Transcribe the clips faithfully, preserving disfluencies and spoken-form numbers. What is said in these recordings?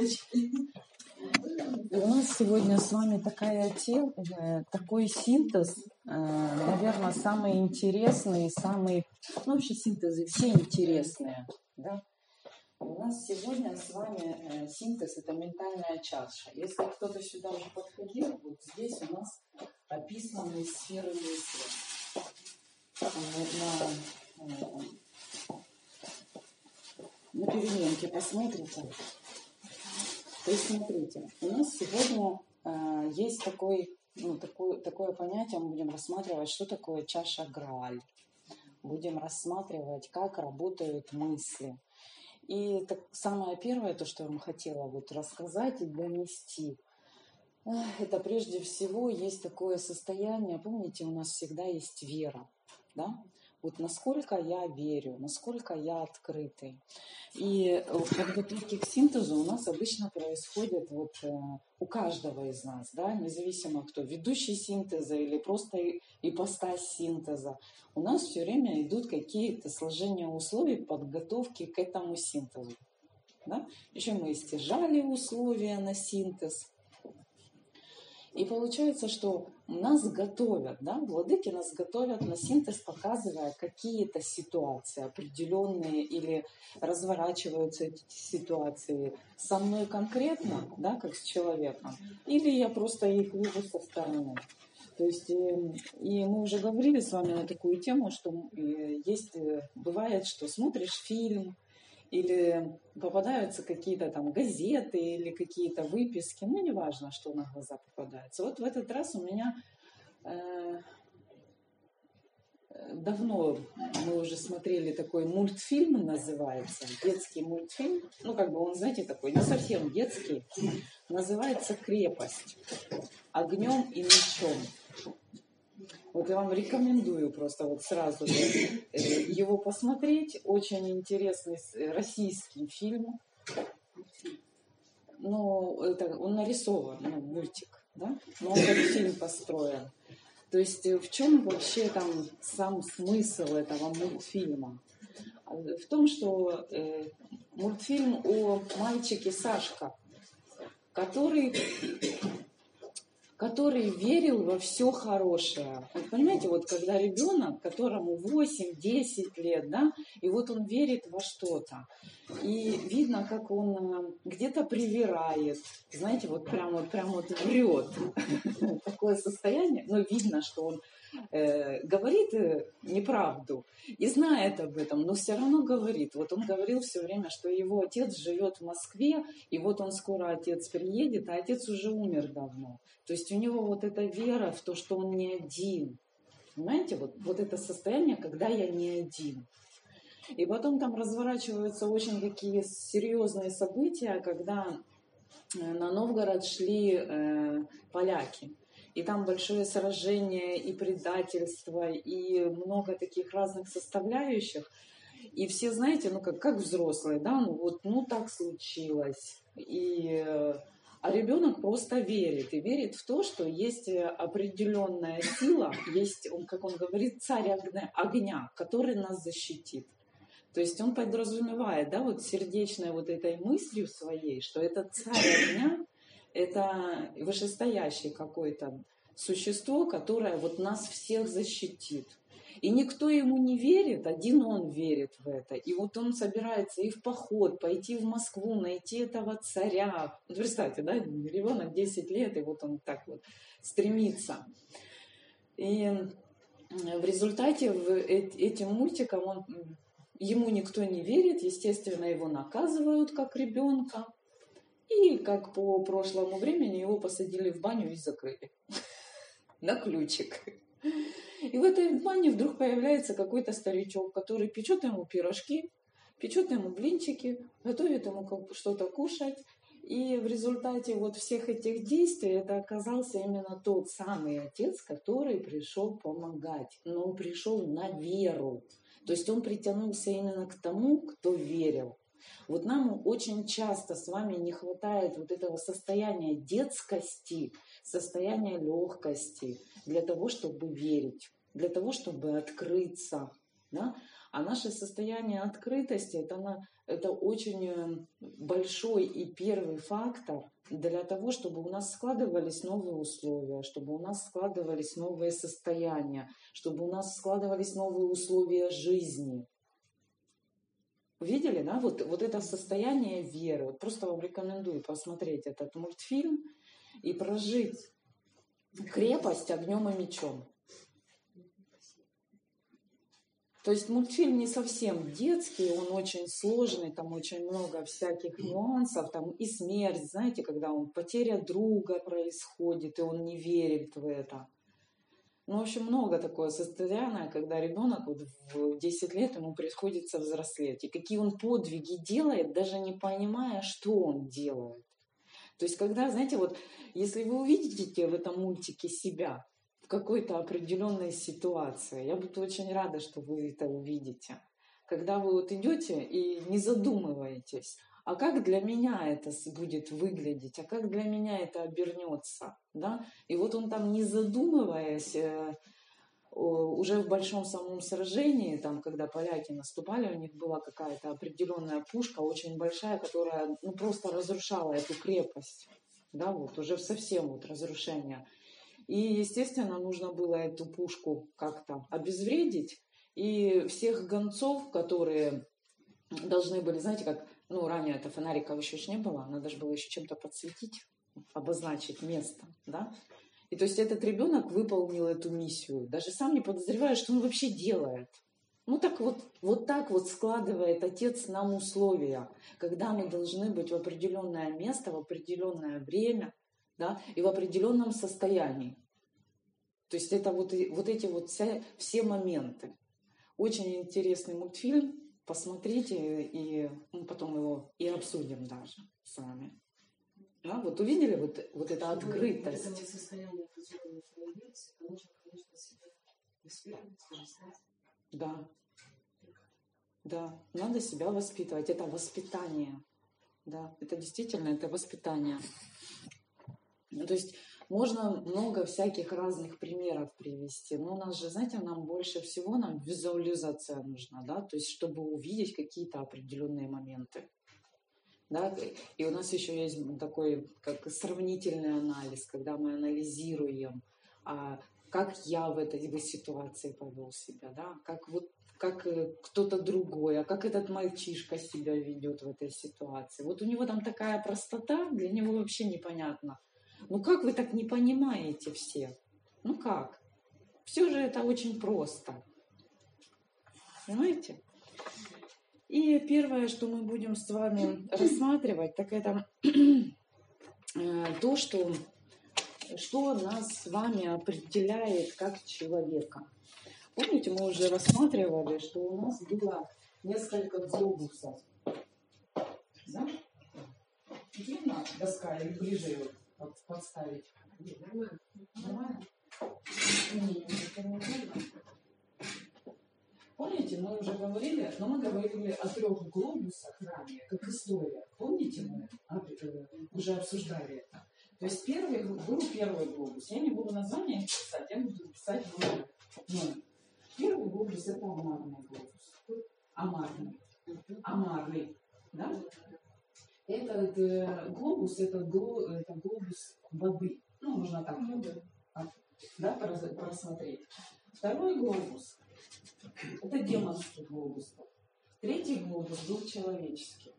девочки. И у нас сегодня с вами такая тема, такой синтез, наверное, самый интересный, самый, ну вообще синтезы все интересные, да? У нас сегодня с вами синтез — это ментальная чаша. Если кто-то сюда уже подходил, вот здесь у нас описаны сферы мысли. На, на переменке посмотрите. То есть смотрите, у нас сегодня э, есть такой, ну, такое, такое понятие, мы будем рассматривать, что такое чаша Грааль. Будем рассматривать, как работают мысли. И так, самое первое, то, что я вам хотела вот рассказать и донести, это прежде всего есть такое состояние, помните, у нас всегда есть вера, да? Вот насколько я верю, насколько я открытый. И подготовки к синтезу у нас обычно происходят вот э, у каждого из нас, да, независимо кто, ведущий синтеза или просто ипостась синтеза. У нас все время идут какие-то сложения условий подготовки к этому синтезу. Да? Еще мы стяжали условия на синтез. И получается, что нас готовят, да, владыки нас готовят на синтез, показывая какие-то ситуации определенные или разворачиваются эти ситуации со мной конкретно, да, как с человеком, или я просто их вижу со стороны. То есть, и, и мы уже говорили с вами на такую тему, что есть, бывает, что смотришь фильм, или попадаются какие-то там газеты или какие-то выписки, ну, неважно, что на глаза попадается. Вот в этот раз у меня э, давно мы уже смотрели такой мультфильм, называется, детский мультфильм, ну, как бы он, знаете, такой, не совсем детский, называется «Крепость. Огнем и мечом». Вот я вам рекомендую просто вот сразу же его посмотреть. Очень интересный российский фильм. Ну, это он нарисован, ну, мультик, да? Но он как фильм построен. То есть в чем вообще там сам смысл этого мультфильма? В том, что э, мультфильм о мальчике Сашка, который... который верил во все хорошее. Вот понимаете, вот когда ребенок, которому восемь-десять лет, да, и вот он верит во что-то, и видно, как он где-то привирает, знаете, вот прямо, прямо вот врет. Такое состояние, но видно, что он э, говорит неправду и знает об этом, но все равно говорит. Вот он говорил все время, что его отец живет в Москве, и вот он скоро, отец приедет, а отец уже умер давно. То есть у него вот эта вера в то, что он не один. Понимаете, вот, вот это состояние, когда я не один. И потом там разворачиваются очень такие серьезные события, когда на Новгород шли э, поляки. И там большое сражение, и предательство, и много таких разных составляющих. И все, знаете, ну как, как взрослые, да, ну вот, ну так случилось. И, а ребенок просто верит. И верит в то, что есть определенная сила, есть, он, как он говорит, царь огня, который нас защитит. То есть он подразумевает, да, вот сердечной вот этой мыслью своей, что это царь огня, это вышестоящее какое-то существо, которое вот нас всех защитит. И никто ему не верит, один он верит в это. И вот он собирается и в поход, пойти в Москву, найти этого царя. Вот представьте, да, ребенок десять лет, и вот он так вот стремится. И в результате в этим мультиком он, ему никто не верит, естественно, его наказывают как ребенка. И как по прошлому времени его посадили в баню и закрыли на ключик. И в этой бане вдруг появляется какой-то старичок, который печет ему пирожки, печет ему блинчики, готовит ему что-то кушать. И в результате вот всех этих действий это оказался именно тот самый отец, который пришел помогать. Но он пришел на веру. То есть он притянулся именно к тому, кто верил. Вот нам очень часто с вами не хватает вот этого состояния детскости, состояния легкости для того, чтобы верить, для того, чтобы открыться. Да? А наше состояние открытости, это, на, это очень большой и первый фактор для того, чтобы у нас складывались новые условия, чтобы у нас складывались новые состояния, чтобы у нас складывались новые условия жизни. Видели, да? Вот, вот это состояние веры. Вот просто вам рекомендую посмотреть этот мультфильм и прожить крепость огнем и мечом. То есть мультфильм не совсем детский, он очень сложный, там очень много всяких нюансов, там и смерть, знаете, когда он потеря друга происходит, и он не верит в это. Ну, в общем, много такое состояние, когда ребенок вот в десять лет ему приходится взрослеть. И какие он подвиги делает, даже не понимая, что он делает. То есть, когда, знаете, вот, если вы увидите в этом мультике себя в какой-то определенной ситуации, я буду очень рада, что вы это увидите. Когда вы вот идете и не задумываетесь, а как для меня это будет выглядеть, а как для меня это обернется, да? И вот он там, не задумываясь, уже в большом самом сражении, там, когда поляки наступали, у них была какая-то определенная пушка, очень большая, которая ну, просто разрушала эту крепость, да, вот уже совсем вот разрушение. И, естественно, нужно было эту пушку как-то обезвредить, и всех гонцов, которые должны были, знаете, как, ну, ранее это фонариков еще не было, надо же было еще чем-то подсветить, обозначить место, да. И то есть этот ребенок выполнил эту миссию, даже сам не подозревая, что он вообще делает. Ну так вот, вот так вот складывает Отец нам условия, когда мы должны быть в определенное место, в определенное время, да, и в определенном состоянии. То есть это вот, вот эти вот вся, все моменты. Очень интересный мультфильм, посмотрите, и мы потом его и обсудим даже с вами. Да, вот увидели вот, вот это открытость. Вот это состояние определенного становиться, нужно, конечно, себя воспитывать, вырастать. Да. Да, надо себя воспитывать. Это воспитание. Да, это действительно, это воспитание. Ну, то есть можно много всяких разных примеров привести. Но у нас же, знаете, нам больше всего нам визуализация нужна, да, то есть чтобы увидеть какие-то определенные моменты. Да? И у нас еще есть такой как сравнительный анализ, когда мы анализируем, а, как я в этой ситуации повел себя, да? как, вот, как кто-то другой, а как этот мальчишка себя ведет в этой ситуации. Вот у него там такая простота, для него вообще непонятно. Ну как вы так не понимаете все? Ну как? Все же это очень просто. Понимаете? И первое, что мы будем с вами рассматривать, так это то, что, что нас с вами определяет как человека. Помните, мы уже рассматривали, что у нас было несколько глобусов. Да? Видно доска или ближе вот подставить? Нормально. Нормально? Помните, мы уже говорили, но мы говорили о трех глобусах ранее, как история. Помните, мы уже обсуждали это. То есть первый был первый глобус. Я не буду название писать, я буду писать номер. Ну, первый глобус — это амарный глобус. Амарный. Амарный. Да? Этот э, глобус — это, гло, это глобус воды. Ну, можно так да, просмотреть. Второй глобус — это демонский глобус. Третий глобус был человеческий.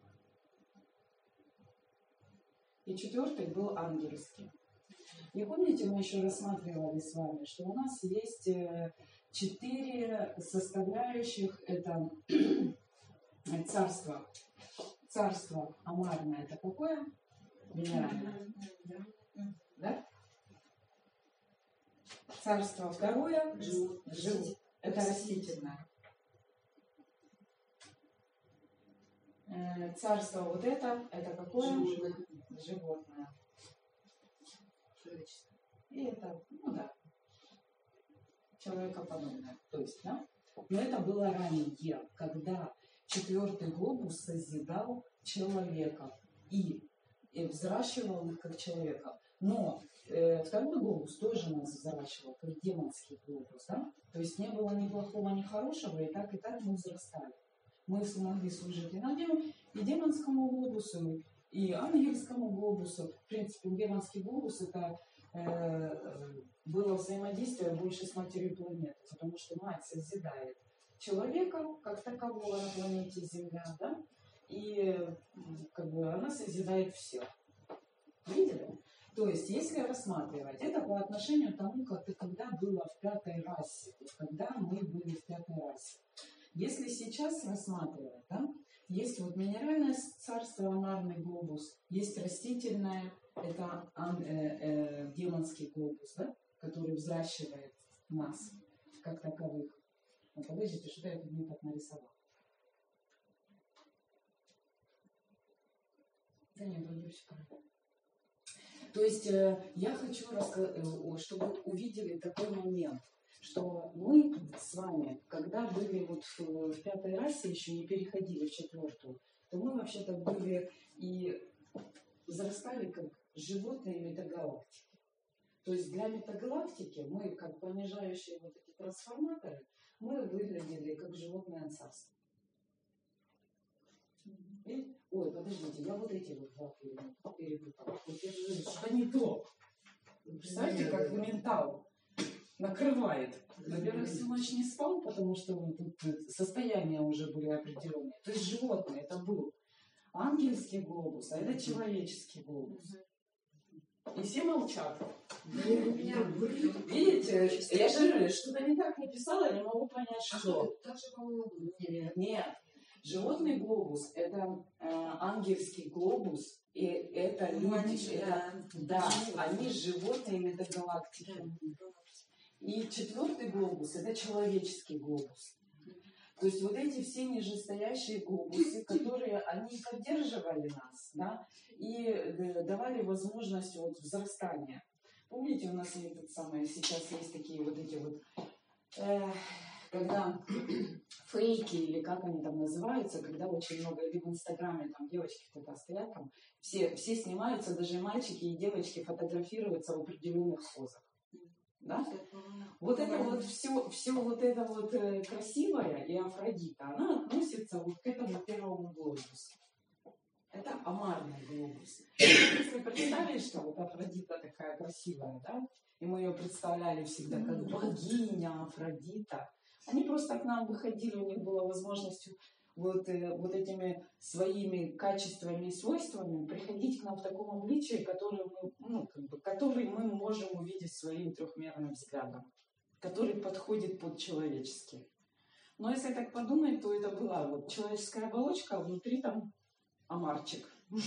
И четвертый был ангельский. И помните, мы еще рассматривали с вами, что у нас есть четыре составляющих. Это царство. Царство амарное — это какое? Минеральное. Да? Царство второе — живот. Это растительное. Царство вот это, это какое? Животное. Животное. И это, ну да, человекоподобное. То есть, да? Но это было ранее, когда четвертый глобус созидал человека и, и взращивал их как человека. Но э, второй глобус тоже нас взращивал, как демонский глобус, да? То есть не было ни плохого, ни хорошего, и так, и так мы взрастали. мы смогли служить и, на дем, и демонскому глобусу, и ангельскому глобусу. В принципе, демонский глобус это э, было взаимодействие больше с матерью планеты, потому что мать созидает человека как такового на планете Земля, да, и как бы она созидает всех. Видели? То есть, если рассматривать, это по отношению к тому, как ты когда была в пятой расе, когда мы были в пятой расе. Если сейчас рассматривать, да, есть вот минеральное царство, амарный глобус, есть растительное, это ан, э, э, демонский глобус, да, который взращивает нас как таковых. Ну, подождите, что я тут не так нарисовала? Да нет, вроде все правильно. То есть э, я хочу, раска- чтобы увидели такой момент, что мы с вами, когда были вот в, в пятой расе, еще не переходили в четвертую, то мы вообще-то были и зарастали как животные метагалактики. То есть для метагалактики мы, как понижающие вот эти трансформаторы, мы выглядели как животное царство. И, ой, подождите, я вот эти вот два перепутала. Вот я же вижу, что не то. Представьте, как ментал накрывает. Во-первых, всю ночь не спал, потому что ну, тут состояния уже были определенные. То есть животное это был ангельский глобус, а это человеческий глобус. И все молчат. Видите, я же что-то не так написала, я не могу понять, что. Нет. Животный глобус – это э, ангельский глобус, и это люди, это, да, они животные метагалактики. И четвертый глобус – это человеческий глобус. То есть вот эти все нижестоящие глобусы, которые они поддерживали нас, да, и э, давали возможность вот взрастания. Помните, у нас этот самый, сейчас есть такие вот эти вот, э, когда фейки, или как они там называются, когда очень много, или в Инстаграме там девочки кто-то стоят, там, все, все снимаются, даже мальчики и девочки фотографируются в определенных позах. Да? Вот это вот все, все вот это вот э, красивое и Афродита, она относится вот к этому первому глобусу. Это амарный глобус. Если представили, что вот Афродита такая красивая, да, и мы ее представляли всегда как богиня Афродита, они просто к нам выходили, у них была возможность вот, э, вот этими своими качествами и свойствами приходить к нам в таком обличии, который мы, ну, как бы, который мы можем увидеть своим трехмерным взглядом, который подходит под человеческий. Но если так подумать, то это была вот человеческая оболочка, а внутри там амарчик.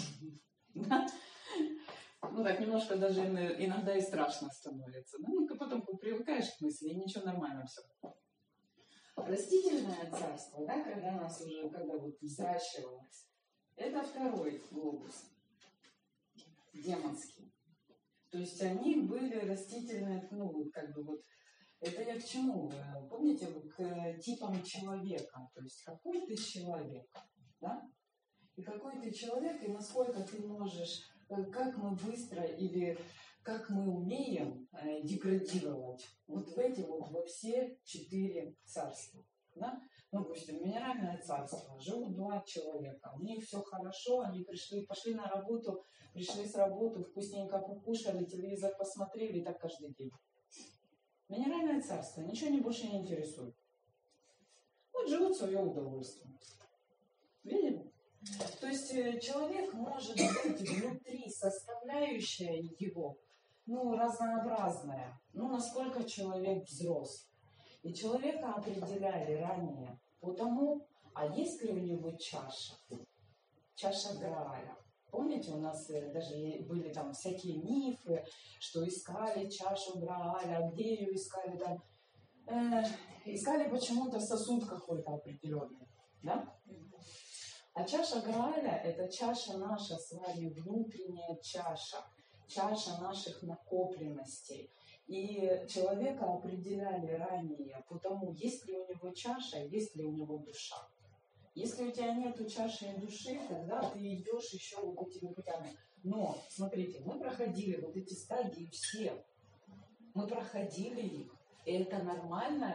Ну так немножко даже иногда и страшно становится. Ну, потом привыкаешь к мысли, и ничего, нормально все. Растительное царство, да, когда нас уже, когда вот взращивалось, это второй глобус, демонский. То есть они были растительные, ну, как бы вот, это я к чему? Помните, к типам человека, то есть какой ты человек, да? И какой ты человек, и насколько ты можешь, как мы быстро или как мы умеем э, деградировать вот в эти вот во все четыре царства. Да? Ну, допустим, минеральное царство, живут два человека, у них все хорошо, они пришли, пошли на работу, пришли с работы, вкусненько покушали, телевизор посмотрели, и так каждый день. Минеральное царство, ничего не больше не интересует. Вот живут в свое удовольствие. Видели? То есть человек может быть внутри, составляющая его, ну, разнообразная. Ну, насколько человек взрос. И человека определяли ранее по тому, а есть ли у него чаша, чаша Грааля. Помните, у нас даже были там всякие мифы, что искали чашу Грааля, где ее искали там. Э, искали почему-то сосуд какой-то определенный, да? А чаша Грааля – это чаша наша с вами, внутренняя чаша, чаша наших накопленностей. И человека определяли ранее по тому, есть ли у него чаша, есть ли у него душа. Если у тебя нет чаши и души, тогда ты идешь еще вот этими путями. Но, смотрите, мы проходили вот эти стадии все. Мы проходили их. И это нормальная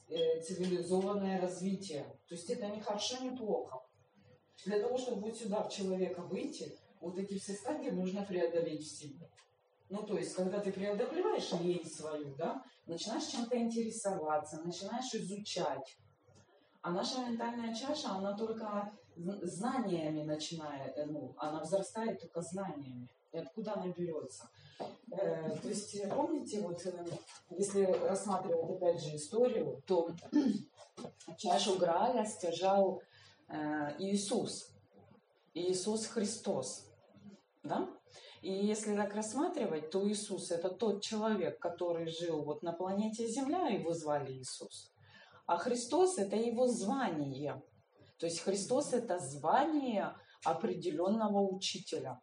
э, цивилизованное развитие. То есть это не хорошо, не плохо. Для того, чтобы вот сюда в человека выйти, вот эти все стадии нужно преодолеть в себе. Ну, то есть, когда ты преодолеваешь лень свою, да, начинаешь чем-то интересоваться, начинаешь изучать. А наша ментальная чаша, она только знаниями начинает, ну, она взрастает только знаниями. И откуда она берется? Э, то есть, помните, вот, э, если рассматривать опять же историю, то чашу Грааля стяжал э, Иисус. Иисус Христос. Да? И если так рассматривать, то Иисус — это тот человек, который жил вот на планете Земля, его звали Иисус. А Христос — это его звание. То есть Христос — это звание определенного учителя.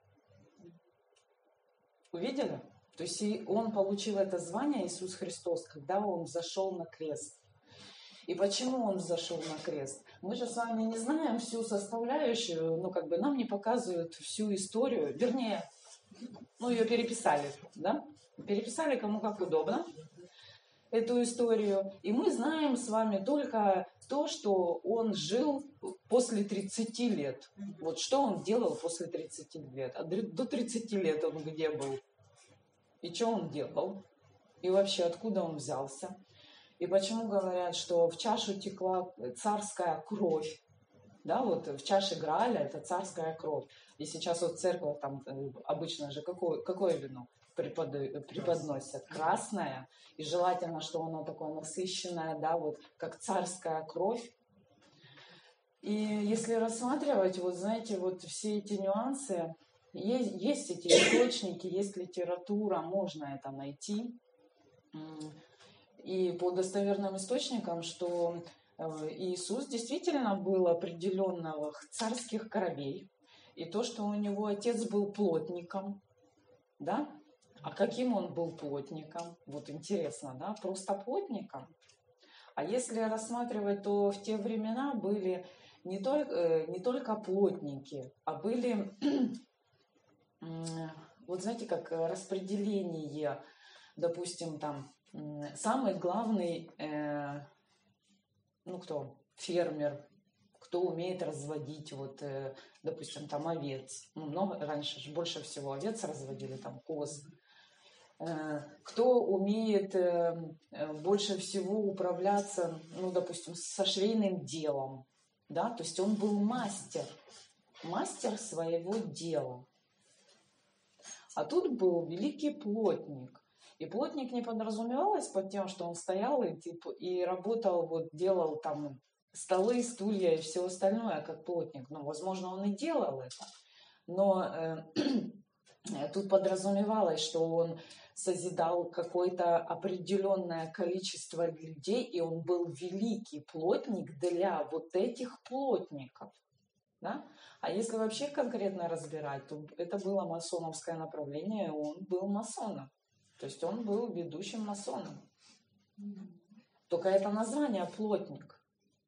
Увидели? То есть и он получил это звание, Иисус Христос, когда он взошел на крест. И почему он взошел на крест? Мы же с вами не знаем всю составляющую, ну как бы нам не показывают всю историю, вернее, ну ее переписали, да? Переписали кому как удобно эту историю. И мы знаем с вами только то, что он жил после тридцати лет. Вот что он делал после тридцати лет. А до тридцати лет он где был? И что он делал? И вообще откуда он взялся? И почему говорят, что в чашу текла царская кровь? Да, вот в чаше Грааля это царская кровь. И сейчас вот церковь там обычно же какое, какое вино преподносят? Красное. И желательно, что оно такое насыщенное, да, вот как царская кровь. И если рассматривать, вот знаете, вот все эти нюансы, есть, есть эти источники, есть литература, можно это найти. И по достоверным источникам, что Иисус действительно был определенных царских кровей. И то, что у него отец был плотником, да? А каким он был плотником? Вот интересно, да? Просто плотником. А если рассматривать, то в те времена были не только, не только плотники, а были, вот знаете, как распределение, допустим, там, самый главный, э, ну кто, фермер, кто умеет разводить, вот, э, допустим, там овец. Ну, много, раньше же больше всего овец разводили, там, коз. Э, кто умеет э, больше всего управляться, ну, допустим, со швейным делом, да, то есть он был мастер, мастер своего дела. А тут был великий плотник. И плотник не подразумевалось под тем, что он стоял и, типа, и работал, вот, делал там столы, стулья и все остальное, как плотник. Ну, возможно, он и делал это. Но э, тут подразумевалось, что он созидал какое-то определенное количество людей, и он был великий плотник для вот этих плотников. Да? А если вообще конкретно разбирать, то это было масоновское направление, и он был масоном. То есть он был ведущим масоном. Только это название плотник.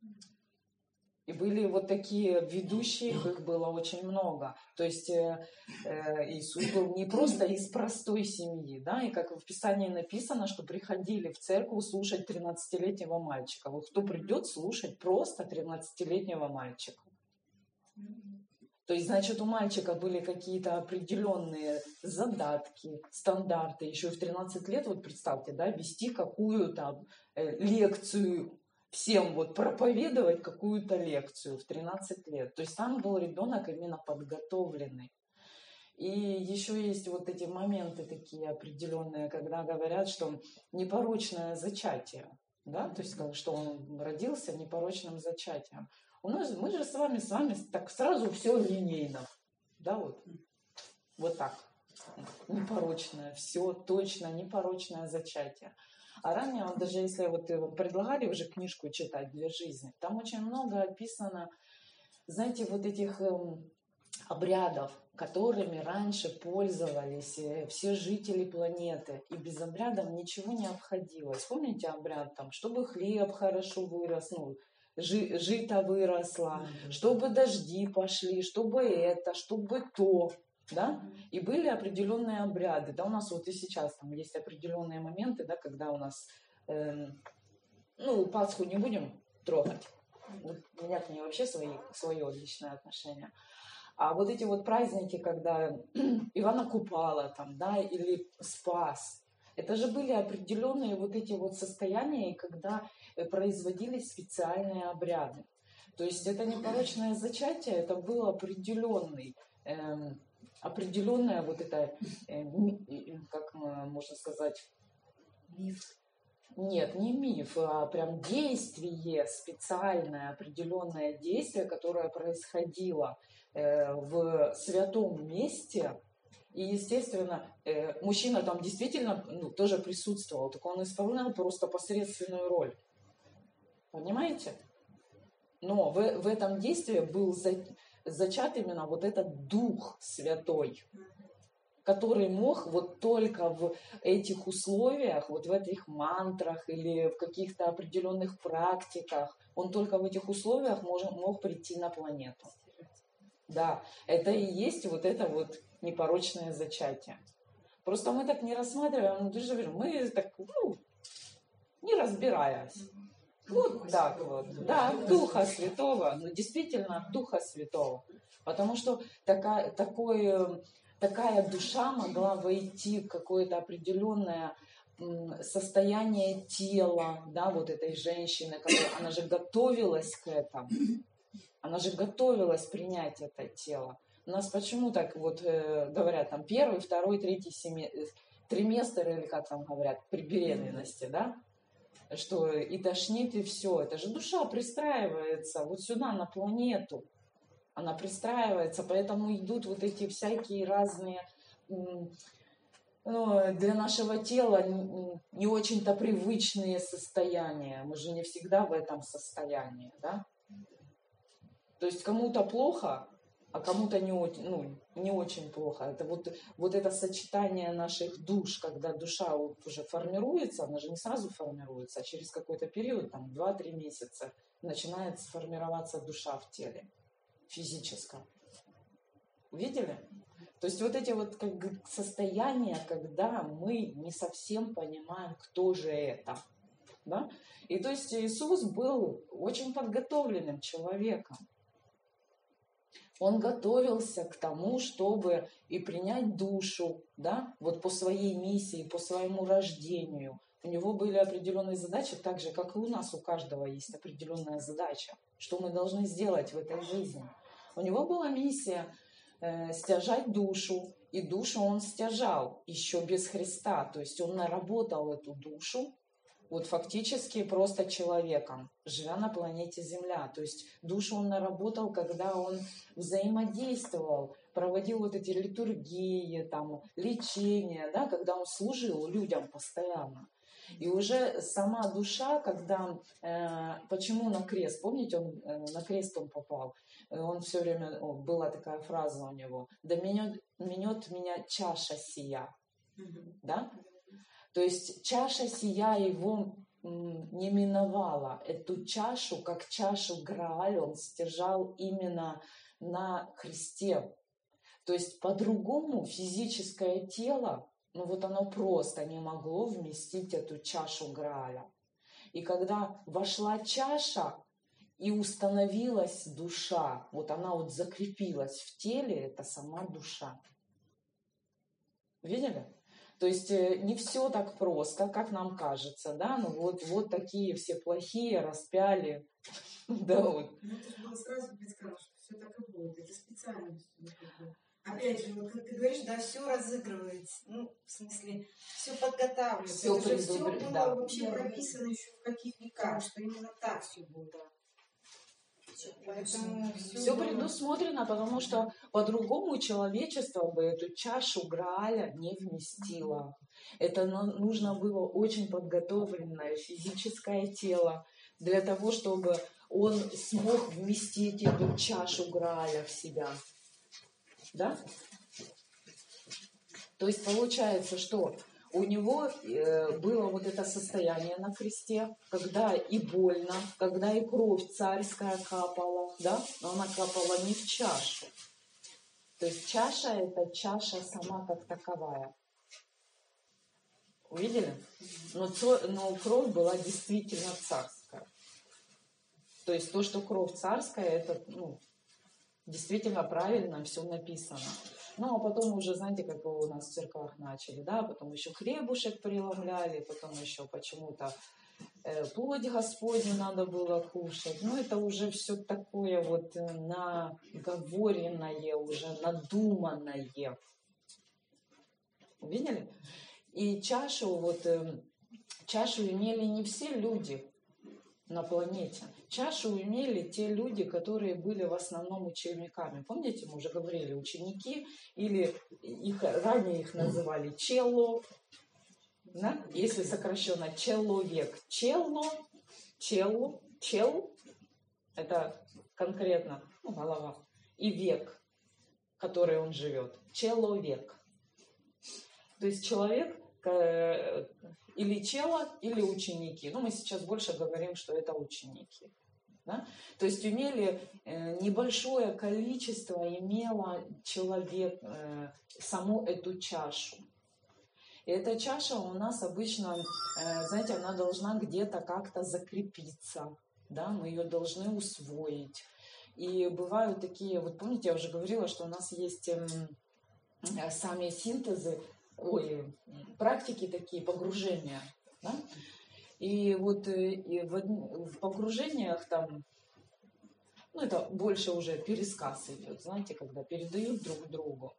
И были вот такие ведущие, их было очень много. То есть э, э, Иисус был не просто из простой семьи, да, и как в Писании написано, что приходили в церковь слушать тринадцатилетнего мальчика. Вот кто придет слушать просто тринадцатилетнего мальчика? То есть, значит, у мальчика были какие-то определенные задатки, стандарты. Еще в тринадцать лет, вот представьте, да, вести какую-то э, лекцию, всем вот проповедовать какую-то лекцию в тринадцать лет. То есть там был ребенок именно подготовленный. И еще есть вот эти моменты такие определенные, когда говорят, что непорочное зачатие, да, то есть как, что он родился непорочным зачатием. У нас, мы же с вами, с вами так сразу все линейно, да, вот, вот так, непорочное, все точно, непорочное зачатие. А ранее, вот даже если вот предлагали уже книжку читать для жизни, там очень много описано, знаете, вот этих эм, обрядов, которыми раньше пользовались все жители планеты, и без обрядов ничего не обходилось. Помните обряд там, чтобы хлеб хорошо вырос, ну, жи, жито выросло, чтобы дожди пошли, чтобы это, чтобы то. Да? И были определенные обряды. Да, у нас вот и сейчас там есть определенные моменты, да, когда у нас э, ну, Пасху не будем трогать. У меня к ней вообще свои, свое личное отношение. А вот эти вот праздники, когда Ивана Купала там, да, или Спас, это же были определенные вот эти вот состояния, когда производились специальные обряды. То есть это непорочное зачатие, это был определенный, эм, определенное вот это, э, как можно сказать, Миф. Нет, не миф, а прям действие, специальное, определенное действие, которое происходило э, в святом месте. И, естественно, э, мужчина там действительно ну, тоже присутствовал, только он исполнял просто посредственную роль. Понимаете? Но в, в этом действии был за, зачат именно вот этот Дух Святой, который мог вот только в этих условиях, вот в этих мантрах или в каких-то определенных практиках, он только в этих условиях мог, мог прийти на планету. Да, это и есть вот это вот непорочное зачатие. Просто мы так не рассматриваем, ну, ты же говоришь, мы так, ну, не разбираясь. Вот так вот, да, Духа Святого, ну, действительно Духа Святого. Потому что такая, такое... Такая душа могла войти в какое-то определенное состояние тела, да, вот этой женщины, которая, она же готовилась к этому, она же готовилась принять это тело. У нас почему так вот э, говорят, там, первый, второй, третий семе... триместр, или как там говорят, при беременности, да, что и тошнит, и все, это же душа пристраивается вот сюда, на планету. Она пристраивается, поэтому идут вот эти всякие разные, ну, для нашего тела не очень-то привычные состояния. Мы же не всегда в этом состоянии, да? То есть кому-то плохо, а кому-то не, ну, не очень плохо. Это вот, вот это сочетание наших душ, когда душа уже формируется, она же не сразу формируется, а через какой-то период, там, два-три месяца, начинает сформироваться душа в теле. Физическом. Видели? То есть вот эти вот как бы состояния, когда мы не совсем понимаем, кто же это. Да? И то есть Иисус был очень подготовленным человеком. Он готовился к тому, чтобы и принять душу, да, вот по своей миссии, по своему рождению. У него были определенные задачи, так же, как и у нас, у каждого есть определенная задача, что мы должны сделать в этой жизни. У него была миссия э, стяжать душу, и душу он стяжал еще без Христа, то есть он наработал эту душу, вот фактически просто человеком, живя на планете Земля. То есть душу он наработал, когда он взаимодействовал, проводил вот эти литургии, там, лечение, да, когда он служил людям постоянно. И уже сама душа, когда... Э, почему на крест? Помните, он э, на крест он попал? Он все время... О, была такая фраза у него. «Да минет, минет меня чаша сия». Mm-hmm. Да? То есть чаша сия его м, не миновала. Эту чашу, как чашу Грааль, он стяжал именно на кресте. То есть по-другому физическое тело, ну вот оно просто не могло вместить эту чашу Грааля. И когда вошла чаша и установилась душа, вот она вот закрепилась в теле, это сама душа. Видели? То есть не все так просто, как нам кажется, да, ну вот, вот такие все плохие, распяли, да, вот. Ну, это же было сразу предсказано, что все так и будет, это специально все. Опять же, вот как ты говоришь, да, все разыгрывается, ну, в смысле, все подготавливается. Все это же все было да. вообще прописано еще в каких веках, что именно так все будет. Поэтому все, все предусмотрено, потому что по-другому человечество бы эту чашу Грааля не вместило. Это нужно было очень подготовленное физическое тело для того, чтобы он смог вместить эту чашу Грааля в себя. Да? То есть получается, что у него э, было вот это состояние на кресте, когда и больно, когда и кровь царская капала, да, но она капала не в чашу. То есть чаша — это чаша сама как таковая. Увидели? Но, но кровь была действительно царская. То есть то, что кровь царская, это ну, действительно правильно все написано. Ну, а потом уже, знаете, как у нас в церквах начали, да, потом еще хлебушек преломляли, потом еще почему-то э, плоть Господню надо было кушать. Ну, это уже все такое вот наговоренное, уже надуманное. Увидели? И чашу, вот, э, чашу имели не все люди на планете. Чашу имели те люди, которые были в основном учениками. Помните, мы уже говорили, ученики, или их, ранее их называли чело, да? Если сокращенно человек. Чело, чело, чел, это конкретно ну, голова, и век, который он живет. Человек. То есть человек или чело, или ученики. Ну, мы сейчас больше говорим, что это ученики. Да? То есть имели э, небольшое количество, имело человек э, саму эту чашу. И эта чаша у нас обычно, э, знаете, она должна где-то как-то закрепиться. Да? Мы ее должны усвоить. И бывают такие, вот помните, я уже говорила, что у нас есть э, э, сами синтезы, ой, практики такие, погружения. Да? И вот и в, в погружениях там, ну это больше уже пересказ идет, знаете, когда передают друг другу.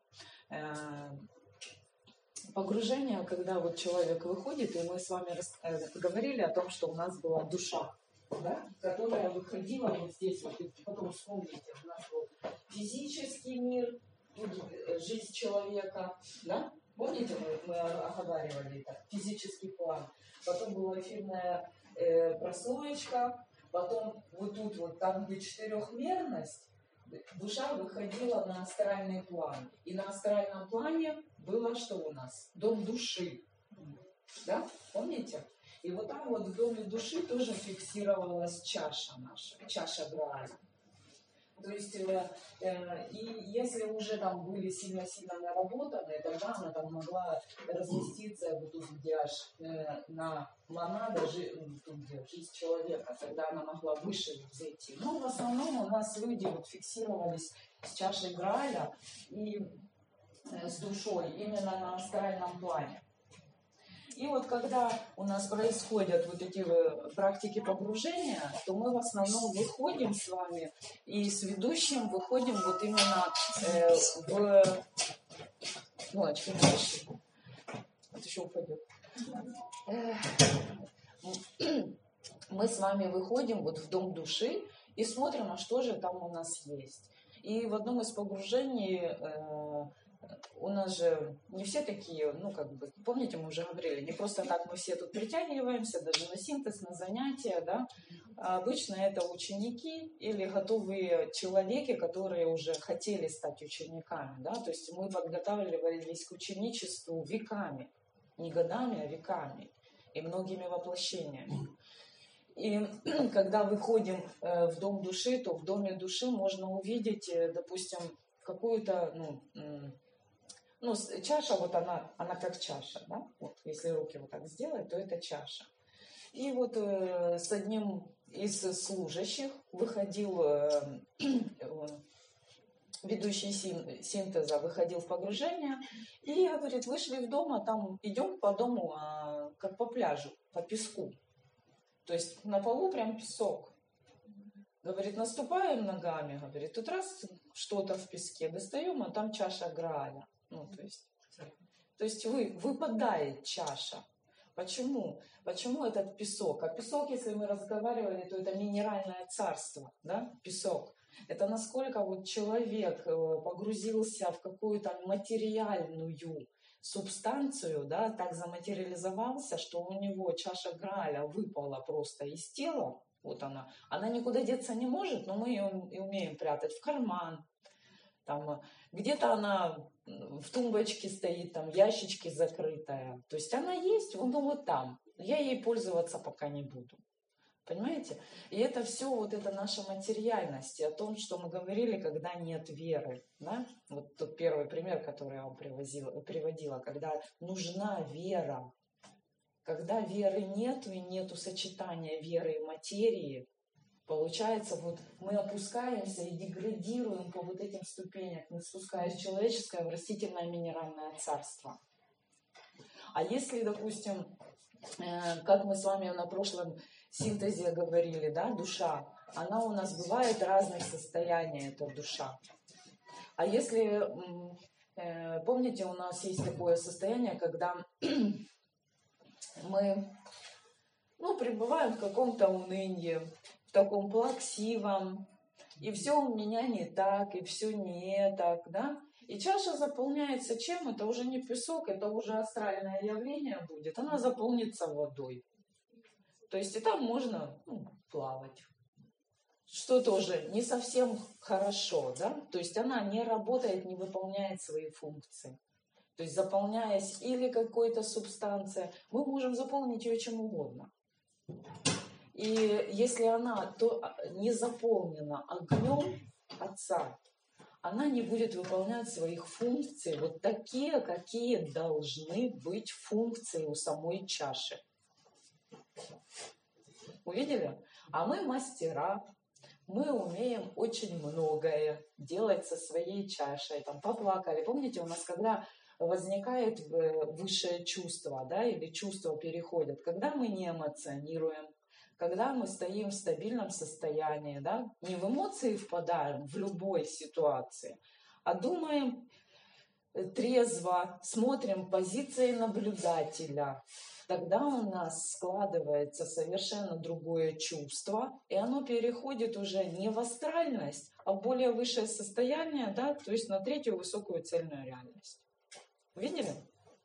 Погружение, когда вот человек выходит, и мы с вами рас... говорили о том, что у нас была душа, да? Которая выходила вот здесь, вот, и потом вспомните, у нас был физический мир, жизнь человека, да? Помните, мы, мы оговаривали это, физический план. Потом была эфирная э, прослоечка, потом вот тут вот, там где четырехмерность, душа выходила на астральный план. И на астральном плане было что у нас? Дом души. Да? Помните? И вот там вот в доме души тоже фиксировалась чаша наша, чаша Грааля. То есть, э, э, и если уже там были сильно-сильно наработаны, тогда она там могла разместиться вот тут, где аж э, на монада, жи, тут, где жизнь человека, тогда она могла выше взойти. Но в основном у нас люди вот фиксировались с чашей Грааля и э, с душой именно на астральном плане. И вот когда у нас происходят вот эти практики погружения, то мы в основном выходим с вами и с ведущим выходим вот именно э, в... Ну, очки дальше. Вот еще упадет. Мы с вами выходим вот в дом души и смотрим, а что же там у нас есть. И в одном из погружений... Э, у нас же не все такие, ну, как бы, помните, мы уже говорили, не просто так мы все тут притягиваемся, даже на синтез, на занятия, да, а обычно это ученики или готовые человеки, которые уже хотели стать учениками, да, то есть мы подготавливались к ученичеству веками, не годами, а веками, и многими воплощениями. И когда выходим в дом души, то в доме души можно увидеть, допустим, какую-то, ну, Ну, чаша, вот она, она как чаша, да? Вот, если руки вот так сделать, то это чаша. И вот э, с одним из служащих выходил, э, э, ведущий син, синтеза, выходил в погружение, и, говорит, вышли в дом, а там идем по дому, а, как по пляжу, по песку. То есть на полу прям песок. Говорит, наступаем ногами, говорит, тут раз что-то в песке достаем, а там чаша Грааля. Ну, то есть, то есть вы, выпадает чаша. Почему? Почему этот песок? А песок, если мы разговаривали, то это минеральное царство, да, песок. Это насколько вот человек погрузился в какую-то материальную субстанцию, да, так заматериализовался, что у него чаша Грааля выпала просто из тела. Вот она. Она никуда деться не может, но мы ее умеем прятать в карман. Там, где-то она в тумбочке стоит, там ящички закрытая. То есть она есть, ну вот там. Я ей пользоваться пока не буду. Понимаете? И это все вот это наша материальность. И о том, что мы говорили, когда нет веры. Да? Вот тот первый пример, который я вам привозила, приводила. Когда нужна вера. Когда веры нету и нету сочетания веры и материи, получается, вот мы опускаемся и деградируем по вот этим ступеням, мы спускаясь в человеческое, в растительное минеральное царство. А если, допустим, как мы с вами на прошлом синтезе говорили, да, душа, она у нас бывает разных состояний, эта душа. А если, помните, у нас есть такое состояние, когда мы, ну, пребываем в каком-то унынии, в таком плаксивом, и все у меня не так, и все не так, да? И чаша заполняется чем? Это уже не песок, это уже астральное явление будет. Она заполнится водой. То есть и там можно, ну, плавать. Что тоже не совсем хорошо, да? То есть она не работает, не выполняет свои функции. То есть заполняясь или какой-то субстанцией, мы можем заполнить ее чем угодно. И если она то не заполнена огнем Отца, она не будет выполнять своих функций, вот такие, какие должны быть функции у самой чаши. Увидели? А мы мастера, мы умеем очень многое делать со своей чашей. Там поплакали. Помните, у нас когда возникает высшее чувство, да, или чувства переходят, когда мы не эмоционируем, когда мы стоим в стабильном состоянии, да, не в эмоции впадаем в любой ситуации, а думаем трезво, смотрим позиции наблюдателя, тогда у нас складывается совершенно другое чувство, и оно переходит уже не в астральность, а в более высшее состояние, да, то есть на третью высокую цельную реальность. Видели?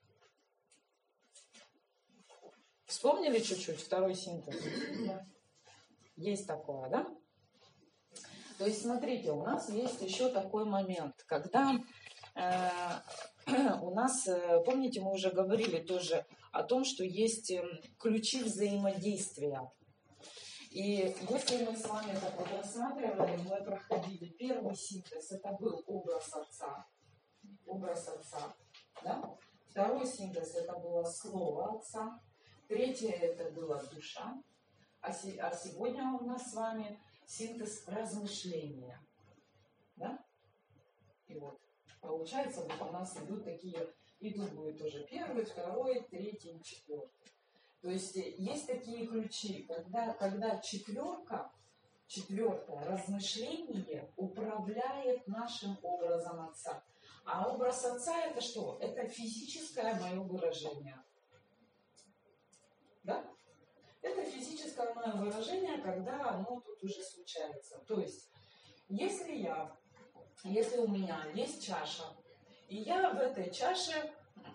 Вспомнили чуть-чуть второй синтез? Есть такое, да? То есть, смотрите, у нас есть еще такой момент, когда э, у нас, э, помните, мы уже говорили тоже о том, что есть ключи взаимодействия. И если мы с вами это вот рассматривали, мы проходили первый синтез, это был образ Отца. Образ Отца, да? Второй синтез, это было слово Отца. Третье, это была душа. А, си, а сегодня у нас с вами синтез размышления. Да? И вот получается, вот у нас идут такие, идут будет тоже первый, второй, третий, четвертый. То есть есть такие ключи, когда, когда четверка, четвертое, размышление управляет нашим образом Отца. А образ Отца это что? Это физическое мое выражение. Да? Это физическое мое выражение, когда оно тут уже случается. То есть, если я, если у меня есть чаша, и я в этой чаше,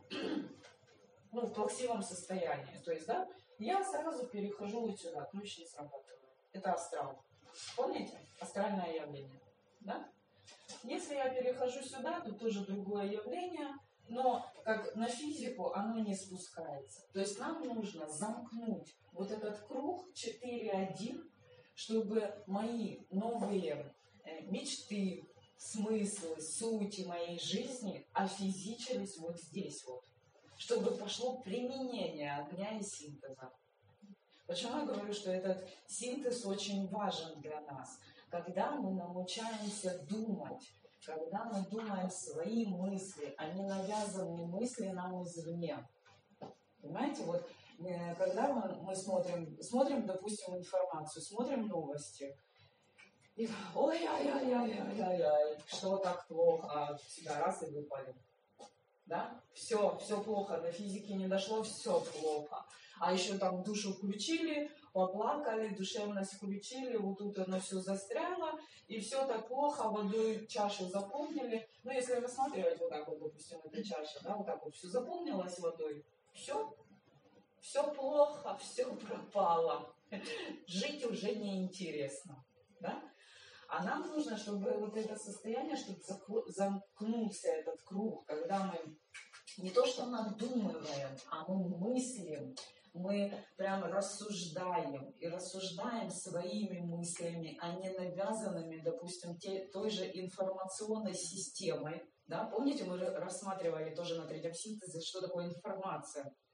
ну, в плаксивом состоянии, то есть, да, я сразу перехожу вот сюда, ключ не срабатывает. Это астрал. Помните? Астральное явление. Да? Если я перехожу сюда, то тоже другое явление, но как на физику оно не спускается. То есть нам нужно замкнуть вот этот круг четыре один, чтобы мои новые мечты, смыслы, сути моей жизни офизичились вот здесь вот. Чтобы пошло применение огня и синтеза. Почему я говорю, что этот синтез очень важен для нас? Когда мы научаемся думать, когда мы думаем свои мысли, а не навязанные мысли нам извне. Понимаете, вот когда мы, мы смотрим, смотрим, допустим, информацию, смотрим новости, и ой-ой-ой-ой-ой-ой, что так плохо, всегда раз и выпали. Да? Все, все плохо, до физики не дошло, все плохо. А еще там душу включили, поплакали, душевность включили, вот тут оно все застряло, и все так плохо, водой чашу заполнили. Ну, если рассматривать вот так вот, допустим, эта чаша, да, вот так вот все заполнилось водой, все, все плохо, все пропало. Жить уже неинтересно, да? А нам нужно, чтобы вот это состояние, чтобы замкнулся этот круг, когда мы не то что надумываем, а мы мыслим, мы прям рассуждаем, и рассуждаем своими мыслями, а не навязанными, допустим, те, той же информационной системой. Да? Помните, мы рассматривали тоже на третьем синтезе, что такое информация.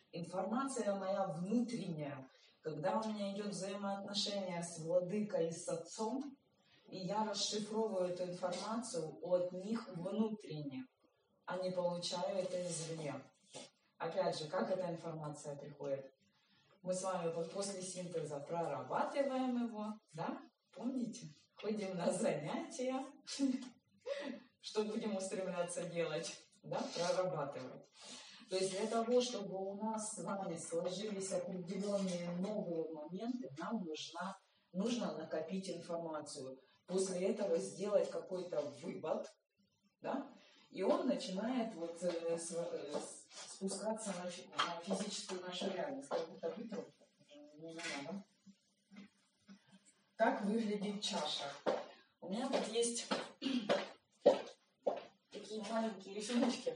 Информация моя внутренняя, когда у меня идет взаимоотношение с владыкой и с отцом, и я расшифровываю эту информацию от них внутренне, а не получаю это извне. Опять же, как эта информация приходит? Мы с вами вот после синтеза прорабатываем его, да? Помните? Ходим на занятия, что будем устремляться делать, да? Прорабатывать. То есть для того, чтобы у нас с вами сложились определенные новые моменты, нам нужна, нужно накопить информацию. После этого сделать какой-то вывод, да? И он начинает вот, э, с, э, спускаться на, на физическую нашу реальность. Как будто вытру, не знаю, да? Как выглядит чаша? У меня вот есть такие маленькие рисуночки.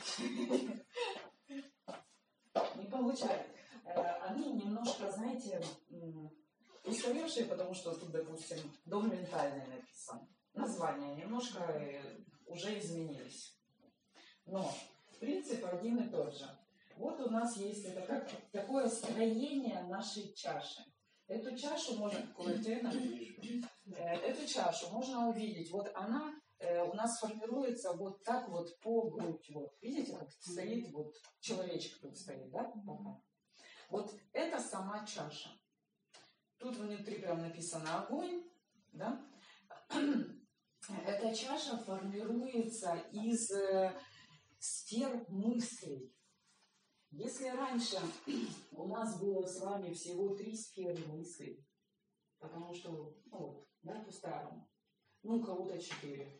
Не получается. Они немножко, знаете, устаревшие, потому что тут, допустим, дом ментальный написан. Названия немножко уже изменились. Но принцип один и тот же. Вот у нас есть это как такое строение нашей чаши. Эту чашу можно, эту чашу можно увидеть. Вот она у нас формируется вот так вот по грудь. Вот. Видите, как стоит, вот человечек тут стоит, да? Вот это сама чаша. Тут внутри прям написано огонь, да? Эта чаша формируется из э, сфер мыслей. Если раньше у нас было с вами всего три сферы мыслей, потому что, ну, да, по-старому, ну, у кого-то четыре.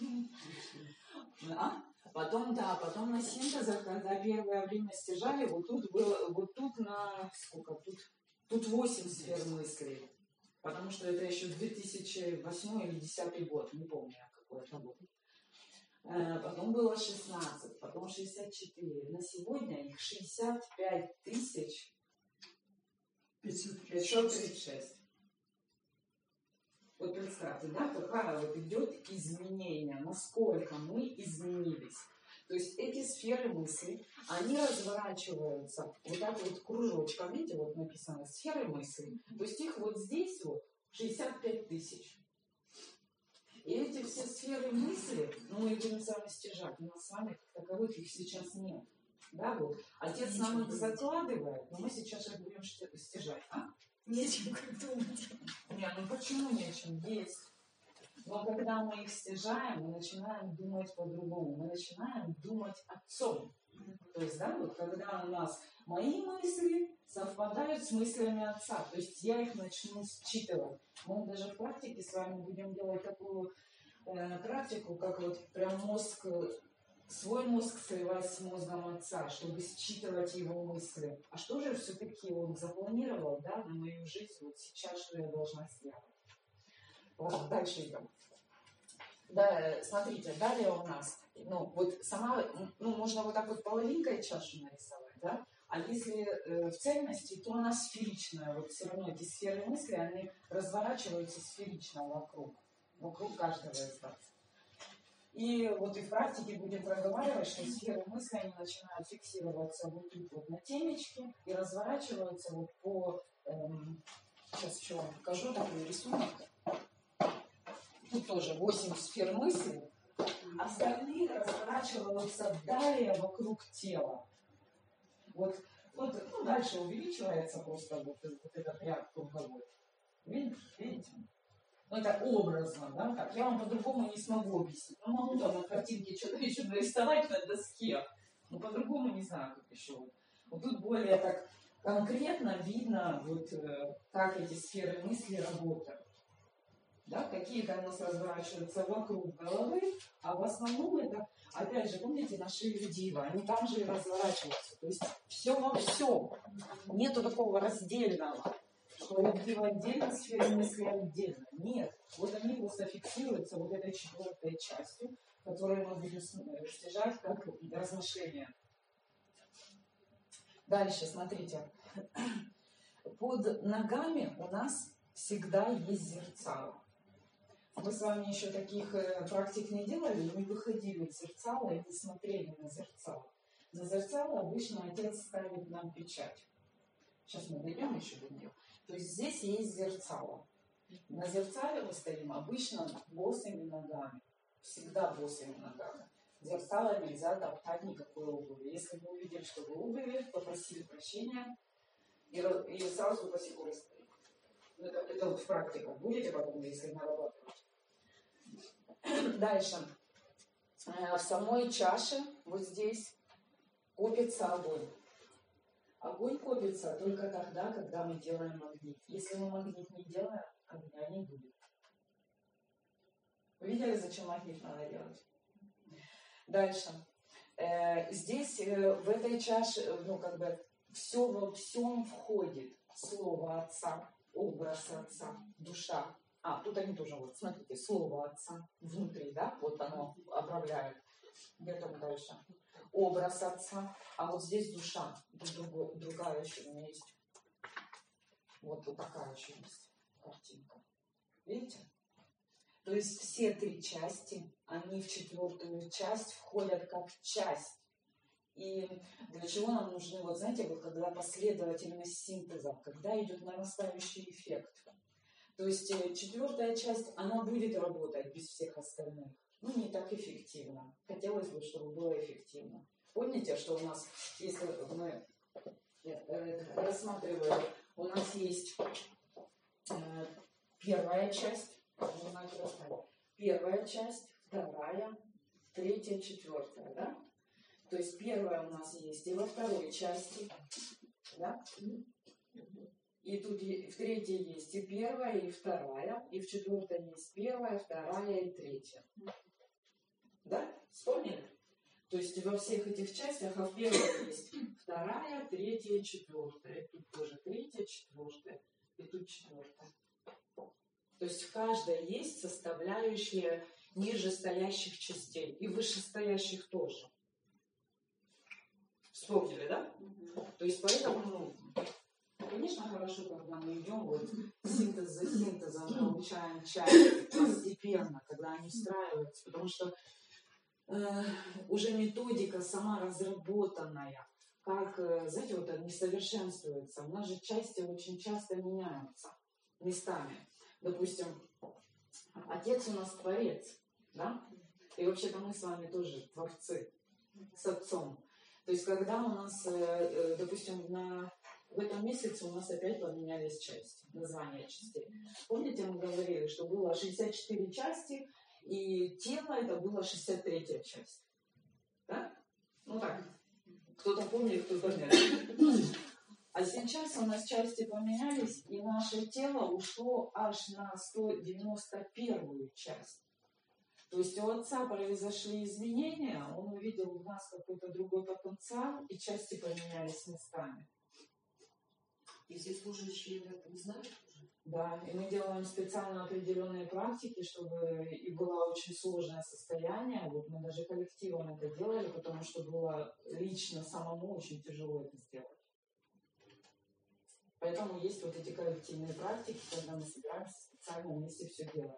Да? Потом, да, потом на синтезах, когда первое время стяжали, вот тут было, вот тут на, сколько, тут, тут восемь сфер мыслей. Потому что это еще две тысячи восьмой или две тысячи десятый год, не помню, какой это был. Потом было шестнадцать, потом шестьдесят четыре. На сегодня их шестьдесят пять тысяч пятьсот тридцать шесть. Вот представьте, да, какая вот идет изменение, насколько мы изменились. То есть эти сферы мысли, они разворачиваются вот так вот кружочком, видите, вот написано сферы мысли. То есть их вот здесь вот шестьдесят пять тысяч. И эти все сферы мысли, ну, мы будем с вами стяжать, у нас с вами как таковых их сейчас нет. Да, вот. Отец нам их закладывает, но мы сейчас их будем стяжать. А? Нечем как думать. Нет, ну почему нечем? Есть. Но когда мы их стяжаем, мы начинаем думать по-другому. Мы начинаем думать отцом. То есть, да, вот когда у нас мои мысли совпадают с мыслями отца, то есть я их начну считывать. Мы даже в практике с вами будем делать такую э, практику, как вот прям мозг, свой мозг сливать с мозгом отца, чтобы считывать его мысли. А что же все-таки он запланировал, да, на мою жизнь вот сейчас, что я должна сделать? Ладно, дальше идем. Да, смотрите, далее у нас, ну, вот сама, ну, можно вот так вот половинкой чашу нарисовать, да, а если э, в цельности, то она сферичная, вот все равно эти сферы мысли, они разворачиваются сферично вокруг, вокруг каждого из нас. И вот и в практике будем проговаривать, что сферы мысли, они начинают фиксироваться вот тут вот на темечке и разворачиваются вот по, эм, сейчас еще вам покажу такой рисунок. Тут тоже восемь сфер мысли, остальные разворачиваются далее вокруг тела. Вот, вот ну, дальше увеличивается просто вот, вот этот ряд круговой. Видите? Видите? Ну, это образно, да? Так, я вам по-другому не смогу объяснить. Ну, могу там на картинке что-то еще нарисовать на доске, но по-другому не знаю, как еще. Вот тут более так конкретно видно, вот, как эти сферы мысли работают. Да, какие-то у нас разворачиваются вокруг головы, а в основном это, опять же, помните, наши дива, они там же и разворачиваются. То есть все во всем. Нету такого раздельного, что дива отдельно, сфера мысли отдельно. Нет. Вот они просто фиксируются вот этой четвертой частью, которую мы будем стяжать как размышления. Дальше, смотрите. Под ногами у нас всегда есть зерцало. Мы с вами еще таких практик не делали, не выходили в зерцало и не смотрели на зерцало. На зерцало обычно отец ставит нам печать. Сейчас мы дойдем еще до нее. То есть здесь есть зерцало. На зерцале мы стоим обычно босыми ногами. Всегда босыми ногами. Зерцало нельзя топтать никакой обуви. Если вы увидели, что вы обуви, попросили прощения и, и сразу босиком стоит. Это, это вот в практиках. Будете потом, если нарабатывать. Дальше. В самой чаше, вот здесь, копится огонь. Огонь копится только тогда, когда мы делаем магнит. Если мы магнит не делаем, огня не будет. Видели, зачем магнит надо делать? Дальше. Э, здесь, э, в этой чаше, ну, как бы, все во всем входит. Слово Отца, образ Отца, душа. А, тут они тоже, вот, смотрите, слово Отца внутри, да, вот оно обрамляет. Где там дальше? Образ Отца, а вот здесь душа. Тут другой, другая еще у меня есть. Вот, вот такая еще есть картинка. Видите? То есть все три части, они в четвертую часть входят как часть. И для чего нам нужны, вот знаете, вот когда последовательность синтеза, когда идет нарастающий эффект. То есть четвертая часть, она будет работать без всех остальных. Ну, не так эффективно. Хотелось бы, чтобы было эффективно. Помните, что у нас, если мы рассматриваем, у нас есть э, первая часть, первая часть, вторая, третья, четвертая, да? То есть первая у нас есть и во второй части, да? И тут в третьей есть и первая, и вторая, и в четвертой есть первая, вторая и третья. Да? Вспомнили? То есть во всех этих частях, а в первой есть вторая, третья, четвертая. Тут тоже третья, четвертая. И тут четвертая. То есть в каждой есть составляющие нижестоящих частей. И вышестоящих тоже. Вспомнили, да? Mm-hmm. То есть поэтому, ну, конечно, хорошо, когда мы идем вот синтез за синтезом, получаем части постепенно, когда они встраиваются. Потому что э, уже методика сама разработанная, как, знаете, вот не совершенствуется. У нас же части очень часто меняются местами. Допустим, отец у нас творец, да? И вообще-то мы с вами тоже творцы с отцом. То есть когда у нас, допустим, на, в этом месяце у нас опять поменялись части, названия частей. Помните, мы говорили, что было шестьдесят четыре части, и тело это было шестьдесят третья часть. Да? Ну так, кто-то помнит, кто-то нет. А сейчас у нас части поменялись, и наше тело ушло аж на сто девяносто первую часть. То есть у отца произошли изменения, он увидел в нас какой-то другой потенциал, и части поменялись местами. И все служащие об этом знают уже? Да, и мы делаем специально определенные практики, чтобы и было очень сложное состояние. Вот мы даже коллективом это делали, потому что было лично самому очень тяжело это сделать. Поэтому есть вот эти коллективные практики, когда мы собираемся специально вместе все делаем.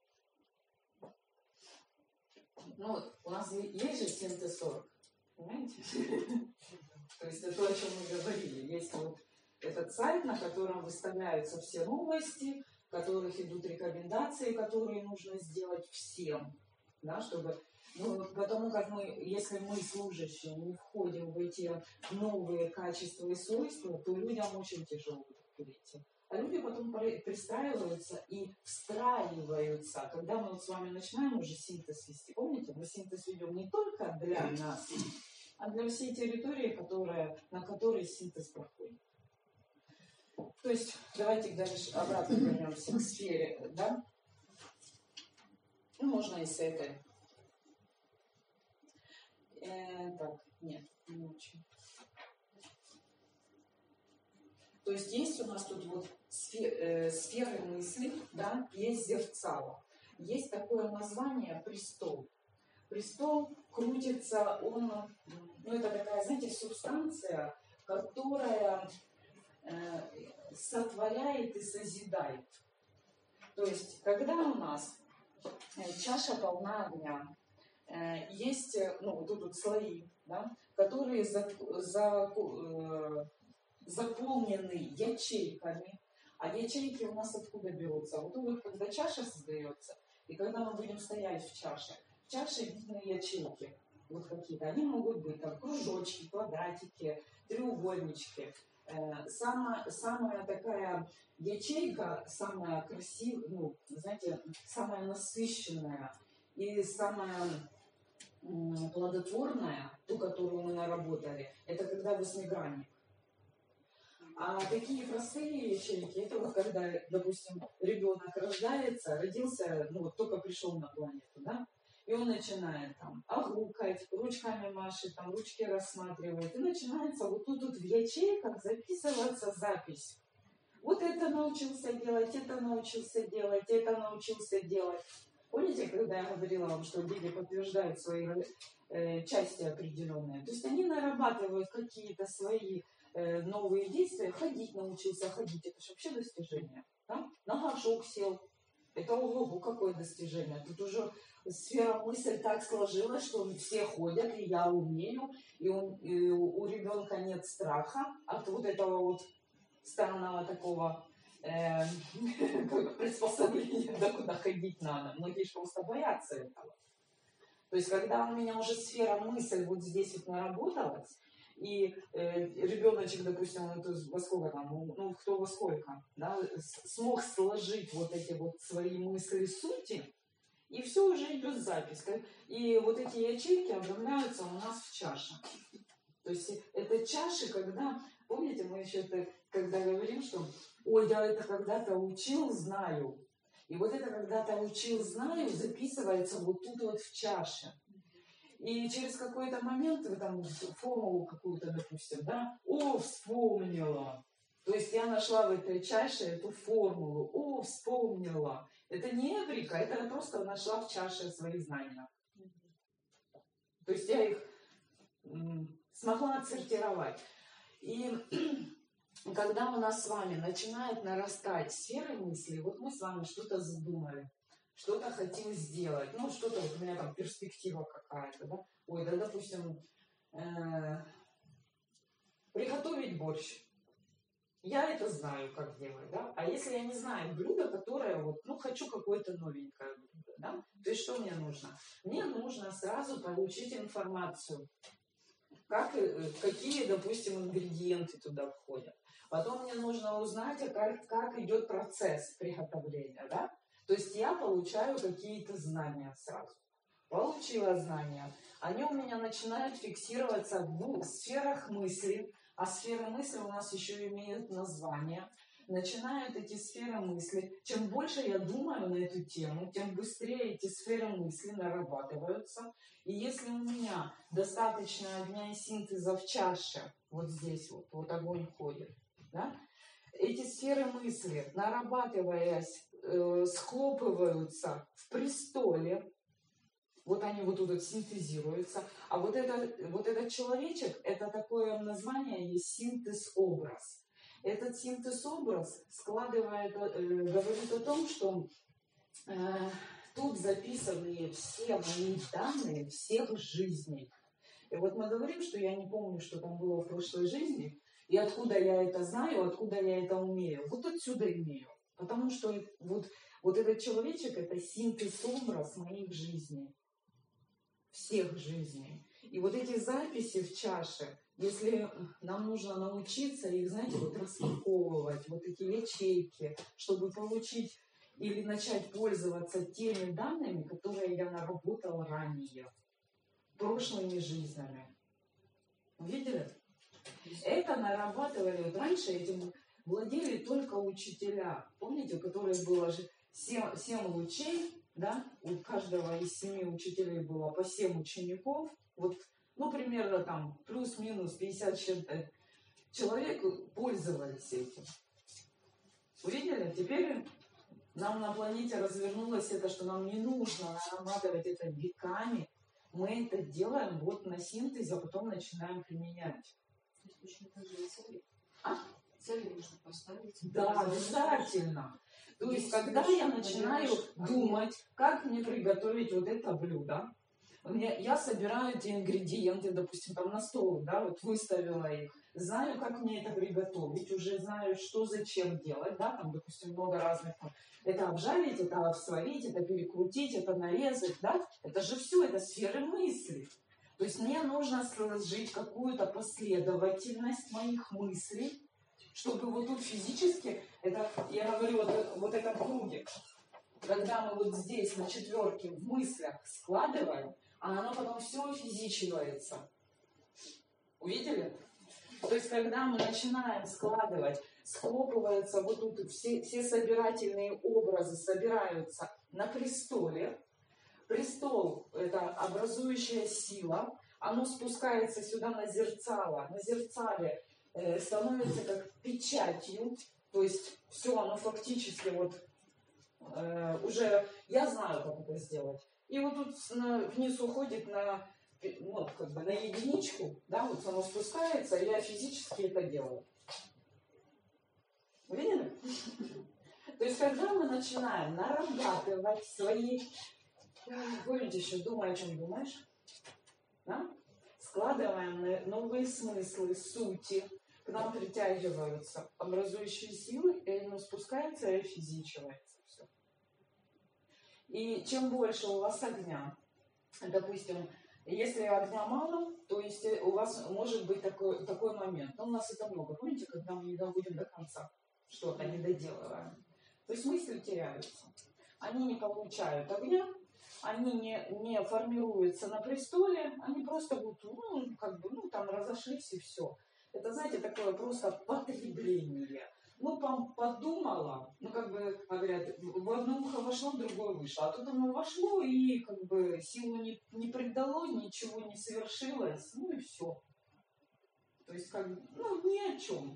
Ну вот, у нас есть же синтез сорок, понимаете? То есть это то, о чем мы говорили. Есть вот этот сайт, на котором выставляются все новости, в которых идут рекомендации, которые нужно сделать всем, да, чтобы... Ну, потому как мы, если мы, служащие, не входим в эти новые качества и свойства, то людям очень тяжело перейти. А люди потом пристраиваются и встраиваются. Когда мы вот с вами начинаем уже синтез вести, помните, мы синтез ведем не только для нас, а для всей территории, которая, на которой синтез проходит. То есть, давайте дальше обратно вернемся к сфере, да? Ну, можно и с этой. Э, так, нет, не очень. То есть есть у нас тут вот сфер, э, сферы мысли, да, есть зерцало. Есть такое название престол. Престол крутится, он, ну это такая, знаете, субстанция, которая э, сотворяет и созидает. То есть, когда у нас чаша полна огня, есть, ну, тут вот слои, да, которые за, за, э, заполнены ячейками. А ячейки у нас откуда берутся? Вот, вот когда чаша создается, и когда мы будем стоять в чаше, в чаше видны ячейки. Вот какие-то. Они могут быть там кружочки, квадратики, треугольнички. Э, самая, самая такая ячейка, самая красивая, ну, знаете, самая насыщенная и самая м, плодотворная, ту, которую мы наработали, это когда восьмигранник. А такие простые ячейки, это вот когда, допустим, ребенок рождается, родился, ну вот только пришел на планету, да, и он начинает там огукать, ручками машет, там ручки рассматривает, и начинается вот тут, тут в ячейках записываться запись. Вот это научился делать, это научился делать, это научился делать. Помните, когда я говорила вам, что дети подтверждают свои э, части определенные? То есть они нарабатывают какие-то свои э, новые действия. Ходить научился, ходить, это же вообще достижение. Да? На горшок сел. Это ого, какое достижение. Тут уже сфера мысли так сложилась, что все ходят, и я умею, и, он, и у ребенка нет страха от вот этого вот странного такого э, приспособления, да, куда ходить надо. Многие же просто боятся этого. То есть, когда у меня уже сфера мысли вот здесь вот наработалась, и э, ребеночек, допустим, это во сколько там, ну, кто во сколько, да, смог сложить вот эти вот свои мысли сути, и все уже идет запись. И вот эти ячейки обрамляются у нас в чаше. То есть это чаши, когда, помните, мы еще это, когда говорим, что ой, я это когда-то учил, знаю. И вот это когда-то учил, знаю, записывается вот тут вот в чаше. И через какой-то момент вы там формулу какую-то, допустим, да, о, вспомнила. То есть я нашла в этой чаше эту формулу, о, вспомнила. Это не эврика, это я просто нашла в чаше свои знания. То есть я их м, смогла отсортировать. И когда у нас с вами начинает нарастать сфера мысли, вот мы с вами что-то задумали, что-то хотим сделать, ну, что-то, вот у меня там перспектива какая-то, да, ой, да, допустим, э, приготовить борщ. Я это знаю, как делать, да, а если я не знаю блюдо, которое, вот, ну, хочу какое-то новенькое блюдо, да, то есть что мне нужно? Мне нужно сразу получить информацию, как, какие, допустим, ингредиенты туда входят. Потом мне нужно узнать, как, как идет процесс приготовления, да? То есть я получаю какие-то знания сразу. Получила знания. Они у меня начинают фиксироваться в сферах мысли, а сферы мысли у нас еще имеют название. Начинают эти сферы мысли. Чем больше я думаю на эту тему, тем быстрее эти сферы мысли нарабатываются. И если у меня достаточно огня и синтеза в чаше, вот здесь вот, вот огонь ходит, да, эти сферы мысли, нарабатываясь, э, схлопываются в престоле, вот они вот тут вот синтезируются, а вот, это, вот этот человечек, это такое название, есть синтез-образ. Этот синтез-образ складывает, э, говорит о том, что э, тут записаны все мои данные всех жизней. И вот мы говорим, что я не помню, что там было в прошлой жизни, и откуда я это знаю, откуда я это умею. Вот отсюда имею. Потому что вот, вот этот человечек, это синтез-образ моих жизней. Всех жизней. И вот эти записи в чаше, если нам нужно научиться их, знаете, вот распаковывать, вот эти ячейки, чтобы получить или начать пользоваться теми данными, которые я наработала ранее, прошлыми жизнями. Видели? Это нарабатывали, вот раньше этим владели только учителя. Помните, у которых было же семь, семь лучей, да? У каждого из семи учителей было по семь учеников. Вот, ну, примерно там плюс-минус пятьдесят человек пользовались этим. Увидели? Теперь нам на планете развернулось это, что нам не нужно нарабатывать это веками. Мы это делаем вот на синтезе, а потом начинаем применять. Точно так же и цели. А? Цели нужно поставить. Да, обязательно. То есть, когда я начинаю думать, как мне приготовить вот это блюдо, Мне, я собираю эти ингредиенты, допустим, там на стол, да, вот выставила их, знаю, как мне это приготовить, уже знаю, что зачем делать, да, там, допустим, много разных, там, это обжарить, это сварить, это перекрутить, это нарезать, да, это же все, это сферы мысли. То есть мне нужно сложить какую-то последовательность моих мыслей, чтобы вот тут физически, это, я говорю, вот, вот это в круге, когда мы вот здесь на четверке в мыслях складываем, а оно потом все физичивается. Увидели? То есть, когда мы начинаем складывать, схлопываются вот тут все, все собирательные образы, собираются на престоле. Престол – это образующая сила, оно спускается сюда на зерцало. На зерцале э, становится как печатью, то есть все оно фактически вот э, уже, я знаю, как это сделать. И вот тут на, вниз уходит на, ну, как бы на единичку, да, вот оно спускается, и я физически это делаю. Видели? То есть, когда мы начинаем нарабатывать свои... Помните еще, думай, о чем думаешь? Да? Складываем новые смыслы, сути, к нам притягиваются образующие силы, и оно спускается и физичивается. Все. И чем больше у вас огня, допустим, если огня мало, то есть у вас может быть такой, такой момент. Но у нас это много. Помните, когда мы не доводим до конца, что-то не доделываем. То есть мысли теряются. Они не получают огня, они не, не формируются на престоле, они просто будут, ну, как бы, ну, там разошлись и все. Это, знаете, такое просто потребление. Ну, подумала, ну, как бы, говорят, в одно ухо вошло, в другое вышло. А тут оно вошло и, как бы, силу не, не придало, ничего не совершилось, ну, и все. То есть, как бы, ну, ни о чем.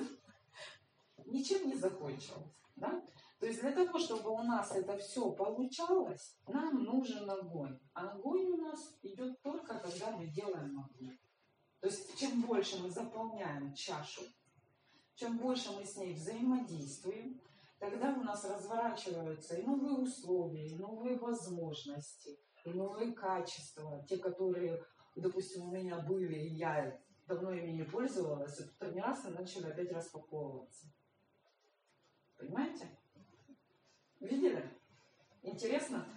Ничем не закончилось, да? То есть для того, чтобы у нас это все получалось, нам нужен огонь. А огонь у нас идет только, когда мы делаем огонь. То есть чем больше мы заполняем чашу, чем больше мы с ней взаимодействуем, тогда у нас разворачиваются и новые условия, и новые возможности, и новые качества, те, которые, допустим, у меня были, и я давно ими не пользовалась, и тут они раз и начали опять распаковываться. Понимаете? Видели? Интересно?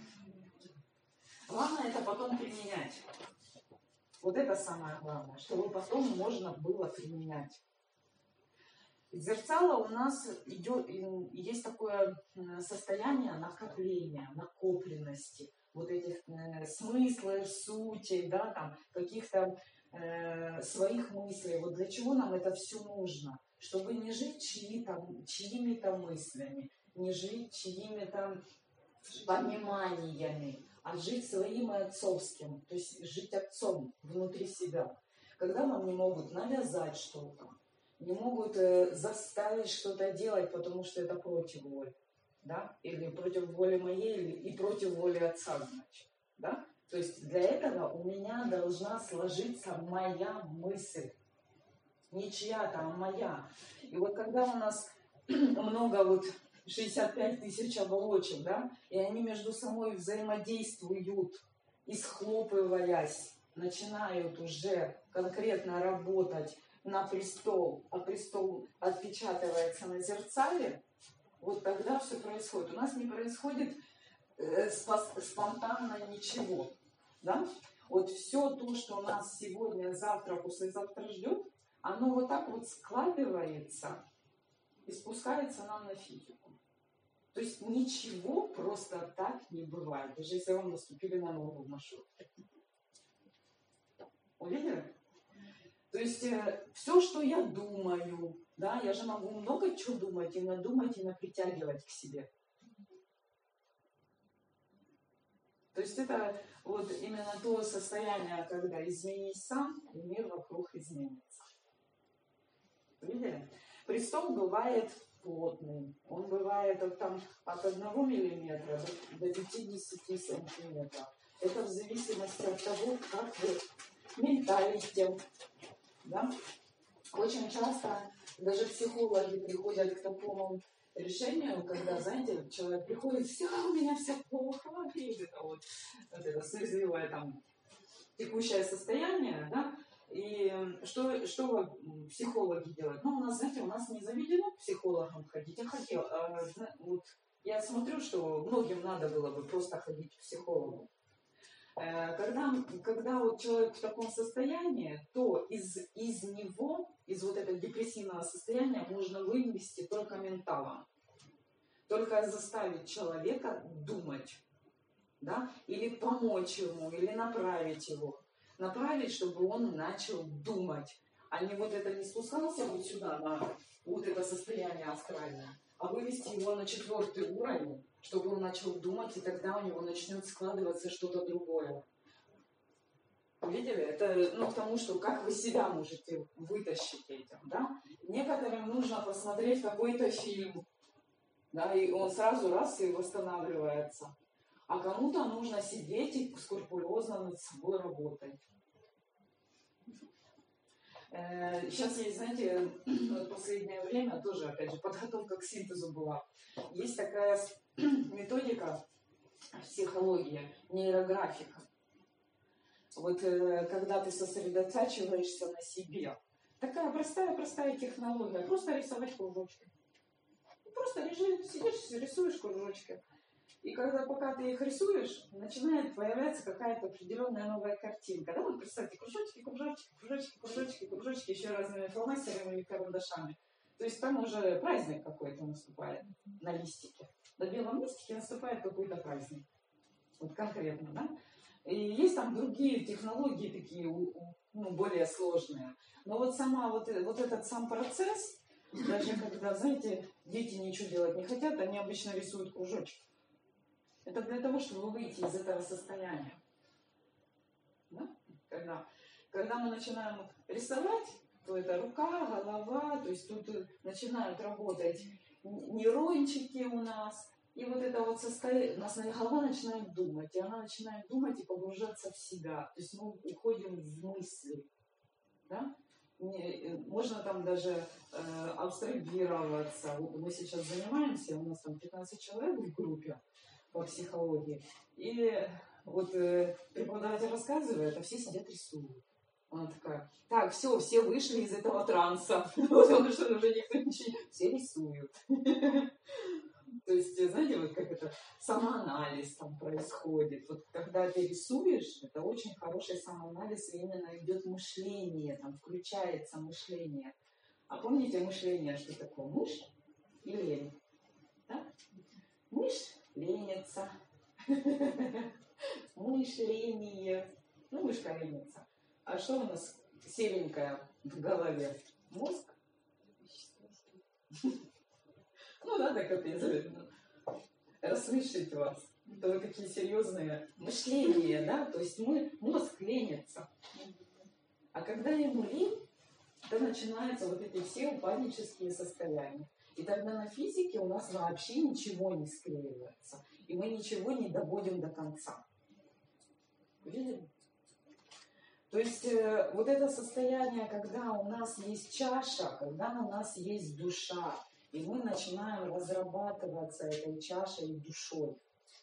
Главное это потом применять. Вот это самое главное, чтобы потом можно было применять. Зерцало у нас идет, есть такое состояние накопления, накопленности, вот этих э, смыслов, сутей, да, там, каких-то э, своих мыслей. Вот для чего нам это все нужно? Чтобы не жить чьи-то, чьими-то мыслями, не жить чьими-то пониманиями, а жить своим и отцовским, то есть жить отцом внутри себя. Когда вам не могут навязать что-то, не могут э, заставить что-то делать, потому что это против воли, да, или против воли моей, или и против воли отца, значит, да. То есть для этого у меня должна сложиться моя мысль, не чья-то, а моя. И вот когда у нас много вот шестьдесят пять тысяч оболочек, да, и они между собой взаимодействуют, и схлопываясь, начинают уже конкретно работать на престол, а престол отпечатывается на зерцале, вот тогда все происходит. У нас не происходит э, спонтанно ничего, да? Вот все то, что нас сегодня, завтра, послезавтра ждет, оно вот так вот складывается и спускается нам на физику. То есть ничего просто так не бывает, даже если вам наступили на ногу в маршрутке. Увидели? То есть э, все, что я думаю, да, я же могу много чего думать, и надумать, и напритягивать к себе. То есть это вот именно то состояние, когда изменись сам, и мир вокруг изменится. Видели? Престол бывает плотный. Он бывает от, там, от одного миллиметра до, до пятидесяти сантиметров. Это в зависимости от того, как вы менталите. Да? Очень часто даже психологи приходят к такому решению, когда, знаете, человек приходит, все, у меня все плохо, и это вот, вот это слезливое там текущее состояние, да, и что, что психологи делают? Ну, у нас, знаете, у нас не заведено к психологам ходить. Я хотела, а, вот, я смотрю, что многим надо было бы просто ходить к психологу. Когда, когда вот человек в таком состоянии, то из, из него, из вот этого депрессивного состояния можно вывести только менталом. Только заставить человека думать, да, или помочь ему, или направить его. Направить, чтобы он начал думать, а не вот это не спускался вот сюда, на вот это состояние астральное, а вывести его на четвертый уровень, чтобы он начал думать, и тогда у него начнет складываться что-то другое. Видели? Это, ну, к тому, что как вы себя можете вытащить этим, да? Некоторым нужно посмотреть какой-то фильм, да, и он сразу раз и восстанавливается. А кому-то нужно сидеть и скрупулезно над собой работать. Сейчас есть, знаете, в последнее время тоже, опять же, подготовка к синтезу была. Есть такая методика психология, нейрографика. Вот когда ты сосредотачиваешься на себе. Такая простая-простая технология. Просто рисовать кружочки. Просто лежишь, сидишь, рисуешь кружочки. И когда пока ты их рисуешь, начинает появляться какая-то определенная новая картинка. Да, вот представьте, кружочки, кружочки, кружочки, кружочки, кружочки, еще разными фломастерами и карандашами. То есть там уже праздник какой-то наступает на листике. На белом листике наступает какой-то праздник. Вот конкретно, да? И есть там другие технологии такие, ну, более сложные. Но вот сама, вот, вот этот сам процесс, даже когда, знаете, дети ничего делать не хотят, они обычно рисуют кружочки. Это для того, чтобы выйти из этого состояния. Да? Когда, когда мы начинаем рисовать, то это рука, голова, то есть тут начинают работать нейрончики у нас. И вот это вот состояние, у нас голова начинает думать, и она начинает думать и погружаться в себя. То есть мы уходим в мысли. Да? Можно там даже э, абстрагироваться. Вот мы сейчас занимаемся, у нас там пятнадцать человек в группе по психологии. И вот э, преподаватель рассказывает, а все сидят рисуют. Она такая, так, все, все вышли из этого транса. Потому что уже никто ничего, все рисуют. То есть, знаете, вот как это, самоанализ там происходит. Вот когда ты рисуешь, это очень хороший самоанализ, и именно идет мышление, там включается мышление. А помните мышление, что такое? Мышь и лень? Да? Мышь ленится. Мышление. Ну, мышка ленится. А что у нас серенькое в голове? Мозг? Ну, да, так это известно. Расслышать вас. Это вы такие серьезные мышления, да? То есть мы, мозг ленится. А когда ему лень, то начинаются вот эти все упаднические состояния. И тогда на физике у нас вообще ничего не склеивается. И мы ничего не доводим до конца. Видели? То есть э, вот это состояние, когда у нас есть чаша, когда у нас есть душа, и мы начинаем разрабатываться этой чашей и душой.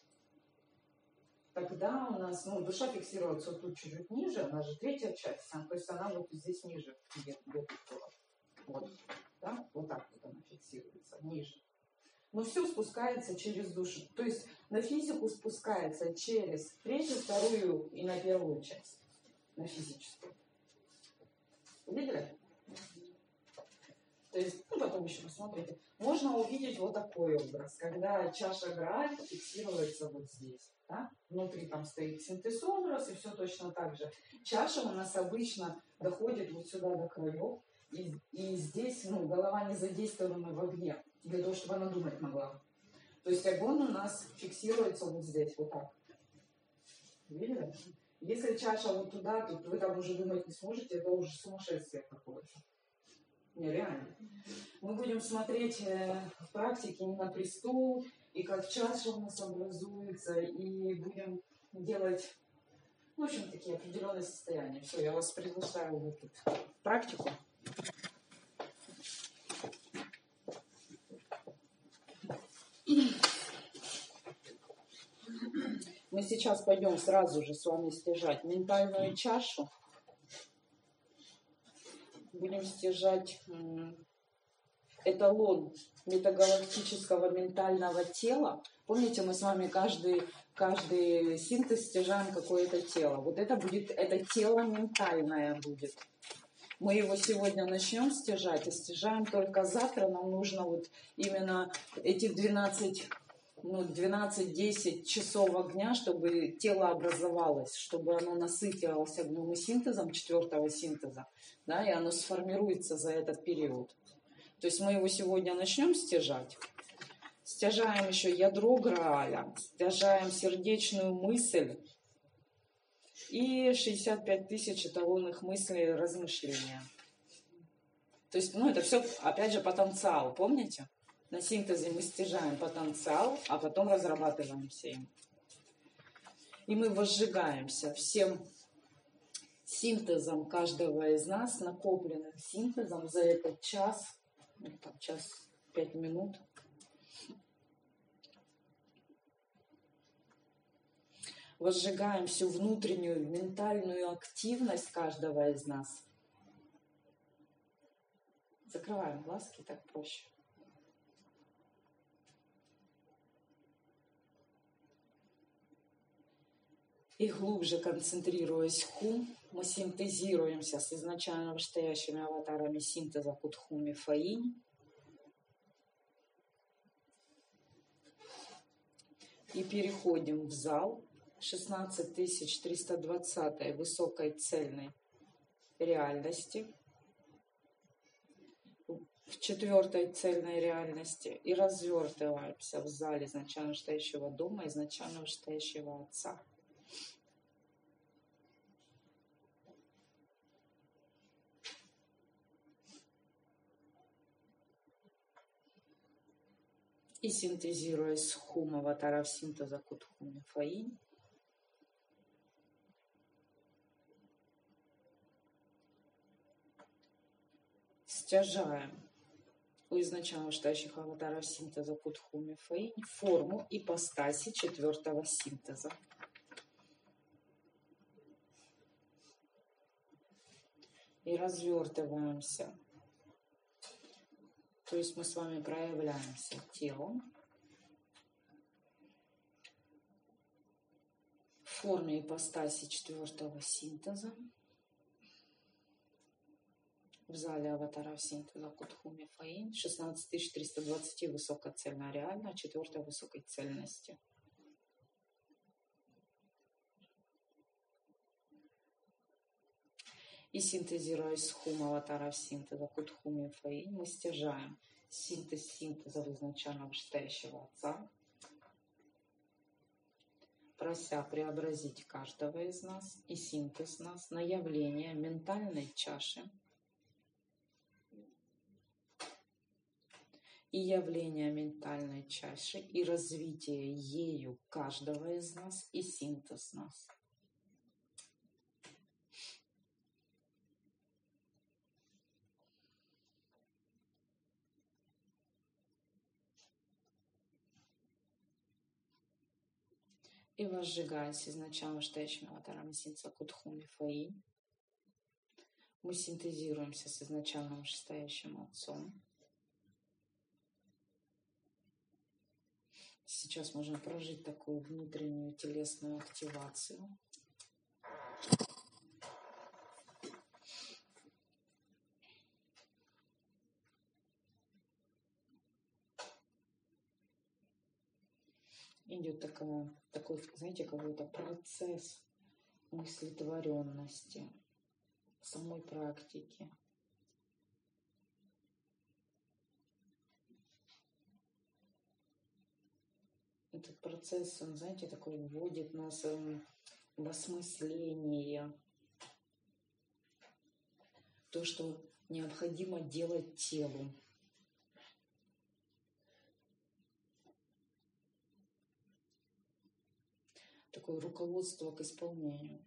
Тогда у нас, ну, душа фиксируется вот тут чуть-чуть ниже, она же третья часть, то есть она вот здесь ниже, где-то, где-то вот, да, вот так вот она фиксируется, ниже. Но все спускается через душу, то есть на физику спускается через третью, вторую и на первую часть, на физическую. Увидели? То есть, ну, потом еще посмотрите. Можно увидеть вот такой образ, когда чаша Грааль фиксируется вот здесь. Да? Внутри там стоит синтез-образ, и все точно так же. Чаша у нас обычно доходит вот сюда до краев, и, и здесь, ну, голова не задействована в огне, для того, чтобы она думать могла. То есть огонь у нас фиксируется вот здесь, вот так. Видели? Если чаша вот туда, то вы там уже думать не сможете, это уже сумасшествие какое-то. Нереально. Мы будем смотреть в практике не на престол, и как чаша у нас образуется, и будем делать, ну, в общем, такие определенные состояния. Все, я вас приглашаю в эту практику. Мы сейчас пойдем сразу же с вами стяжать ментальную чашу. Будем стяжать эталон метагалактического ментального тела. Помните, мы с вами каждый, каждый синтез стяжаем какое-то тело. Вот это будет, это тело ментальное будет. Мы его сегодня начнем стяжать, а стяжаем только завтра. Нам нужно вот именно эти двенадцать, ну, двенадцать-десять часов огня, чтобы тело образовалось, чтобы оно насытилось огнем и синтезом четвертого синтеза, да, и оно сформируется за этот период. То есть мы его сегодня начнем стяжать. Стяжаем еще ядро Грааля, стяжаем сердечную мысль и шестьдесят пять тысяч эталонных мыслей и размышления. То есть, ну, это все, опять же, потенциал, помните? На синтезе мы стяжаем потенциал, а потом разрабатываемся им. И мы возжигаемся всем синтезом каждого из нас, накопленным синтезом за этот час, ну, там, час пять минут. Возжигаем всю внутреннюю ментальную активность каждого из нас. Закрываем глазки, так проще. И глубже концентрируясь в хум, мы синтезируемся с изначально вышестоящими аватарами синтеза Кутхуми Фаинь. И переходим в зал шестнадцать тысяч триста двадцатой высокой цельной реальности, в четвертой цельной реальности, и развертываемся в зале изначально вышестоящего дома, изначально вышестоящего Отца. И синтезируясь с хум аватаров синтеза Кутхуми Фаинь, стяжаем у изначально вышестоящих аватаров синтеза Кутхуми Фаинь форму ипостаси четвертого синтеза. И развертываемся. То есть мы с вами проявляемся телом в форме ипостаси четвертого синтеза в зале аватаров синтеза Кутхуми Фаинь, шестнадцать тысяч триста двадцать высокоцельно реально, четвертой высокой цельности. И синтезируясь с хум аватаров синтеза Кутхуми Фаинь, мы стяжаем синтез синтеза изначально вышестоящего Отца, прося преобразить каждого из нас и синтез нас на явление ментальной чаши и явление ментальной чаши и развитие ею каждого из нас и синтез нас. И возжигаясь изначально вышестоящими аватарами синтеза Кутхуми Фаинь, мы синтезируемся с изначальным вышестоящим Отцом. Сейчас можно прожить такую внутреннюю телесную активацию. Идет такая, такой, знаете, какой-то процесс мыслетворенности самой практики. Этот процесс, он, знаете, такой вводит нас в осмысление. То, что необходимо делать телу. Такое руководство к исполнению.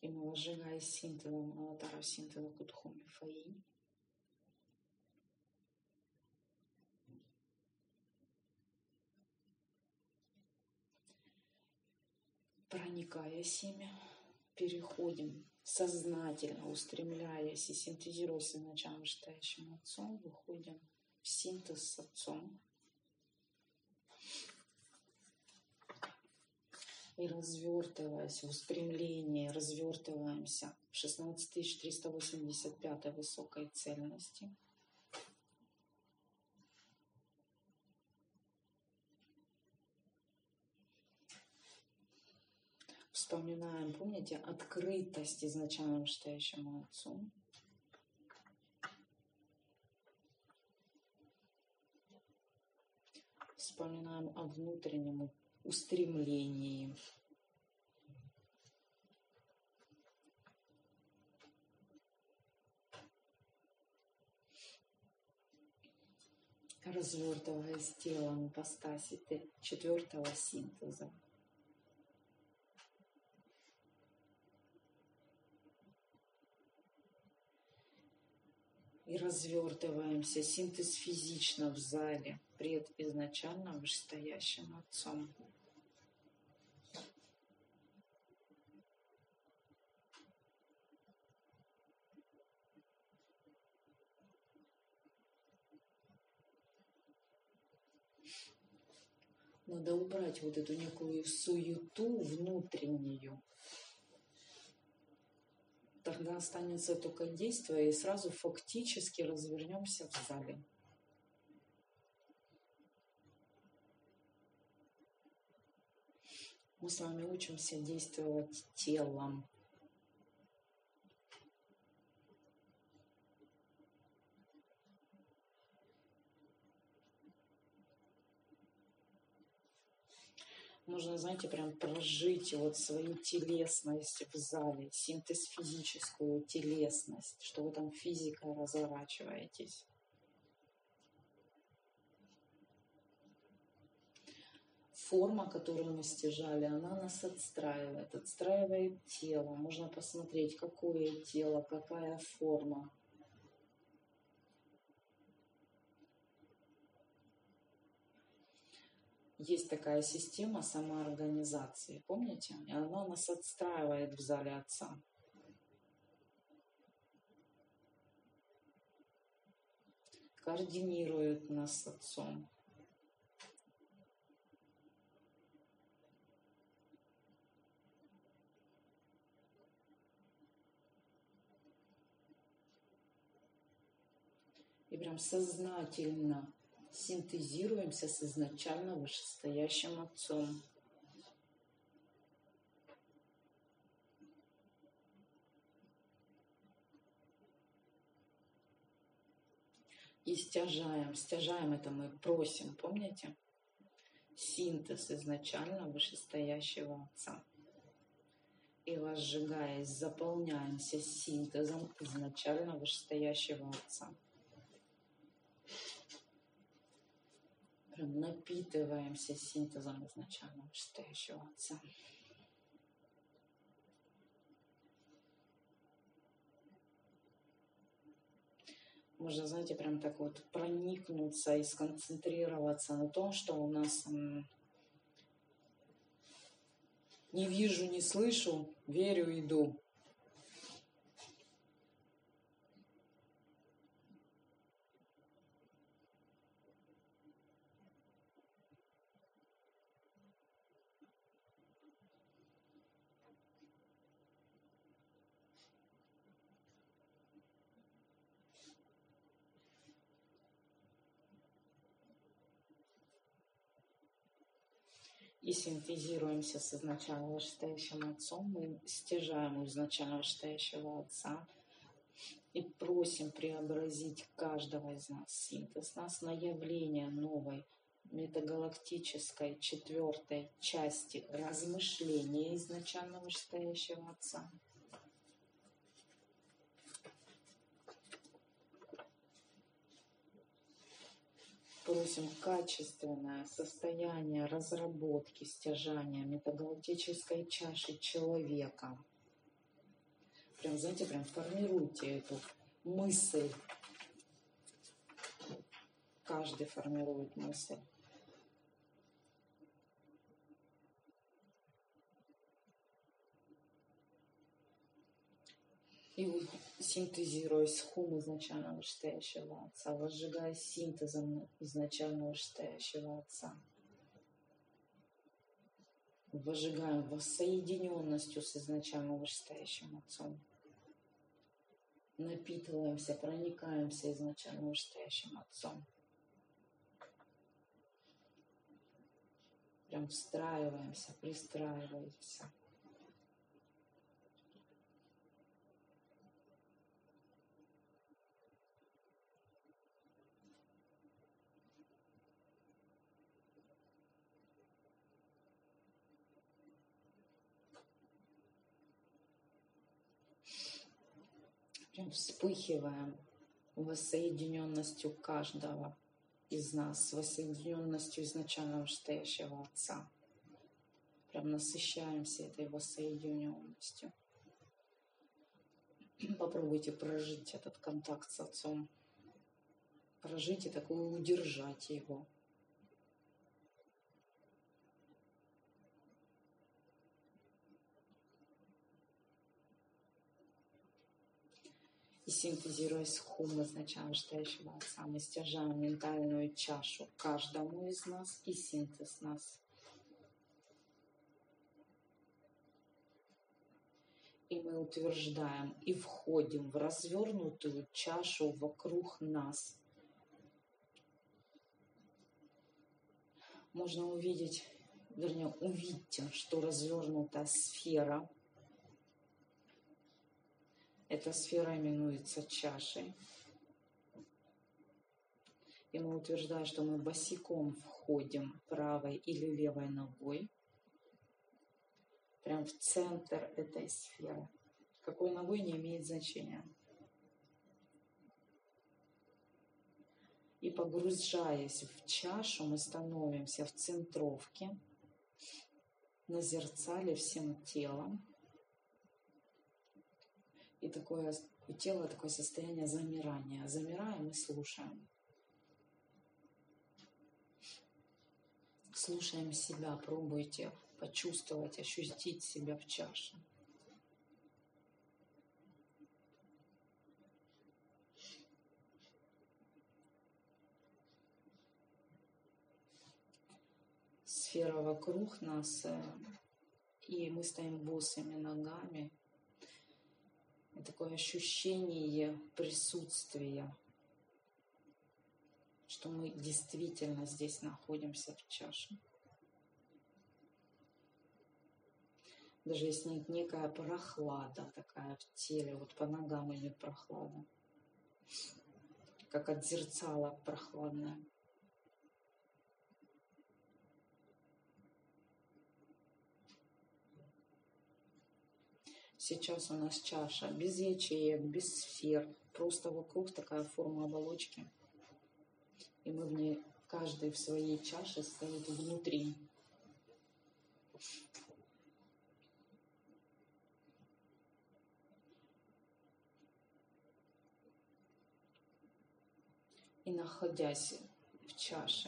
И мы, возжигая синтезом аватара синтеза Кудхоми Фаи, проникая ими, переходим сознательно, устремляясь и синтезируясь с изначально вышестоящим Отцом, выходим в синтез с Отцом и, развертываясь в устремлении, развертываемся в шестнадцать тысяч триста восемьдесят пятой высокой цельности. Вспоминаем, помните, открытость изначально вышестоящему Отцу. Вспоминаем о внутреннем устремлении. Развертываясь телом ипостаси четвертого синтеза. И развертываемся, синтез физично в зале, пред изначально вышестоящим Отцом. Надо убрать вот эту некую суету внутреннюю. Тогда останется только действие, и сразу фактически развернемся в зале. Мы с вами учимся действовать телом. Можно, знаете, прям прожить вот свою телесность в зале, синтез физическую телесность, что вы там физикой разворачиваетесь. Форма, которую мы стяжали, она нас отстраивает, отстраивает тело. Можно посмотреть, какое тело, какая форма. Есть такая система самоорганизации, помните? И она нас отстраивает в зале Отца. Координирует нас с Отцом. И прям сознательно синтезируемся с изначально вышестоящим Отцом. И стяжаем. Стяжаем это мы просим, помните? Синтез изначально вышестоящего Отца. И, возжигаясь, заполняемся синтезом изначально вышестоящего Отца. Прям напитываемся синтезом изначально вышестоящего Отца. Можно, знаете, прям так вот проникнуться и сконцентрироваться на том, что у нас м, не вижу, не слышу, верю, иду. И синтезируемся с изначально вышестоящим Отцом, мы стяжаем у изначально вышестоящего Отца и просим преобразить каждого из нас, синтез нас на явление новой метагалактической четвертой части размышления изначально вышестоящего Отца. Просим качественное состояние разработки, стяжания метагалактической чаши человека. Прям, знаете, прям формируйте эту мысль. Каждый формирует мысль. И синтезируя схему изначально вышестоящего Отца, возжигая синтезом изначально вышестоящего Отца, возжигаем воссоединенностью с изначально вышестоящим Отцом, напитываемся, проникаемся изначально вышестоящим Отцом, прям встраиваемся, пристраиваемся. Прям вспыхиваем воссоединенностью каждого из нас, воссоединенностью изначально вышестоящего Отца. Прям насыщаемся этой воссоединенностью. Попробуйте прожить этот контакт с Отцом. Прожить и такое удержать его. И синтезируя схему изначально вышестоящего Отца, мы стяжаем ментальную чашу каждому из нас и синтез нас. И мы утверждаем и входим в развернутую чашу вокруг нас. Можно увидеть, вернее, увидьте, что развернутая сфера. Эта сфера именуется чашей. И мы утверждаем, что мы босиком входим правой или левой ногой прям в центр этой сферы. Какой ногой не имеет значения. И погружаясь в чашу, мы становимся в центровке, на зерцале всем телом. И такое у тела такое состояние замирания. Замираем и слушаем. Слушаем себя, пробуйте почувствовать, ощутить себя в чаше. Сфера вокруг нас, и мы стоим босыми ногами. И такое ощущение присутствия, что мы действительно здесь находимся в чаше. Даже если нет некая прохлада такая в теле, вот по ногам идет прохлада, как от зерцала прохладная. Сейчас у нас чаша без ячеек, без сфер, просто вокруг такая форма оболочки. И мы в ней, каждый в своей чаше стоит внутри. И находясь в чаше,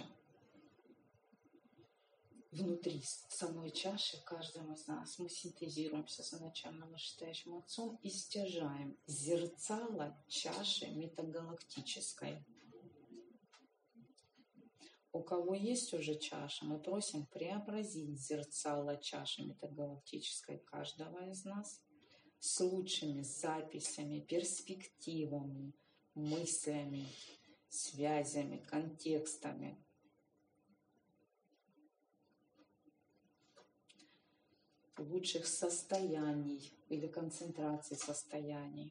внутри самой чаши, каждого из нас, мы синтезируемся с изначально вышестоящим Отцом и стяжаем зерцало чаши метагалактической. У кого есть уже чаша, мы просим преобразить зерцало чаши метагалактической каждого из нас с лучшими записями, перспективами, мыслями, связями, контекстами. Лучших состояний или концентрации состояний.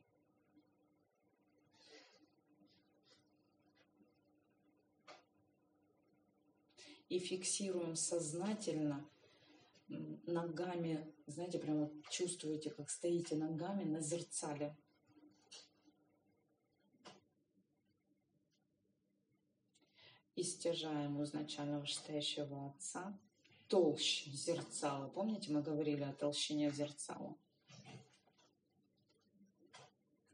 И фиксируем сознательно ногами, знаете, прямо чувствуете, как стоите ногами на зерцале. И стяжаем у изначально вышестоящего Отца толще зерцала. Помните, мы говорили о толщине зерцала?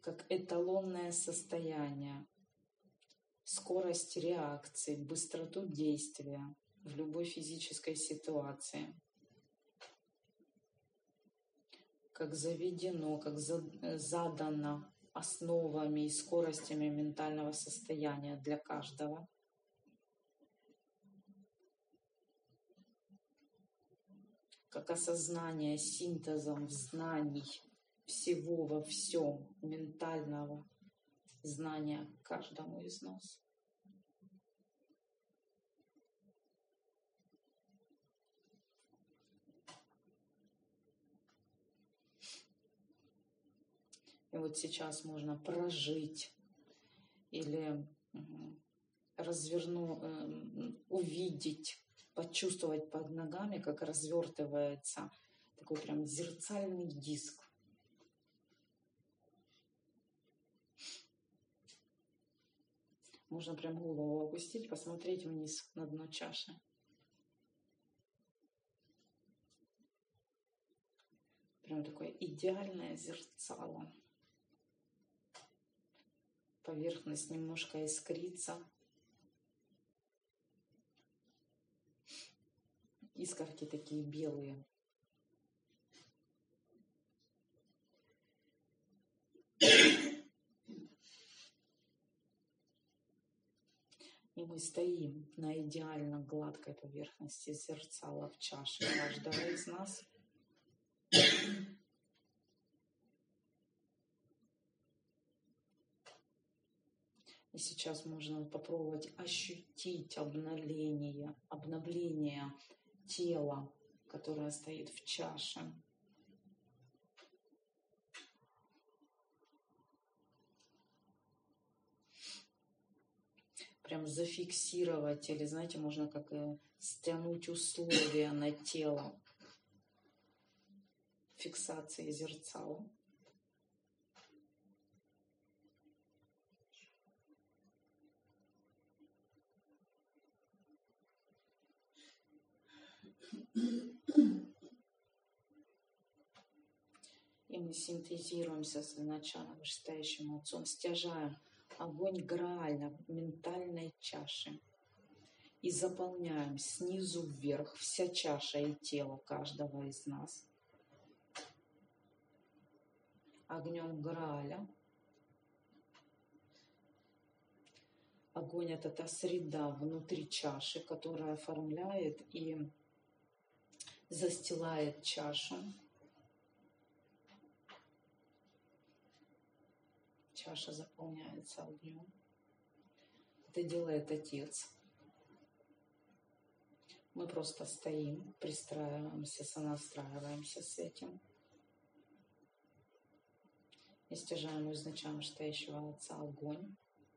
как эталонное состояние, скорость реакции, быстроту действия в любой физической ситуации, как заведено, как задано основами и скоростями ментального состояния для каждого. Как осознание синтезом знаний всего во всем, ментального знания каждому из нас. И вот сейчас можно прожить или развернуть, увидеть, почувствовать под ногами, как развертывается такой прям зеркальный диск. Можно прям голову опустить, посмотреть вниз на дно чаши. Прям такое идеальное зерцало. Поверхность немножко искрится. Искорки такие белые. И мы стоим на идеально гладкой поверхности зерцала в чаше каждого из нас. И сейчас можно попробовать ощутить обновление, обновление тела, которое стоит в чаше. Прям зафиксировать, или, знаете, можно как и стянуть условия на тело фиксации зерцала. И мы синтезируемся с началом вышестоящим Отцом, стяжаем огонь Грааля ментальной чаши и заполняем снизу вверх вся чаша и тело каждого из нас огнем Грааля. Огонь — это та среда внутри чаши, которая оформляет и застилает чашу. Чаша заполняется огнем. Это делает Отец. Мы просто стоим, пристраиваемся, сонастраиваемся с этим. И стяжаем изначально вышестоящего Отца огонь.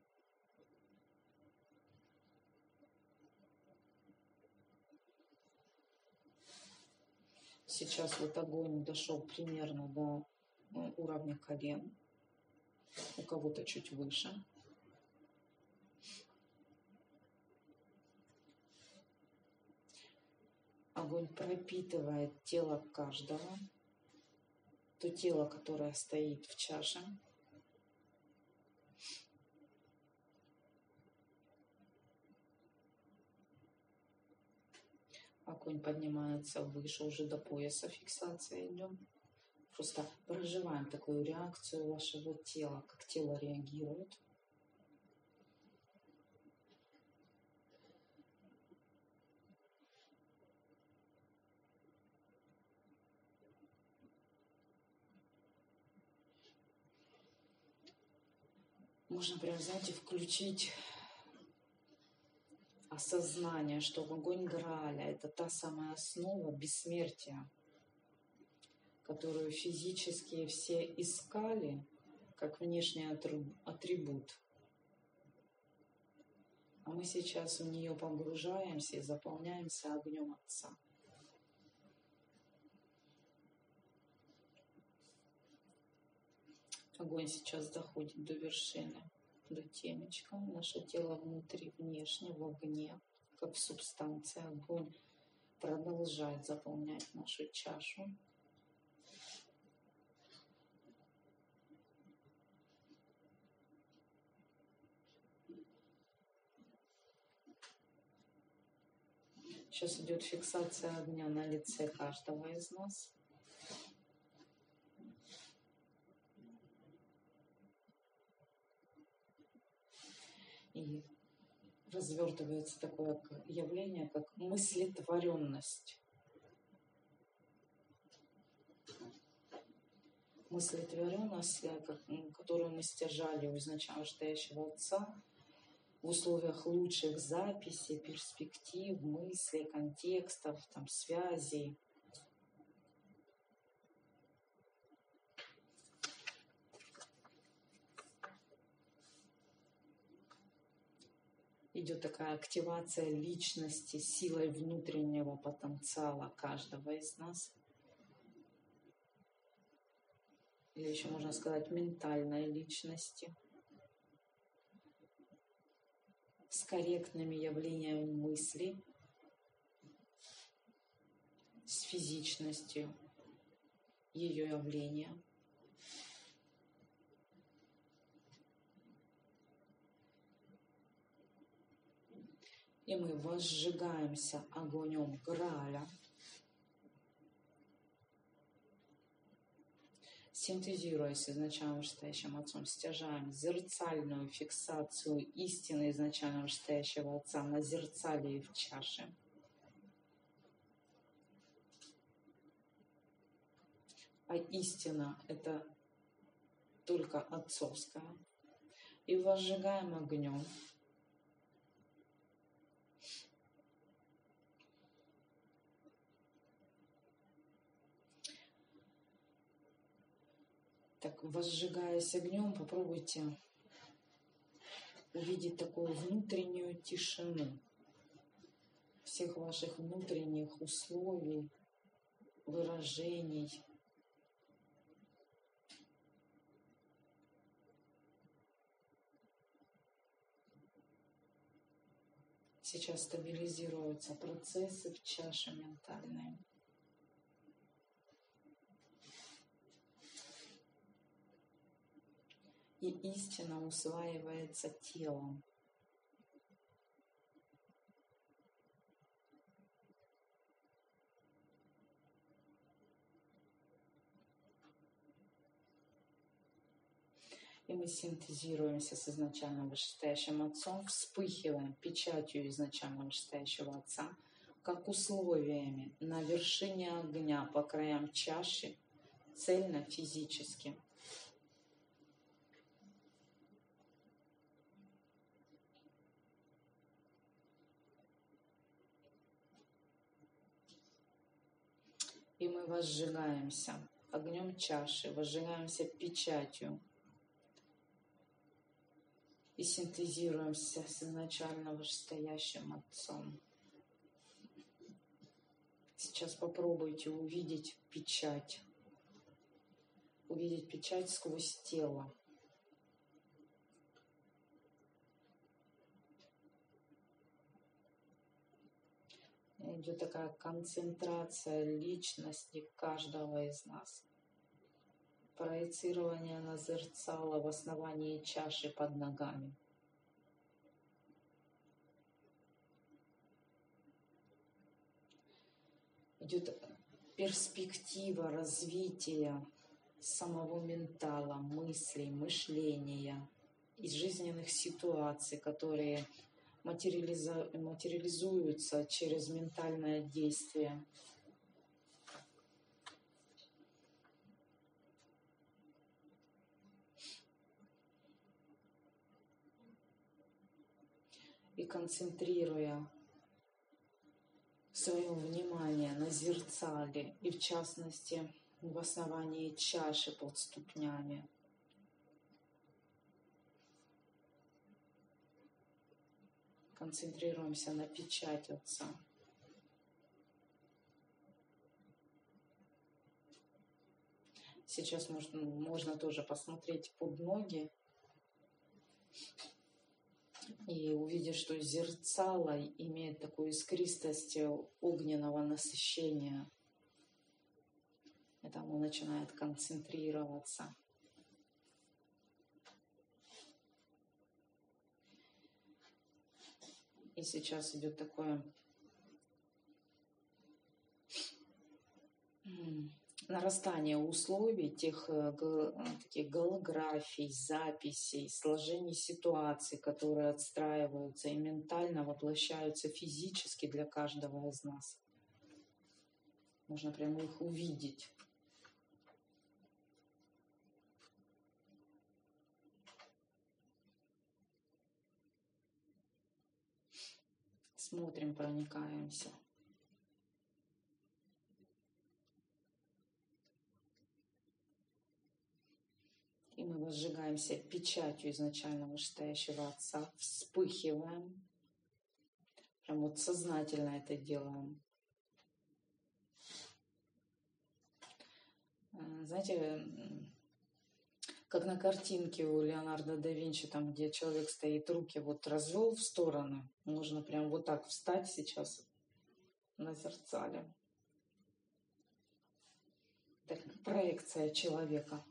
Сейчас вот огонь дошел примерно до уровня колен. У кого-то чуть выше. Огонь пропитывает тело каждого. То тело, которое стоит в чаше. Огонь поднимается выше, уже до пояса фиксация идем. Просто проживаем такую реакцию вашего тела, как тело реагирует. Можно прям, знаете, включить осознание, что огонь Грааля — это та самая основа бессмертия, которую физические все искали как внешний атрибут. А мы сейчас в нее погружаемся и заполняемся огнем Отца. Огонь сейчас доходит до вершины, до темечка. Наше тело внутри, внешне, в огне, как в субстанции. Огонь продолжает заполнять нашу чашу. Сейчас идет фиксация огня на лице каждого из нас. И развертывается такое явление, как мыслетворенность. Мыслетворенность, которую мы стяжали у изначально стоящего Отца, в условиях лучших записей, перспектив, мыслей, контекстов, там, связей. Идет такая активация личности, силой внутреннего потенциала каждого из нас. Или еще можно сказать ментальной личности. С корректными явлениями мысли, с физичностью ее явления. И мы возжигаемся огнем Грааля, синтезируя с изначально вышестоящим Отцом, стяжаем зерцальную фиксацию истины изначально вышестоящего Отца на зерцале и в чаше. А истина — это только отцовская. И возжигаем огнем. Так, возжигаясь огнем, попробуйте увидеть такую внутреннюю тишину всех ваших внутренних условий, выражений. Сейчас стабилизируются процессы в чаше ментальной. И истина усваивается телом. И мы синтезируемся с изначально вышестоящим Отцом, вспыхиваем печатью изначально вышестоящего Отца, как условиями на вершине огня по краям чаши, цельно физически. И мы возжигаемся огнем чаши, возжигаемся печатью и синтезируемся с изначально вышестоящим Отцом. Сейчас попробуйте увидеть печать, увидеть печать сквозь тело. Идет такая концентрация личности каждого из нас. Проецирование на зерцало в основании чаши под ногами. Идет перспектива развития самого ментала, мыслей, мышления, из жизненных ситуаций, которые материализу... материализуются через ментальное действие. И концентрируя свое внимание на зерцале и в частности в основании чаши под ступнями. Концентрируемся на печать Отца. Сейчас можно, можно тоже посмотреть под ноги и увидеть, что зерцало имеет такую искристость огненного насыщения. Это оно начинает концентрироваться. И сейчас идет такое нарастание условий, тех таких голографий, записей, сложений ситуаций, которые отстраиваются и ментально воплощаются физически для каждого из нас. Можно прямо их увидеть. Смотрим, проникаемся. И мы возжигаемся печатью изначально вышестоящего Отца, вспыхиваем. Прям вот сознательно это делаем. Знаете, как на картинке у Леонардо да Винчи, там, где человек стоит, руки вот развел в стороны. Нужно прям вот так встать сейчас на зеркале. Так, проекция человека.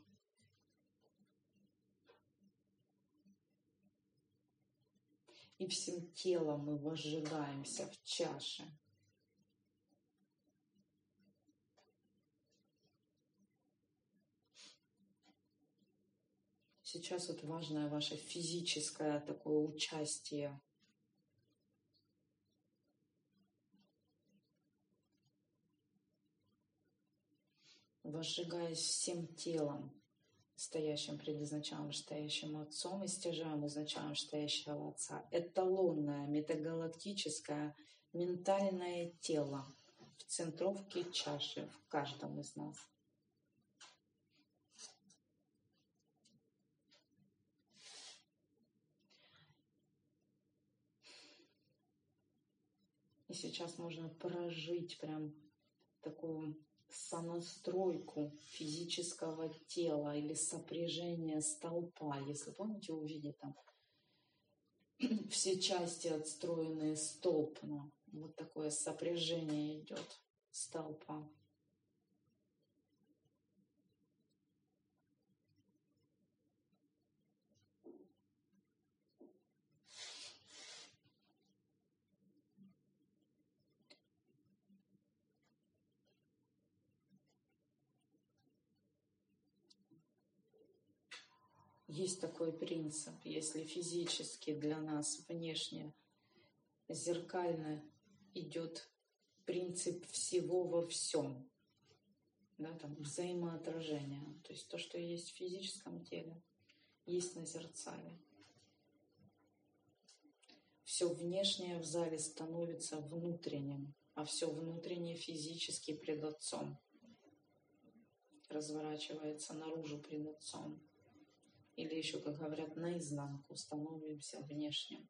И всем телом мы возжигаемся в чаше. Сейчас вот важное ваше физическое такое участие. Возжигаясь всем телом, стоящим пред изначальным стоящим Отцом, и стяжаем изначальным стоящего Отца. Эталонное, метагалактическое, ментальное тело в центровке чаши в каждом из нас. И сейчас можно прожить прям такую сонастройку физического тела или сопряжение столпа. Если помните, увидеть там все части отстроенные столпно. Вот такое сопряжение идет столпа. Есть такой принцип, если физически для нас внешне зеркально идет принцип всего во всем, да, там взаимоотражение, то есть то, что есть в физическом теле, есть на зеркале. Все внешнее в зале становится внутренним, а все внутреннее физически пред Отцом разворачивается наружу пред Отцом. Или еще, как говорят, наизнанку становимся внешним.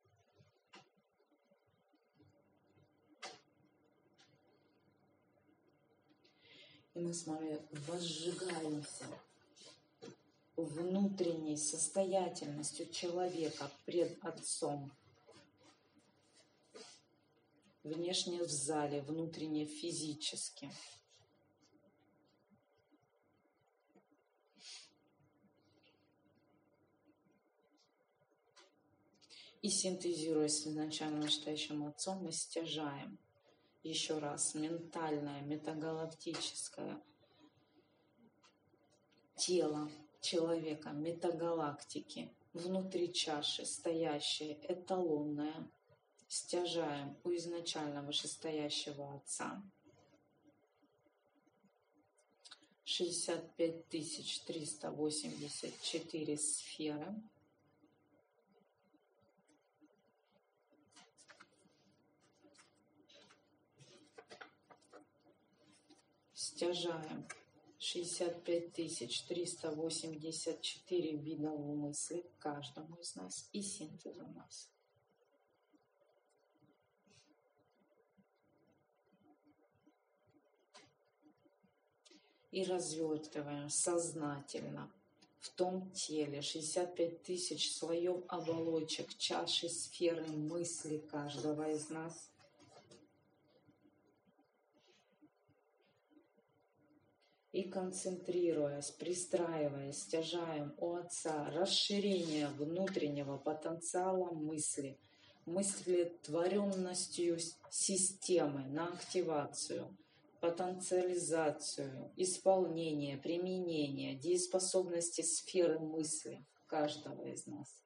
И мы с вами возжигаемся внутренней состоятельностью человека пред Отцом. Внешне в зале, внутренне физически. И синтезируя с изначально настоящим Отцом, мы стяжаем еще раз ментальное, метагалактическое тело человека, метагалактики, внутри чаши, стоящее, эталонное, стяжаем у изначально вышестоящего Отца. шестьдесят пять тысяч триста восемьдесят четыре сферы. Стяжаем шестьдесят пять тысяч триста восемьдесят четыре вида мысли каждому из нас и синтез у нас. И развертываем сознательно в том теле шестьдесят пять тысяч слоев оболочек, чаши, сферы мысли каждого из нас. И концентрируясь, пристраиваясь, стяжаем у Отца расширение внутреннего потенциала мысли, мыслетворенностью системы на активацию, потенциализацию, исполнение, применение, дееспособности сферы мысли каждого из нас.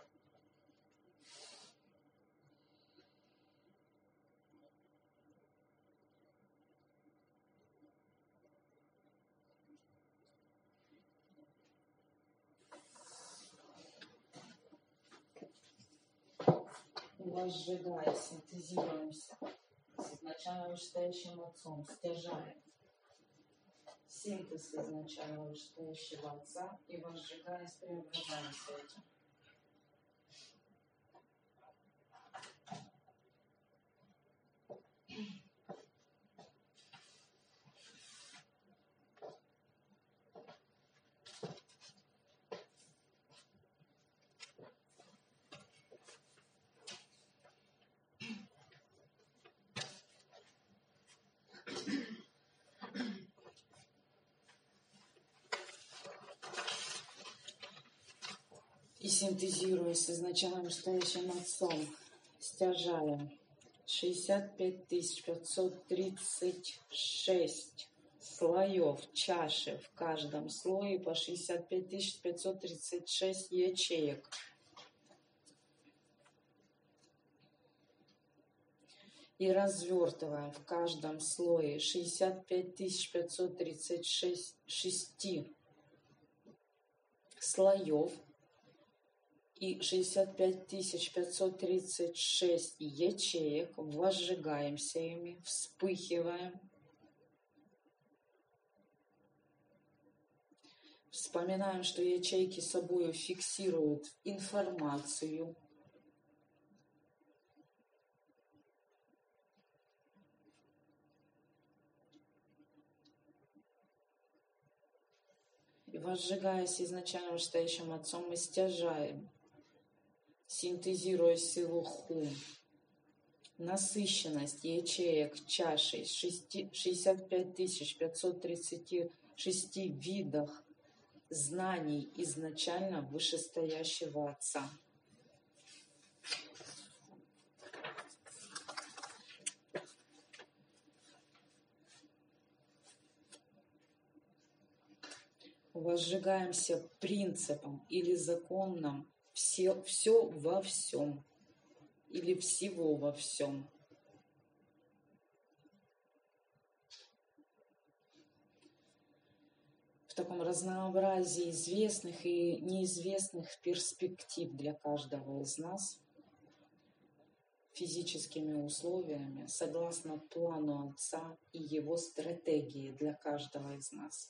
Возжигая, синтезируемся с изначально вышестоящим Отцом, стяжаем синтез изначально вышестоящего Отца и возжигаясь, преображаемся этим. И синтезируя с изначально вышестоящим Отцом, стяжаем шестьдесят пять тысяч пятьсот тридцать шесть слоев чаши, в каждом слое по шестьдесят пять тысяч пятьсот тридцать шесть ячеек. И развертываем в каждом слое шестьдесят пять тысяч пятьсот тридцать шесть шести слоев и шестьдесят пять тысяч пятьсот тридцать шесть ячеек, возжигаемся ими, вспыхиваем, вспоминаем, что ячейки собой фиксируют информацию, и возжигаясь изначально вышестоящим Отцом, мы стяжаем, синтезируя силу хум, насыщенность ячеек чашей шестьдесят пять тысяч пятьсот тридцать шесть видах знаний изначально вышестоящего Отца. Возжигаемся принципом или законом все, все во всем или всего во всем. В таком разнообразии известных и неизвестных перспектив для каждого из нас, физическими условиями, согласно плану Отца и его стратегии для каждого из нас.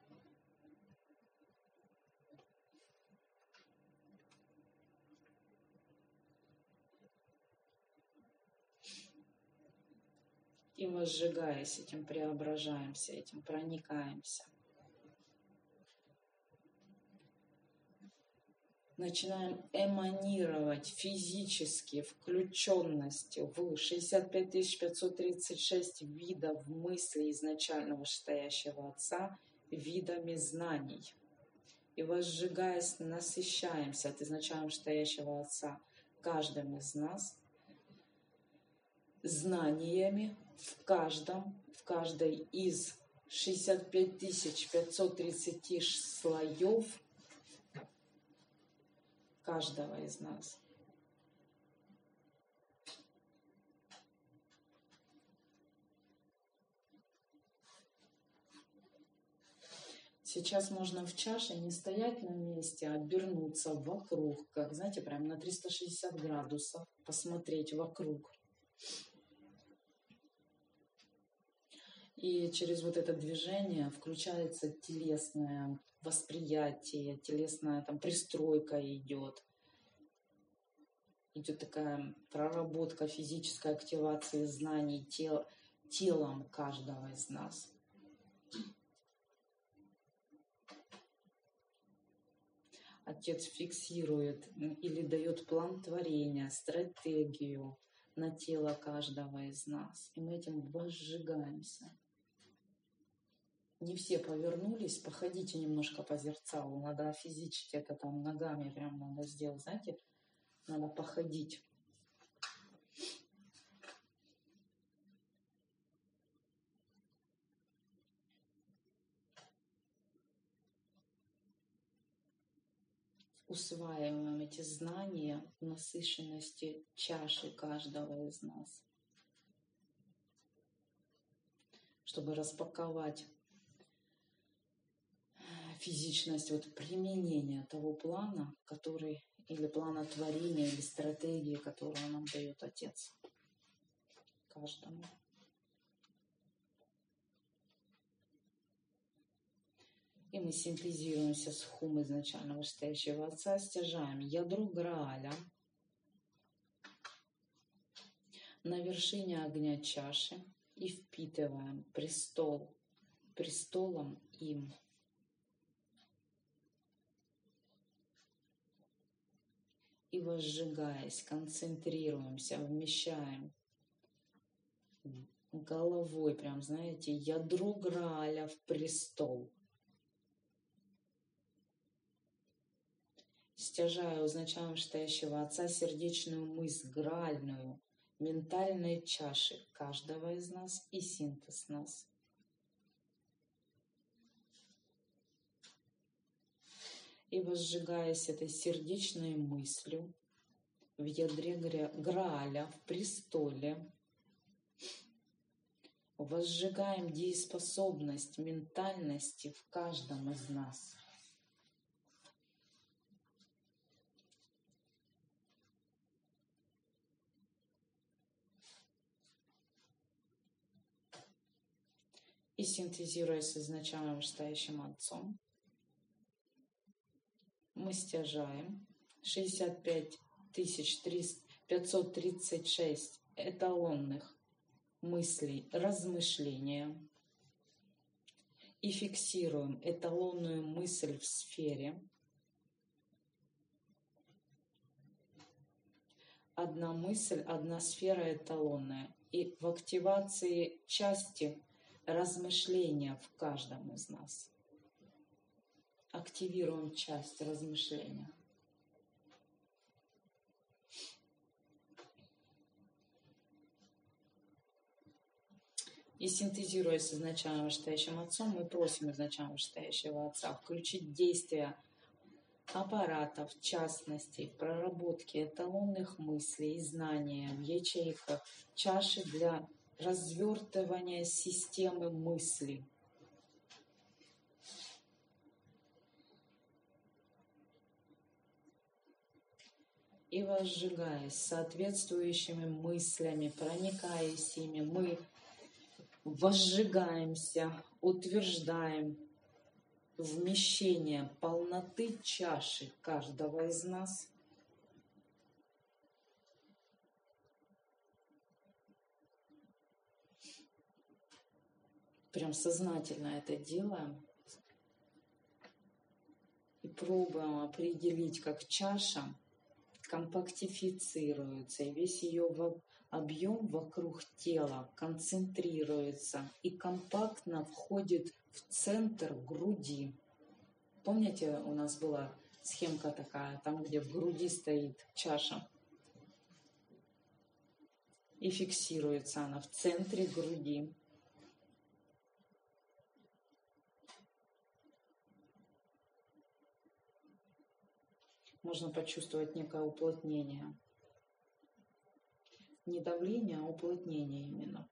И возжигаясь этим, преображаемся этим, проникаемся. Начинаем эманировать физически включенностью в шестьдесят пять тысяч пятьсот тридцать шесть видов мыслей изначально вышестоящего Отца, видами знаний. И возжигаясь, насыщаемся от изначально вышестоящего Отца каждым из нас знаниями в каждом, в каждой из шестьдесят пять тысяч пятьсот тридцать слоев каждого из нас. Сейчас можно в чаше не стоять на месте, а обернуться вокруг, как, знаете, прям на триста шестьдесят градусов, посмотреть вокруг. И через вот это движение включается телесное восприятие, телесная там пристройка идет. Идет такая проработка физической активации знаний тел, телом каждого из нас. Отец фиксирует или дает план творения, стратегию на тело каждого из нас. И мы этим возжигаемся. Не все повернулись, походите немножко по зеркалу. Надо офизичить это там ногами, прям надо сделать, знаете, надо походить. усваиваем эти знания в насыщенности чаши каждого из нас, чтобы распаковать физичность вот применения того плана, который, или плана творения, или стратегии, которую нам дает Отец каждому. И мы синтезируемся с хум изначально вышестоящего Отца, стяжаем ядро Грааля на вершине огня чаши и впитываем престол, престолом им. И возжигаясь, концентрируемся, вмещаем головой, прям, знаете, ядро Грааля в престол. Стяжая у изначально вышестоящего Отца сердечную мысль, граальную, ментальной чаши каждого из нас и синтез нас. И возжигаясь этой сердечной мыслью в ядре Грааля, в престоле, возжигаем дееспособность ментальности в каждом из нас. И синтезируясь с изначально вышестоящим Отцом, мы стяжаем шестьдесят пять тысяч пятьсот тридцать шесть эталонных мыслей, размышления и фиксируем эталонную мысль в сфере. Одна мысль, одна сфера эталонная. И в активации части размышления в каждом из нас. Активируем часть размышления. И синтезируясь с изначально вышестоящим Отцом, мы просим изначально вышестоящего Отца включить действия аппаратов, в частности, в проработке эталонных мыслей и знания в ячейках чаши для развертывания системы мыслей. И возжигаясь соответствующими мыслями, проникаясь ими, мы возжигаемся, утверждаем вмещение полноты чаши каждого из нас. Прям сознательно это делаем. И пробуем определить, как чаша компактифицируется, и весь ее объем вокруг тела концентрируется и компактно входит в центр груди. Помните, у нас была схемка такая, там, где в груди стоит чаша. И фиксируется она в центре груди. Можно почувствовать некое уплотнение. Не давление, а уплотнение именно.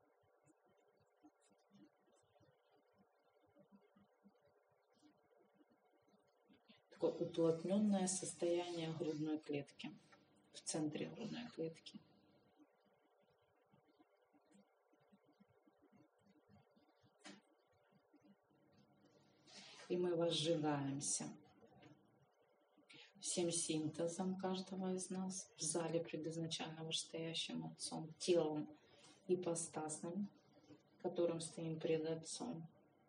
Такое уплотненное состояние грудной клетки, в центре грудной клетки. И мы возжигаемся всем синтезом каждого из нас в зале предизначально вышестоящим Отцом, телом ипостасным, которым стоим пред Отцом.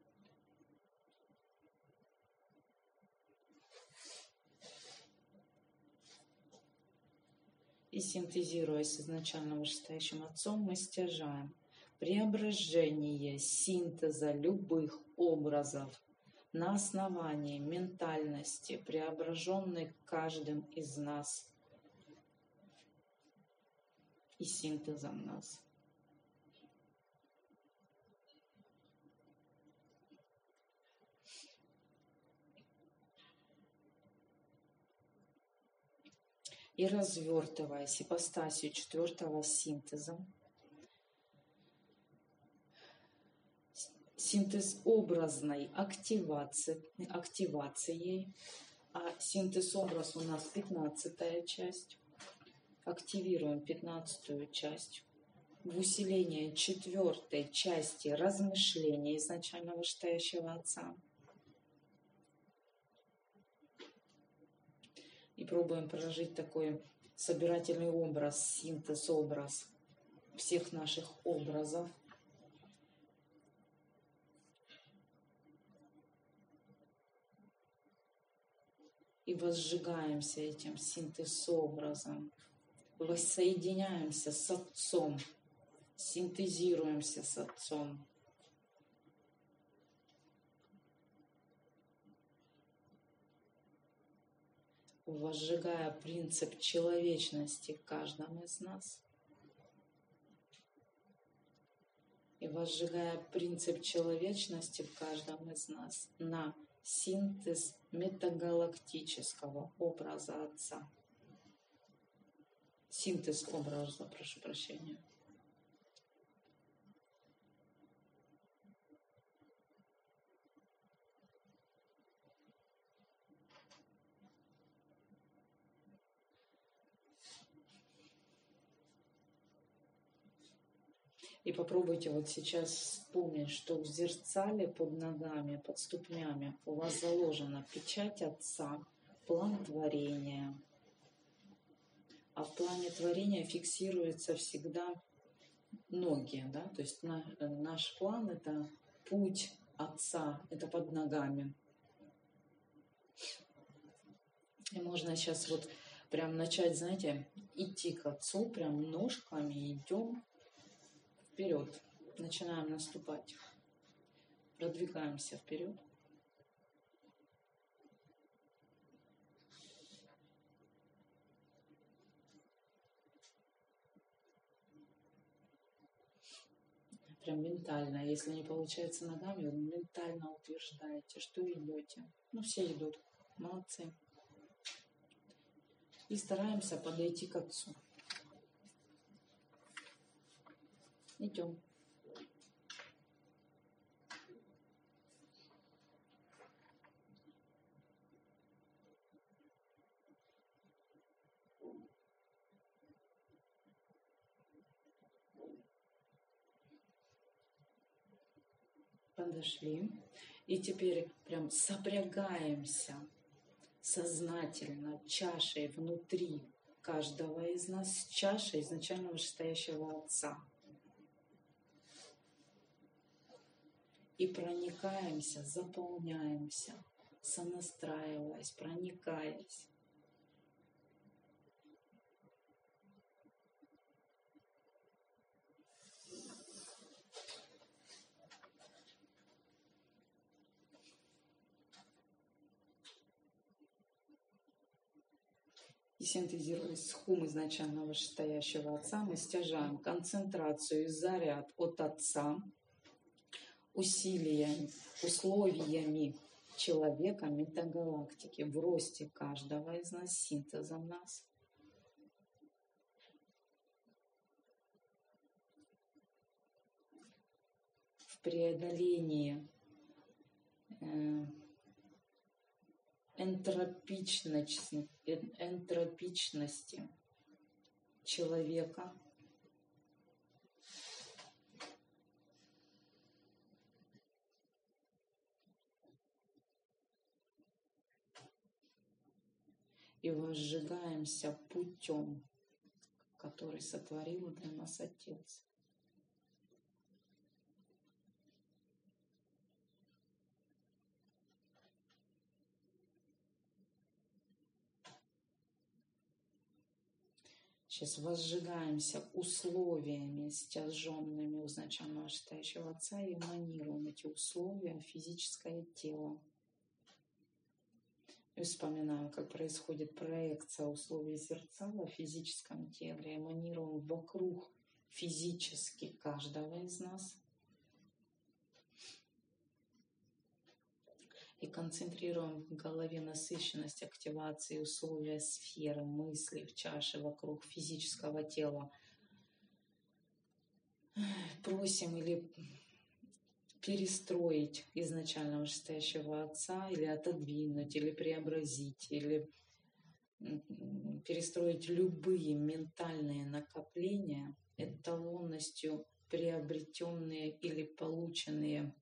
И синтезируясь с изначально вышестоящим Отцом, мы стяжаем преображение синтеза любых образов на основании ментальности, преображенной каждым из нас и синтезом нас. и развертываясь ипостасью четвертого синтеза, синтез образной активации, активацией, а синтез-образ у нас пятнадцатая часть, активируем пятнадцатую часть, в усиление четвертой части размышления изначально вышестоящего Отца. И пробуем прожить такой собирательный образ, синтез-образ всех наших образов. И возжигаемся этим синтез-образом, воссоединяемся с Отцом, синтезируемся с Отцом. Возжигая принцип человечности в каждом из нас. И возжигая принцип человечности в каждом из нас на синтез метагалактического образа Отца. Синтез образа, прошу прощения. И попробуйте вот сейчас вспомнить, что в зерцале под ногами, под ступнями у вас заложена печать Отца, план творения. А в плане творения фиксируется всегда ноги, да? То есть на, наш план — это путь Отца, это под ногами. И можно сейчас вот прям начать, знаете, идти к Отцу, прям ножками идем вперед, начинаем наступать, продвигаемся вперед. Прям ментально, если не получается ногами, вы ментально утверждаете, что идете. Ну, все идут, молодцы. И стараемся подойти к Отцу. Идем. Подошли. И теперь прям сопрягаемся сознательно чашей внутри каждого из нас с чашей изначально вышестоящего Отца. И проникаемся, заполняемся, сонастраиваясь, проникаясь. И синтезируясь с хум изначально вышестоящего Отца, мы стяжаем концентрацию и заряд от Отца усилиями, условиями человека, метагалактики, в росте каждого из нас, синтезом нас. В преодолении э, энтропичности, энтропичности человека, и возжигаемся путем, который сотворил для нас Отец. Сейчас возжигаемся условиями, стяженными у изначально вышестоящего Отца, и эманируем эти условия в физическое тело. И вспоминаем, как происходит проекция условий зерцала в физическом теле, эманируем вокруг физически каждого из нас. И концентрируем в голове насыщенность активации условия сферы мысли в чаше вокруг физического тела. Просим или перестроить изначально вышестоящего Отца, или отодвинуть, или преобразить, или перестроить любые ментальные накопления, эталонностью приобретенные или полученные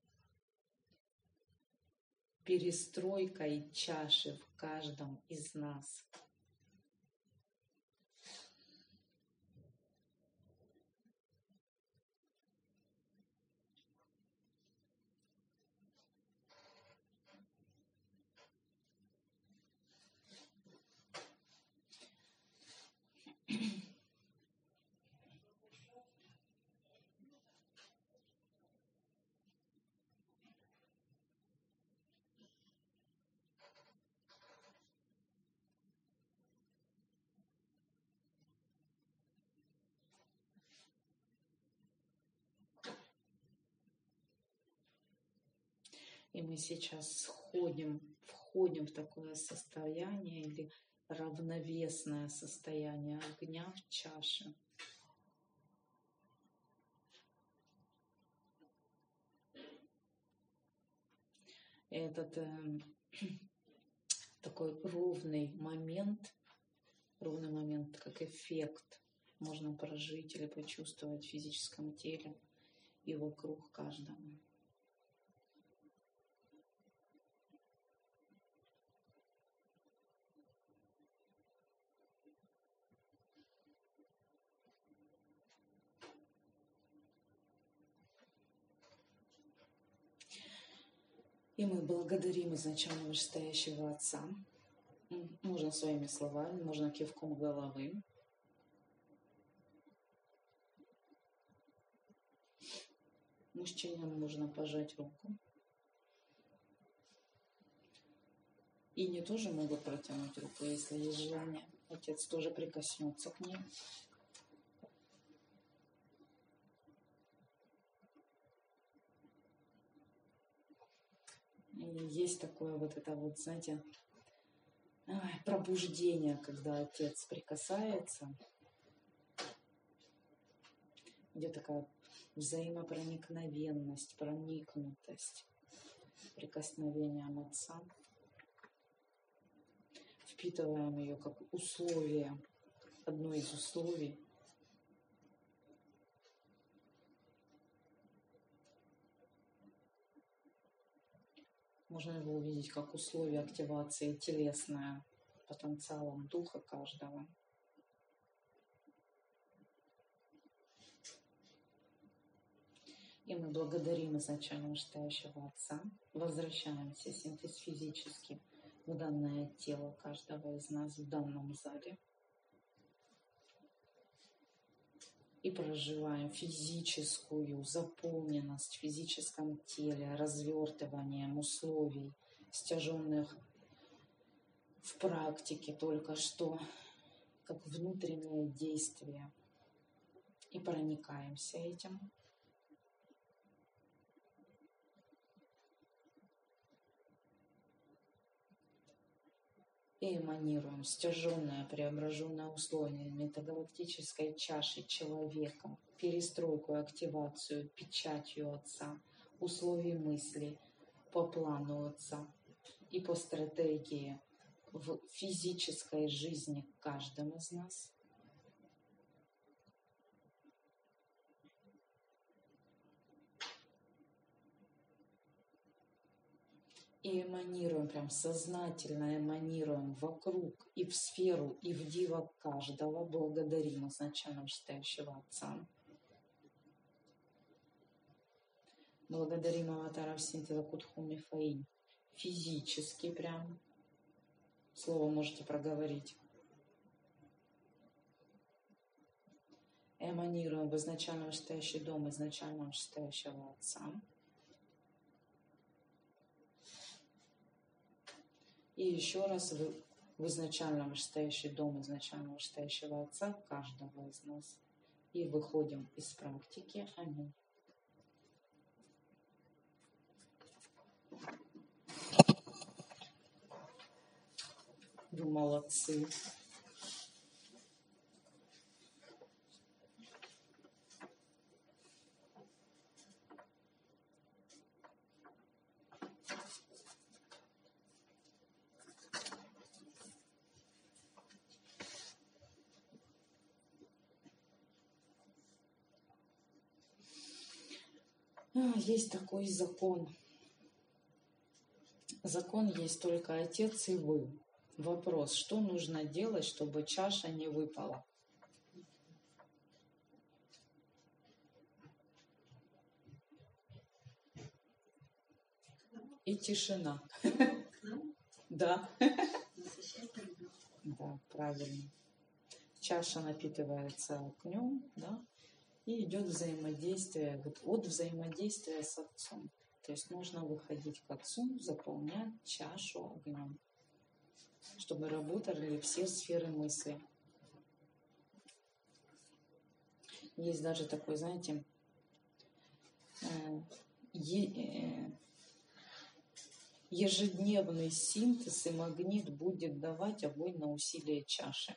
перестройкой чаши в каждом из нас. И мы сейчас сходим, входим в такое состояние или равновесное состояние огня в чаше. Этот э, такой ровный момент, ровный момент как эффект можно прожить или почувствовать в физическом теле и вокруг каждого. И мы благодарим изначально вышестоящего Отца. Можно своими словами, можно кивком головы. Мужчинам можно пожать руку. И не тоже могут протянуть руку, если есть желание. Отец тоже прикоснется к ней. И есть такое вот это вот, знаете, пробуждение, когда Отец прикасается. Идет такая взаимопроникновенность, проникнутость прикосновением Отца. Впитываем ее как условие, одно из условий. Можно его увидеть как условие активации телесное потенциалом духа каждого. И мы благодарим изначально вышестоящего Отца, возвращаемся синтез-физически в данное тело каждого из нас в данном зале и проживаем физическую заполненность в физическом теле, развертыванием условий, стяженных в практике только что, как внутреннее действие, и проникаемся этим. И эманируем стяженное, преображенное условие метагалактической чаши человека, перестройку, активацию, печатью Отца, условий мысли по плану Отца и по стратегии в физической жизни каждого из нас. И эманируем, прям сознательно эманируем вокруг и в сферу, и в дива каждого. Благодарим изначально вышестоящего Отца. Благодарим аватаров синтеза Кутхуми Фаинь. Физически прям. Слово можете проговорить. Эманируем в изначально вышестоящий дом изначально вышестоящего Отца. И еще раз в, в изначально вышестоящий дом изначально вышестоящего Отца каждого из нас. И выходим из практики. Аминь. Вы молодцы. Есть такой закон. Закон есть только Отец и вы. Вопрос, что нужно делать, чтобы чаша не выпала? И тишина. Да. Да, правильно. Чаша напитывается огнем, да, и идет взаимодействие, вот от взаимодействия с Отцом. То есть нужно выходить к Отцу, заполнять чашу огнем, чтобы работали все сферы мысли. Есть даже такой, знаете, ежедневный синтез, и магнит будет давать огонь на усилие чаши.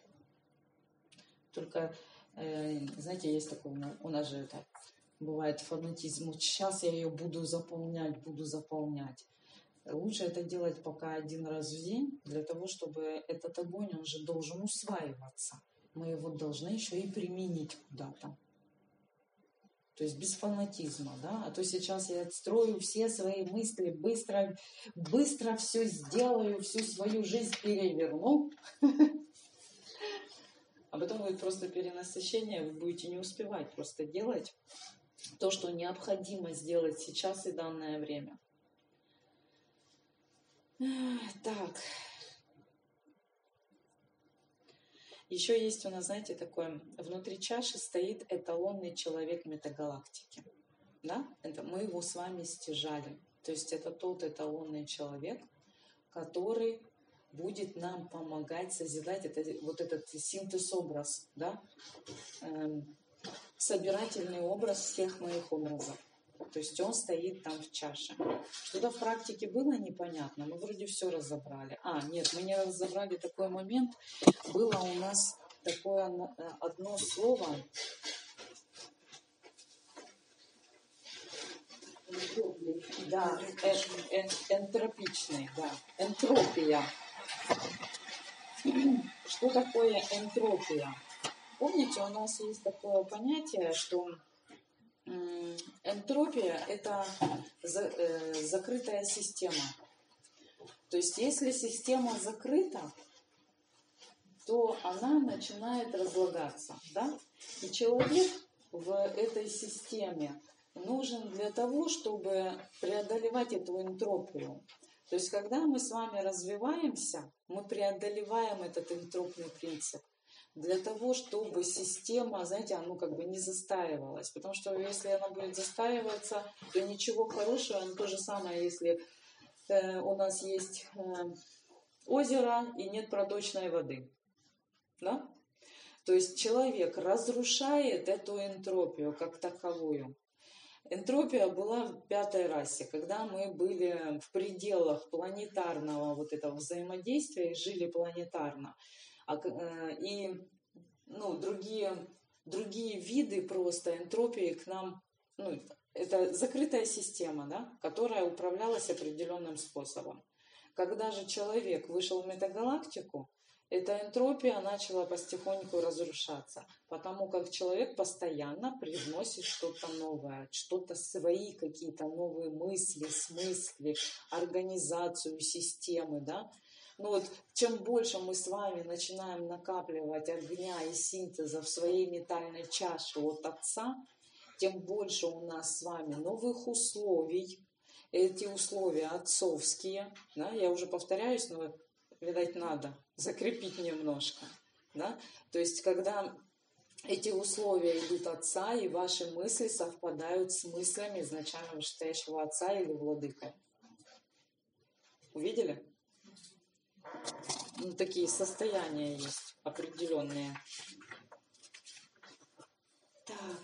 Только, знаете, есть такой, у нас же это бывает фанатизм. Вот сейчас я ее буду заполнять, буду заполнять. Лучше это делать пока один раз в день, для того, чтобы этот огонь, он же должен усваиваться. Мы его должны еще и применить куда-то. То есть без фанатизма, да. А то сейчас я отстрою все свои мысли, быстро, быстро все сделаю, всю свою жизнь переверну. А потом будет просто перенасыщение, вы будете не успевать просто делать то, что необходимо сделать сейчас и данное время. Так. Еще есть у нас, знаете, такое, внутри чаши стоит эталонный человек метагалактики. Да? Это мы его с вами стяжали. То есть это тот эталонный человек, который будет нам помогать созидать это, вот этот синтез-образ, да? Эм, собирательный образ всех моих образов. То есть он стоит там в чаше. Что-то в практике было непонятно, мы вроде все разобрали. А, нет, мы не разобрали такой момент. Было у нас такое одно слово. Да, э, э, энтропичный, да, энтропия. Что такое энтропия? Помните, у нас есть такое понятие, что энтропия – это закрытая система. То есть, если система закрыта, то она начинает разлагаться. Да? И человек в этой системе нужен для того, чтобы преодолевать эту энтропию. То есть, когда мы с вами развиваемся, мы преодолеваем этот энтропный принцип. Для того, чтобы система, знаете, она как бы не застаивалась. Потому что если она будет застаиваться, то ничего хорошего. Но то же самое, если э, у нас есть э, озеро и нет проточной воды. Да? То есть человек разрушает эту энтропию как таковую. Энтропия была в пятой расе, когда мы были в пределах планетарного вот этого взаимодействия и жили планетарно. И ну, другие, другие виды просто энтропии к нам, ну, это закрытая система, да, которая управлялась определенным способом. Когда же человек вышел в метагалактику, эта энтропия начала потихоньку разрушаться, потому как человек постоянно привносит что-то новое, что-то свои какие-то новые мысли, смыслы, организацию системы, да. Но вот чем больше мы с вами начинаем накапливать огня и синтеза в своей ментальной чаше от Отца, тем больше у нас с вами новых условий. Эти условия отцовские, да, я уже повторяюсь, но, видать, надо закрепить немножко. Да? То есть, когда эти условия идут Отца, и ваши мысли совпадают с мыслями изначально вышестоящего Отца или Владыка. Увидели? Ну, такие состояния есть определенные. Так.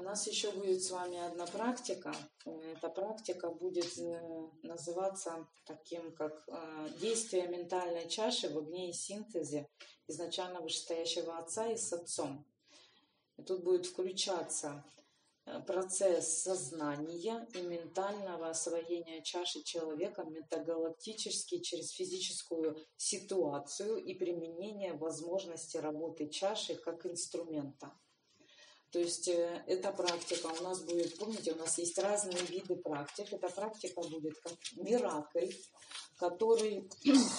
нас еще будет с вами одна практика. Эта практика будет называться таким, как действие ментальной чаши в огне и синтезе изначально вышестоящего отца и с отцом. И тут будет включаться процесс сознания и ментального освоения чаши человека метагалактически через физическую ситуацию и применение возможности работы чаши как инструмента. То есть э, эта практика у нас будет, помните, у нас есть разные виды практик. Эта практика будет как миракль, который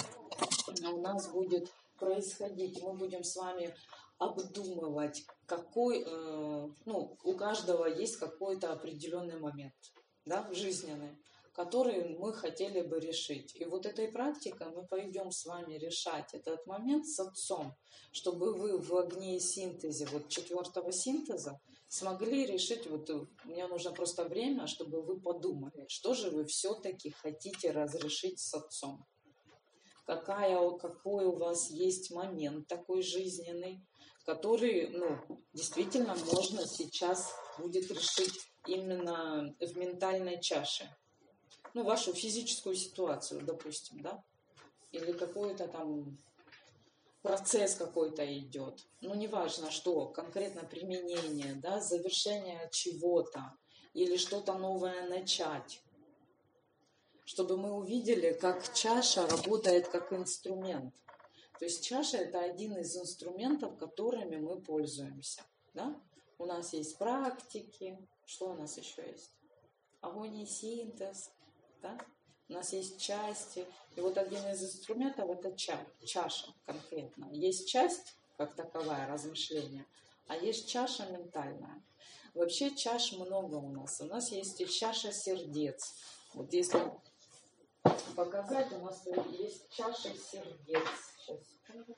у нас будет происходить. Мы будем с вами обдумывать, какой, э, ну, у каждого есть какой-то определенный момент, да, жизненный, который мы хотели бы решить. И вот этой практикой мы пойдем с вами решать этот момент с отцом, чтобы вы в огне и синтезе, вот четвертого синтеза, смогли решить, вот мне нужно просто время, чтобы вы подумали, что же вы все-таки хотите разрешить с отцом. Какая, какой у вас есть момент такой жизненный, который, ну, действительно можно сейчас будет решить именно в ментальной чаше. Ну, вашу физическую ситуацию, допустим, да, или какой-то там процесс какой-то идет. Ну, неважно, что, конкретно применение, да, завершение чего-то или что-то новое начать. Чтобы мы увидели, как чаша работает как инструмент. То есть чаша – это один из инструментов, которыми мы пользуемся. Да? У нас есть практики. Что у нас еще есть? Огонь и синтез. Да? У нас есть части. И вот один из инструментов – это ча- чаша конкретно. Есть часть, как таковая, размышления, а есть чаша ментальная. Вообще чаш много у нас. У нас есть и чаша сердец. Вот если показать, у нас есть чаша сердец. Сейчас, секунду.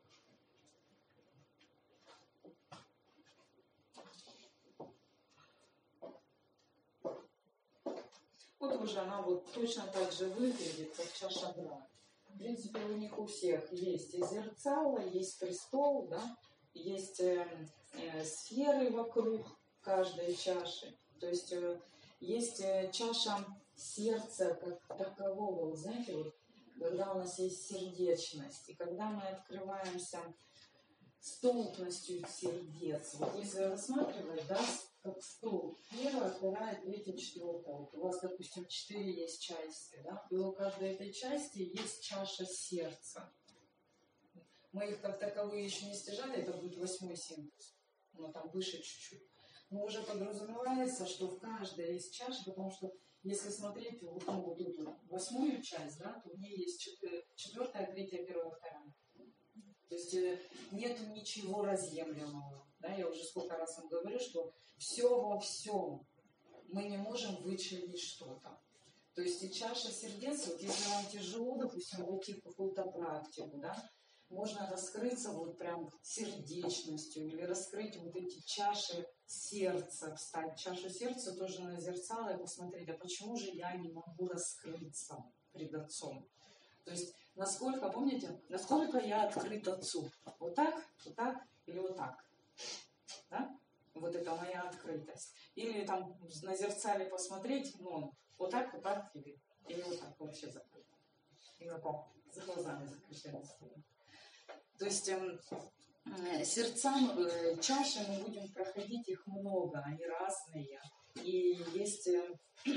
Вот уже она вот точно так же выглядит, как чаша Грааль. В принципе, у них у всех есть и зерцало, есть престол, да, есть э, э, сферы вокруг каждой чаши. То есть э, есть э, чаша сердца как такового. Вы знаете, вот, когда у нас есть сердечность, и когда мы открываемся столпностью сердец, вот если рассматривать, да, как столб, первая, вторая, третья, четвертая, вот у вас, допустим, четыре есть части, да, и у каждой этой части есть чаша сердца. Мы их как таковые еще не стяжали, это будет восьмой синтез, но там выше чуть-чуть. Но уже подразумевается, что в каждой есть чаша, потому что если смотреть вот, ну, вот эту восьмую часть, да, то в ней есть четвертая, третья, первая, вторая. То есть нету ничего разъемлемого. Да? Я уже сколько раз вам говорю, что все во всем. Мы не можем вычленить что-то. То есть и чаша сердец, вот если вам тяжело, допустим, войти в какую-то практику, да, можно раскрыться вот прям сердечностью или раскрыть вот эти чаши сердца, встать чашу сердца тоже на зерцало и посмотреть, а почему же я не могу раскрыться пред отцом? То есть насколько, помните, насколько я открыт отцу? Вот так, вот так или вот так? Да? Вот это моя открытость. Или там на зерцале посмотреть, ну, вот так, вот так, или, или вот так вообще закрыто. И вот так, за глазами закрываем. То есть э, э, сердца, э, чаши мы будем проходить, их много, они разные. И есть... Э,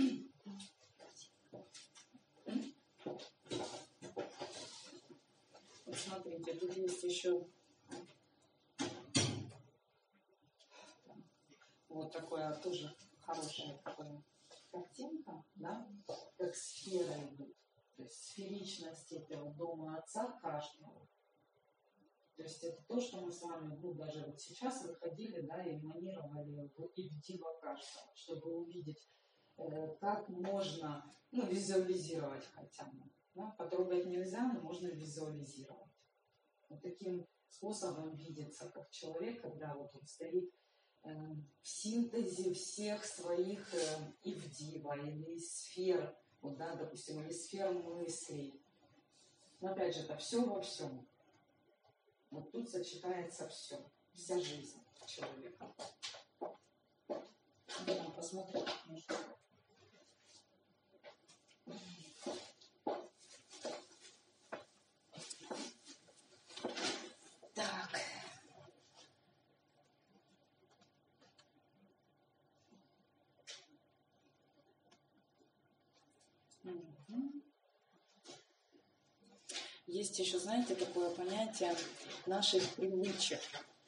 Смотрите, тут есть еще вот такое тоже хорошая такая картинка, да, как сфера идут. То есть сферичность этого дома отца каждого. То есть это то, что мы с вами, ну, даже вот сейчас выходили, да, и эманировали и в диво каждого, чтобы увидеть, э, как можно, ну, визуализировать хотя бы. Да? Потрогать нельзя, но можно визуализировать. Вот таким способом видится, как человек, когда вот он стоит э, в синтезе всех своих э, ивдива или сфер, вот, да, допустим, или сфер мыслей. Но опять же, это все во всем. Вот тут сочетается все, вся жизнь человека. Да, посмотрим. Так. Есть еще, знаете, такое понятие наших привычек.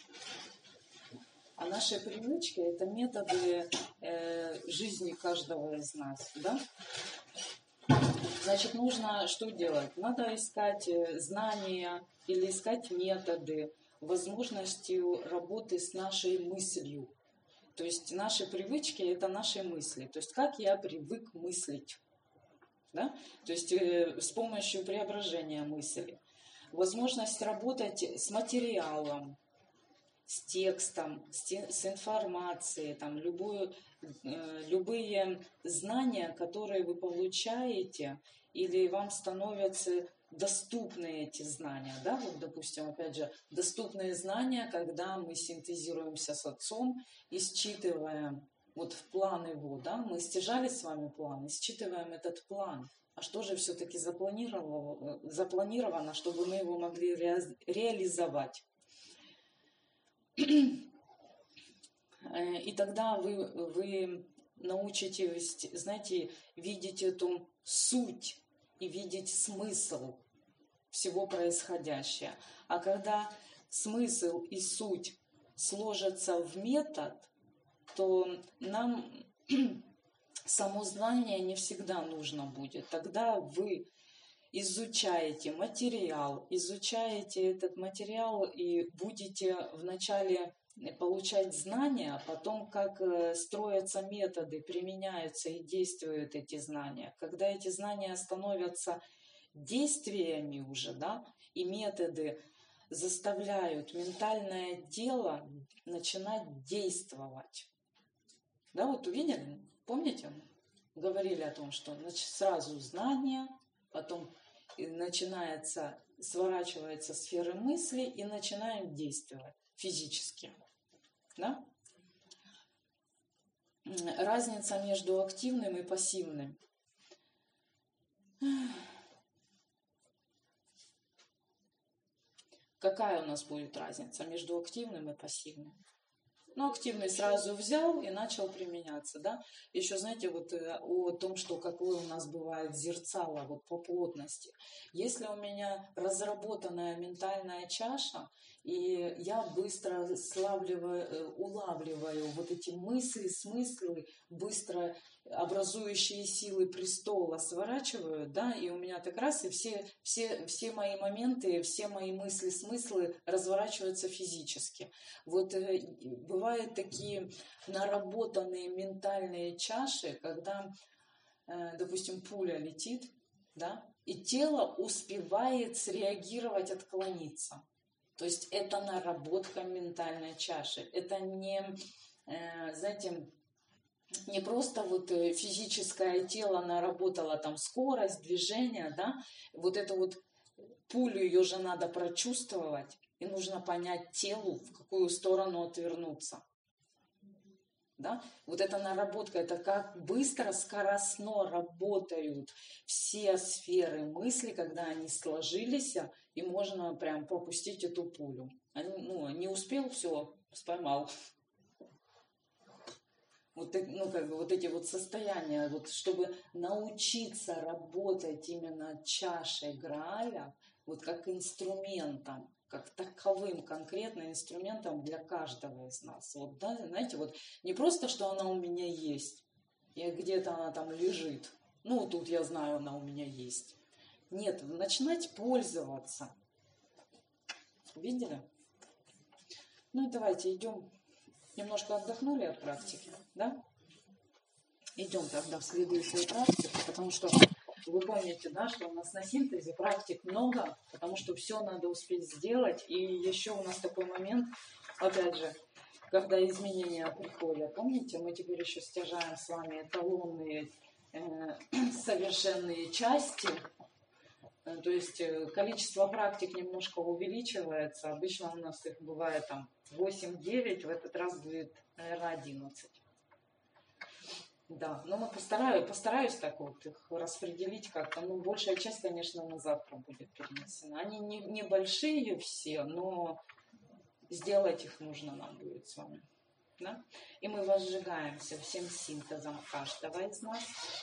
А наши привычки – это методы э, жизни каждого из нас, да? Значит, нужно что делать? Надо искать знания или искать методы, возможности работы с нашей мыслью. То есть наши привычки – это наши мысли. То есть как я привык мыслить. Да? То есть э, с помощью преображения мысли. Возможность работать с материалом, с текстом, с, те, с информацией, там, любую, э, любые знания, которые вы получаете, или вам становятся доступны эти знания. Да? Вот, допустим, опять же, доступные знания, когда мы синтезируемся с отцом и считываем вот в план его, да, мы стяжали с вами план, и считываем этот план. А что же все-таки запланировано, запланировано, чтобы мы его могли ре, реализовать? И тогда вы, вы научитесь, знаете, видеть эту суть и видеть смысл всего происходящего. А когда смысл и суть сложатся в метод, то нам само знание не всегда нужно будет. Тогда вы изучаете материал, изучаете этот материал и будете вначале получать знания, а потом как строятся методы, применяются и действуют эти знания. Когда эти знания становятся действиями уже, да, и методы заставляют ментальное тело начинать действовать. Да, вот увидели? Помните? Говорили о том, что значит, сразу знания, потом начинается, сворачивается сфера мысли и начинаем действовать физически. Да? Разница между активным и пассивным. Какая у нас будет разница между активным и пассивным? Ну, активный сразу взял и начал применяться, да. Еще, знаете, вот о том, что какое у нас бывает зерцало вот по плотности. Если у меня разработанная ментальная чаша, и я быстро славливаю, улавливаю вот эти мысли, смыслы, быстро образующие силы престола сворачиваю, да, и у меня так раз, и все, все, все мои моменты, все мои мысли, смыслы разворачиваются физически. Вот э, бывают такие наработанные ментальные чаши, когда, э, допустим, пуля летит, да, и тело успевает среагировать, отклониться. То есть это наработка ментальной чаши. Это не, э, знаете, не просто вот физическое тело наработало там скорость, движение, да, вот эту вот пулю ее же надо прочувствовать, и нужно понять телу, в какую сторону отвернуться. Да? Вот эта наработка, это как быстро, скоростно работают все сферы мысли, когда они сложились, и можно прям пропустить эту пулю. Они, ну, не успел, все, споймал. Вот, ну, как бы, вот эти вот состояния, вот, чтобы научиться работать именно чашей Грааля, вот как инструментом, как таковым конкретным инструментом для каждого из нас. Вот, да, знаете, вот не просто, что она у меня есть, и где-то она там лежит. Ну, тут я знаю, она у меня есть. Нет, начинать пользоваться. Видели? Ну, давайте идем. Немножко отдохнули от практики, да? Идем тогда в следующую практику, потому что вы помните, да, что у нас на синтезе практик много, потому что все надо успеть сделать. И еще у нас такой момент, опять же, когда изменения приходят. Помните, мы теперь еще стяжаем с вами эталонные э, совершенные части. То есть количество практик немножко увеличивается. Обычно у нас их бывает там восемь-девять, в этот раз будет, наверное, одиннадцать. Да, но мы постараюсь, постараюсь так вот их распределить как-то. Ну, большая часть, конечно, на завтра будет перенесена. Они не, небольшие все, но сделать их нужно нам будет с вами. Да? И мы возжигаемся всем синтезом каждого из нас.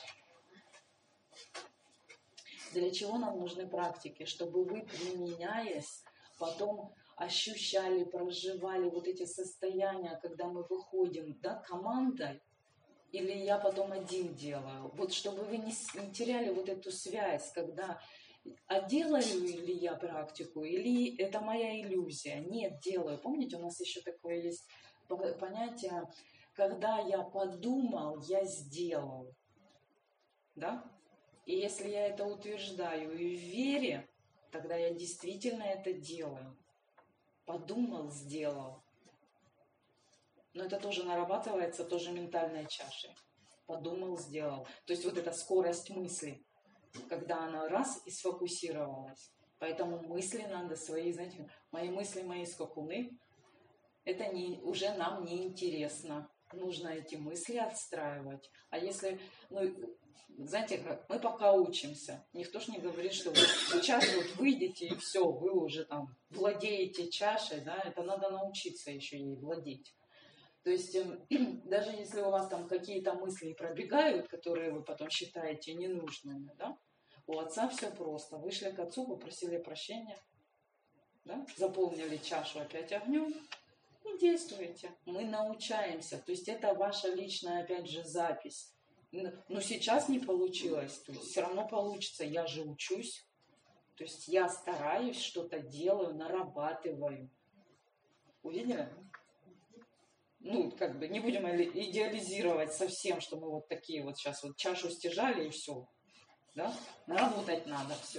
Для чего нам нужны практики? Чтобы вы, применяясь, потом ощущали, проживали вот эти состояния, когда мы выходим, да, командой, или я потом один делаю. Вот чтобы вы не, не теряли вот эту связь, когда а делаю ли я практику, или это моя иллюзия? Нет, делаю. Помните, у нас еще такое есть понятие, когда я подумал, я сделал. Да? И если я это утверждаю и в вере, тогда я действительно это делаю. Подумал, сделал. Но это тоже нарабатывается, тоже ментальной чашей. Подумал, сделал. То есть вот эта скорость мысли, когда она раз и сфокусировалась. Поэтому мысли надо свои, знаете, мои мысли, мои скакуны, это не, уже нам не интересно. Нужно эти мысли отстраивать. А если, ну, знаете, как, мы пока учимся. Никто ж не говорит, что вы сейчас вот выйдете и все, вы уже там владеете чашей, да, это надо научиться еще ей владеть. То есть даже если у вас там какие-то мысли пробегают, которые вы потом считаете ненужными, да, у отца все просто. Вышли к отцу, попросили прощения, да, заполнили чашу опять огнем и действуете. Мы научаемся. То есть это ваша личная, опять же, запись. Но сейчас не получилось. То есть все равно получится. Я же учусь. То есть я стараюсь, что-то делаю, нарабатываю. Увидели? Ну, как бы не будем идеализировать совсем, что мы вот такие вот сейчас вот чашу стяжали и все. Да? Наработать надо все.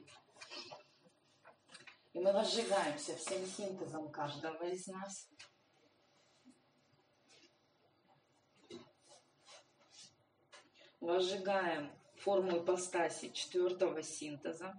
И мы возжигаемся всем синтезом каждого из нас. Возжигаем форму ипостаси четвертого синтеза.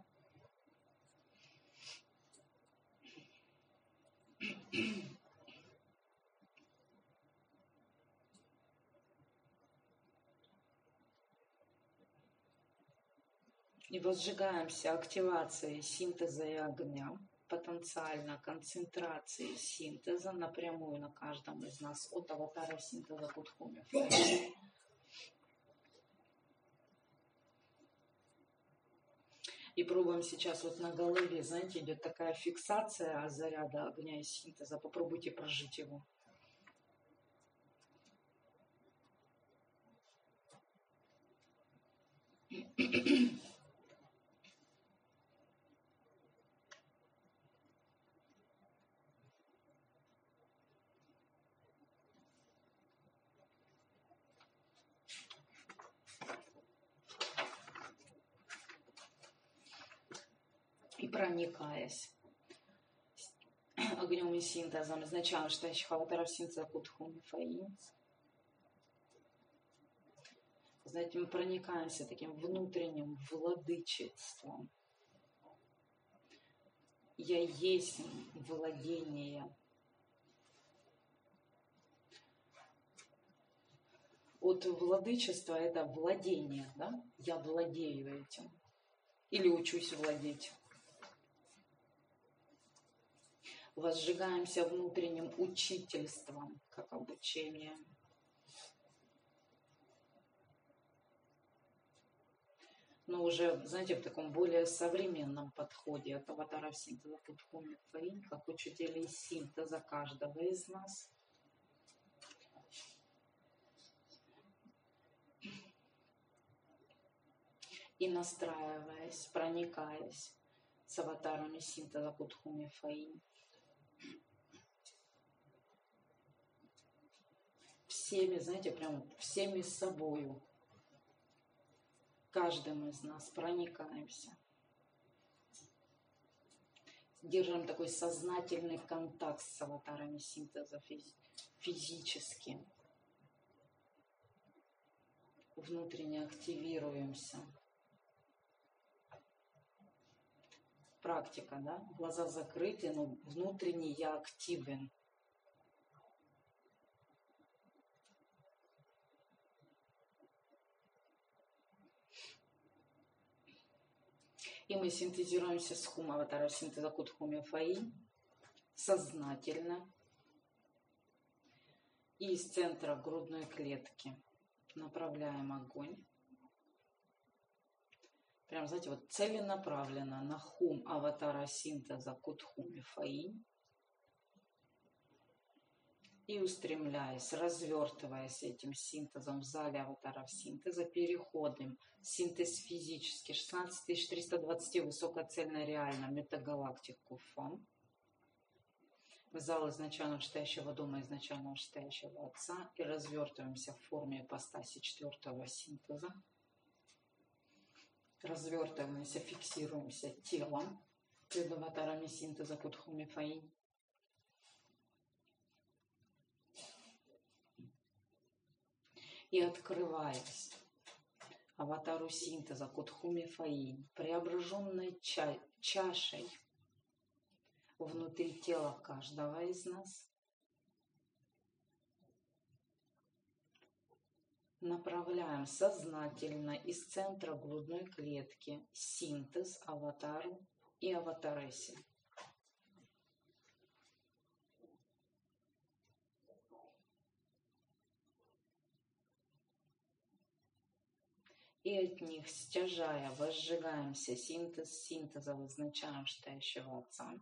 И возжигаемся активацией синтеза и огня, потенциально концентрацией синтеза напрямую на каждом из нас от аватара синтеза Кудхуми. И пробуем сейчас вот на голове, знаете, идет такая фиксация заряда огня и синтеза. Попробуйте прожить его. И проникаясь огнем и синтезом, изначально считающих аватаров синтеза Кудхуми Фаин, знаете, мы проникаемся таким внутренним владычеством. Я есть владение. От владычества это владение, да? Я владею этим. Или учусь владеть. Возжигаемся внутренним учительством, как обучение. Но уже, знаете, в таком более современном подходе от аватаров синтеза Кудхуми Фаин, как учителей синтеза каждого из нас. И настраиваясь, проникаясь с аватарами синтеза Кудхуми Фаин, всеми, знаете, прям всеми собою, каждым из нас проникаемся. Держим такой сознательный контакт с аватарами синтеза физически. Внутренне активируемся. Практика, да? Глаза закрыты, но внутренне я активен. И мы синтезируемся с хум аватара синтеза Кутхуми Фаи сознательно. И из центра грудной клетки направляем огонь. Прям, знаете, вот целенаправленно на хум аватара синтеза Кутхуми Фаи. И устремляясь, развертываясь этим синтезом в зале аватаров синтеза, переходим синтез физический шестнадцать тысяч триста двадцать высокоцельно реально метагалактик Куфан в зал изначально вышестоящего дома, изначально вышестоящего Отца, и развертываемся в форме ипостаси четвертого синтеза. Развертываемся, фиксируемся телом перед аватарами синтеза Кутхуми Фаи. И открываясь аватару синтеза Кутхуми Фаи, преображенной ча чашей внутри тела каждого из нас, направляем сознательно из центра грудной клетки синтез аватару и аватарессе. И от них, стяжая, возжигаемся синтез синтеза, вызначаем вышестоящего Отца.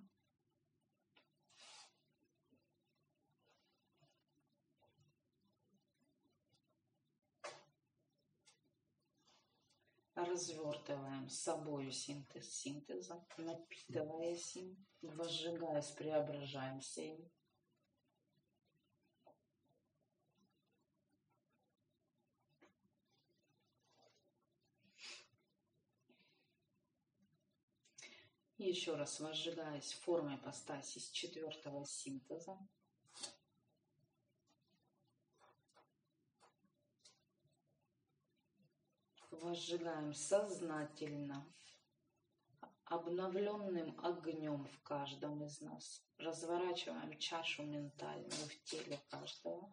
Развертываем с собой синтез синтеза, напитываясь им, возжигаясь, преображаемся им. И еще раз возжигаясь формой ипостаси с четвертого синтеза. Возжигаем сознательно, обновленным огнем в каждом из нас. Разворачиваем чашу ментальную в теле каждого.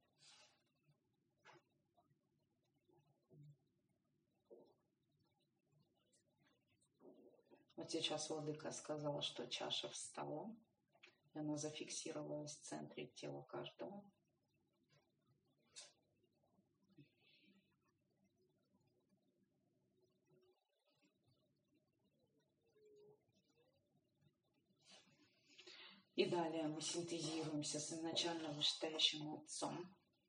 Вот сейчас Владыка сказала, что чаша встала, и она зафиксировалась в центре тела каждого. И далее мы синтезируемся с изначально вышестоящим Отцом.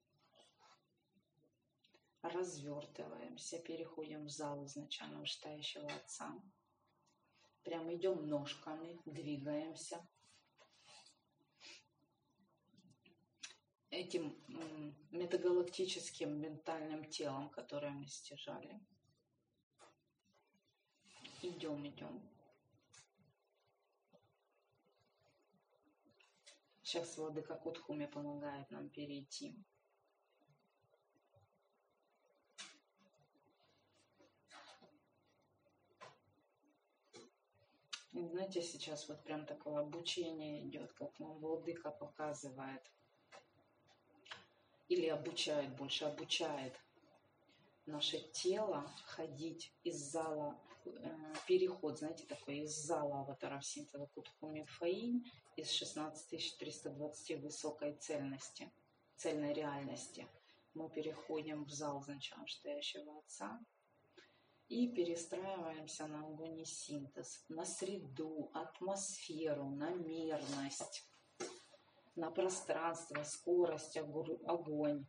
Развертываемся, переходим в зал изначально вышестоящего Отца. Прям идем ножками, двигаемся. Этим метагалактическим ментальным телом, которое мы стяжали. Идем, идем. Сейчас Владыка Кутхуми помогает нам перейти. И знаете, сейчас вот прям такое обучение идет, как нам Владыка показывает. Или обучает, больше обучает наше тело ходить из зала, э, переход, знаете, такой из зала аватаров синтеза Кутхуми Фаи, из шестнадцать тысяч триста двадцать высокой цельности, цельной реальности. Мы переходим в зал изначально вышестоящего Отца и перестраиваемся на огонь и синтез, на среду, атмосферу, на мерность, на пространство, скорость, огонь.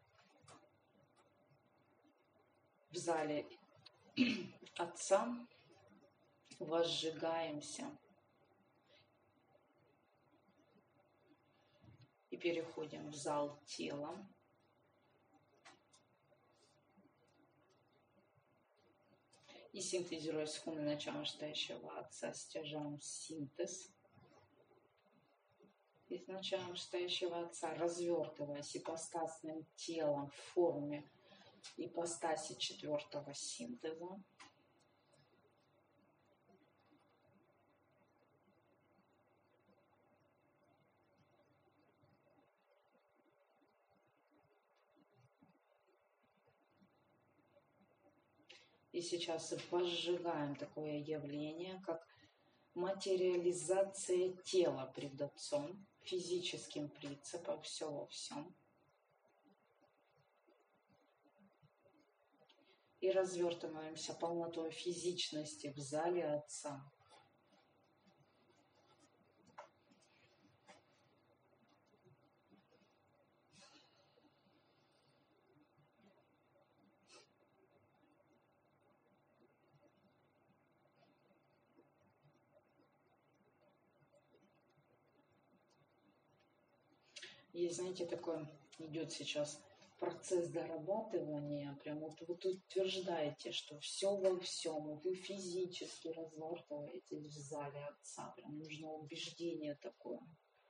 В зале Отца возжигаемся и переходим в зал тела. И синтезируя с хум начала вышестоящего Отца, стяжаем синтез. И с начала вышестоящего Отца, развертываясь ипостасным телом в форме ипостаси четвертого синтеза. И сейчас возжигаем такое явление, как материализация тела пред Отцом, физическим принципом, все во всем. И развертываемся полнотой физичности в зале Отца. И знаете, такой идет сейчас процесс дорабатывания, прям вот вы утверждаете, что все во всем, вы физически развертываетесь в зале Отца, прям нужно убеждение такое.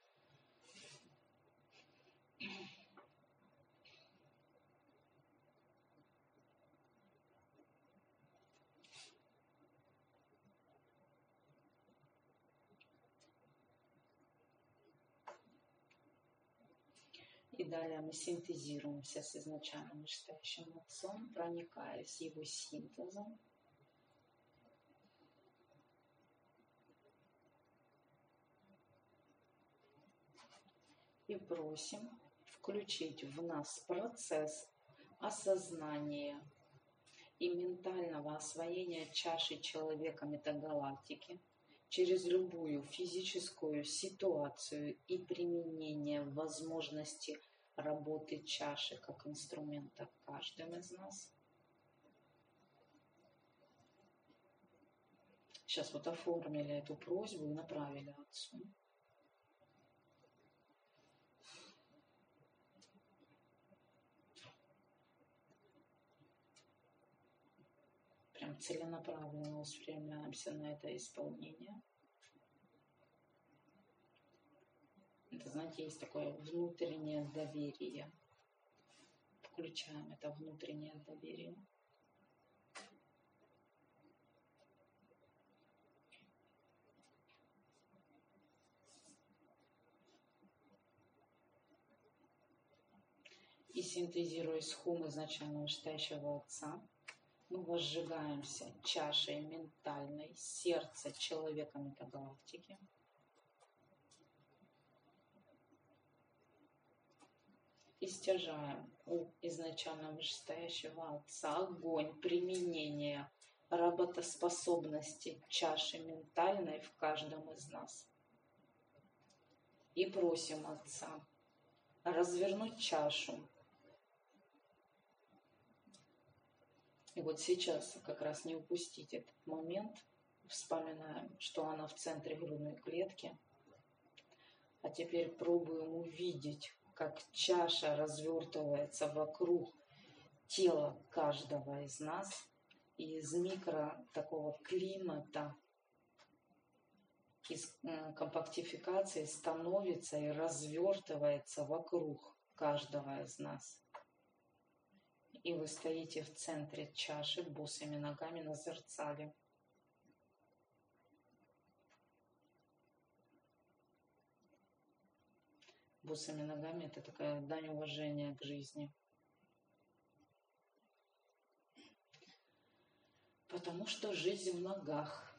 И далее мы синтезируемся с изначальным вышестоящим Отцом, проникаясь его синтезом. И просим включить в нас процесс осознания и ментального освоения чаши человека метагалактики через любую физическую ситуацию и применение возможности работы чаши как инструмента каждым из нас. Сейчас вот оформили эту просьбу и направили Отцу. Прям целенаправленно устремляемся на это исполнение. Это, знаете, есть такое внутреннее доверие. Включаем это внутреннее доверие. И синтезируя с хум изначально вышестоящего Отца, мы возжигаемся чашей ментальной сердца человека метагалактики. И стяжаем у изначально вышестоящего Отца огонь применения работоспособности чаши ментальной в каждом из нас. И просим Отца развернуть чашу. И вот сейчас как раз не упустить этот момент. Вспоминаем, что она в центре грудной клетки. А теперь пробуем увидеть, как чаша развертывается вокруг тела каждого из нас. И из микро такого климата, из компактификации становится и развертывается вокруг каждого из нас. И вы стоите в центре чаши босыми ногами на зерцале. Босыми ногами — это такая дань уважения к жизни. Потому что жизнь в ногах.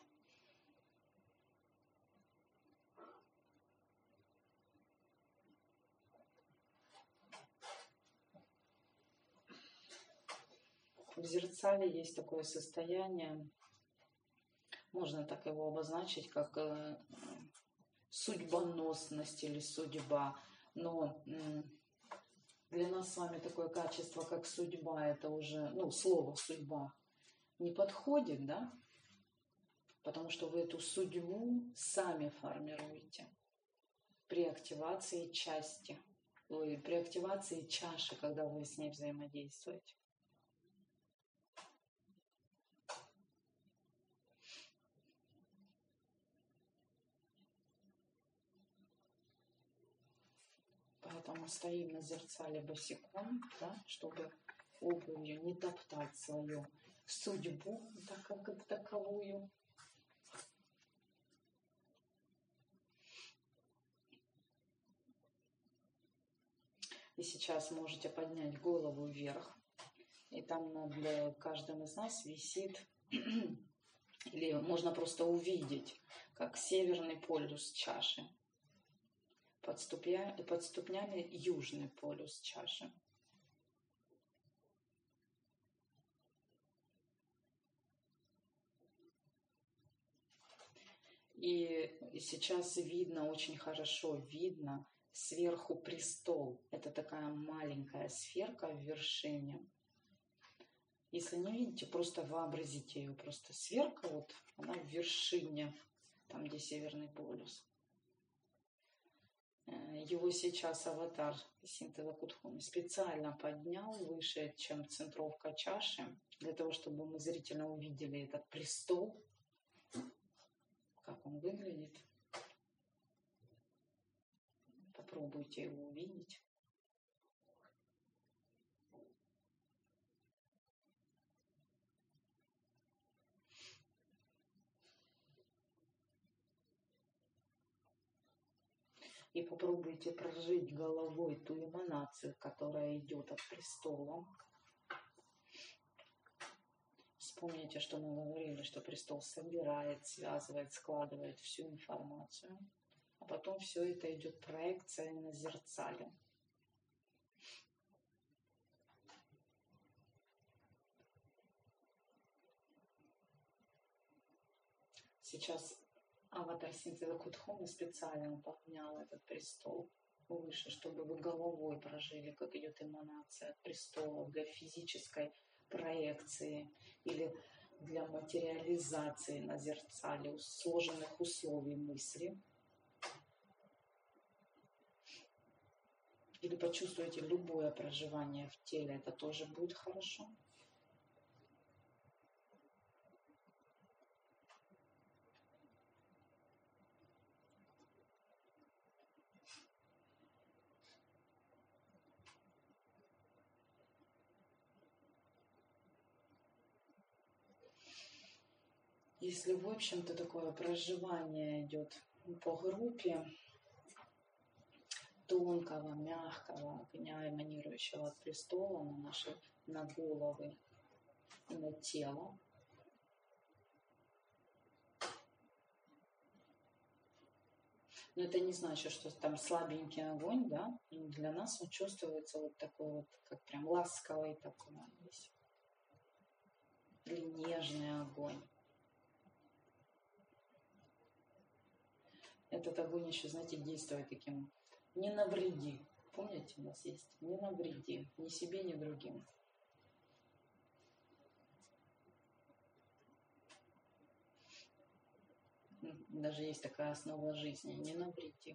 В зерцале есть такое состояние, можно так его обозначить, как э, судьбоносность или судьба. Но э, для нас с вами такое качество, как судьба, это уже, ну, слово судьба не подходит, да? Потому что вы эту судьбу сами формируете при активации части, ой, при активации чаши, когда вы с ней взаимодействуете. Поэтому стоим на зерцале босиком, да, чтобы обувью не топтать свою судьбу, так как как таковую. И сейчас можете поднять голову вверх И там над каждым из нас висит, или можно просто увидеть, как северный полюс чаши. Под, ступя, под ступнями южный полюс чаши. И сейчас видно, очень хорошо видно, сверху престол. Это такая маленькая сферка в вершине. Если не видите, просто вообразите ее. Просто сферка, вот она в вершине, там где северный полюс. Его сейчас аватар Синтела Кудхоми специально поднял выше, чем центровка чаши, для того, чтобы мы зрительно увидели этот престол, как он выглядит. Попробуйте его увидеть. И попробуйте прожить головой ту эманацию, которая идет от престола. Вспомните, что мы говорили, что престол собирает, связывает, складывает всю информацию. А потом все это идет проекция на зерцале. Сейчас аватар Синтела Кудхоми специально поднял этот престол выше, чтобы вы головой прожили, как идет эманация от престола для физической проекции или для материализации на зерцале сложенных условий мысли. Или почувствуйте любое проживание в теле, это тоже будет хорошо. Если, в общем-то, такое проживание идет по группе тонкого, мягкого огня, эманирующего от престола на наши на головы и на тело, но это не значит, что там слабенький огонь, да, и для нас он чувствуется вот такой вот, как прям ласковый такой весь, или нежный огонь. Этот огонь еще, знаете, действует таким «не навреди». Помните, у нас есть «не навреди» ни себе, ни другим. Даже есть такая основа жизни «не навреди».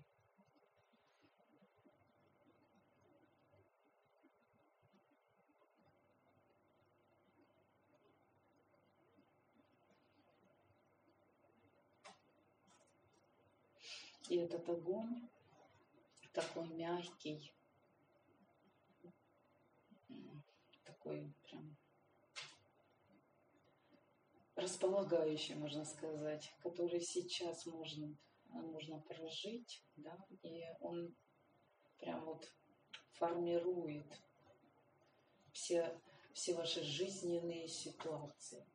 И этот огонь такой мягкий, такой прям располагающий, можно сказать, который сейчас можно, можно прожить, да, и он прям вот формирует все, все ваши жизненные ситуации.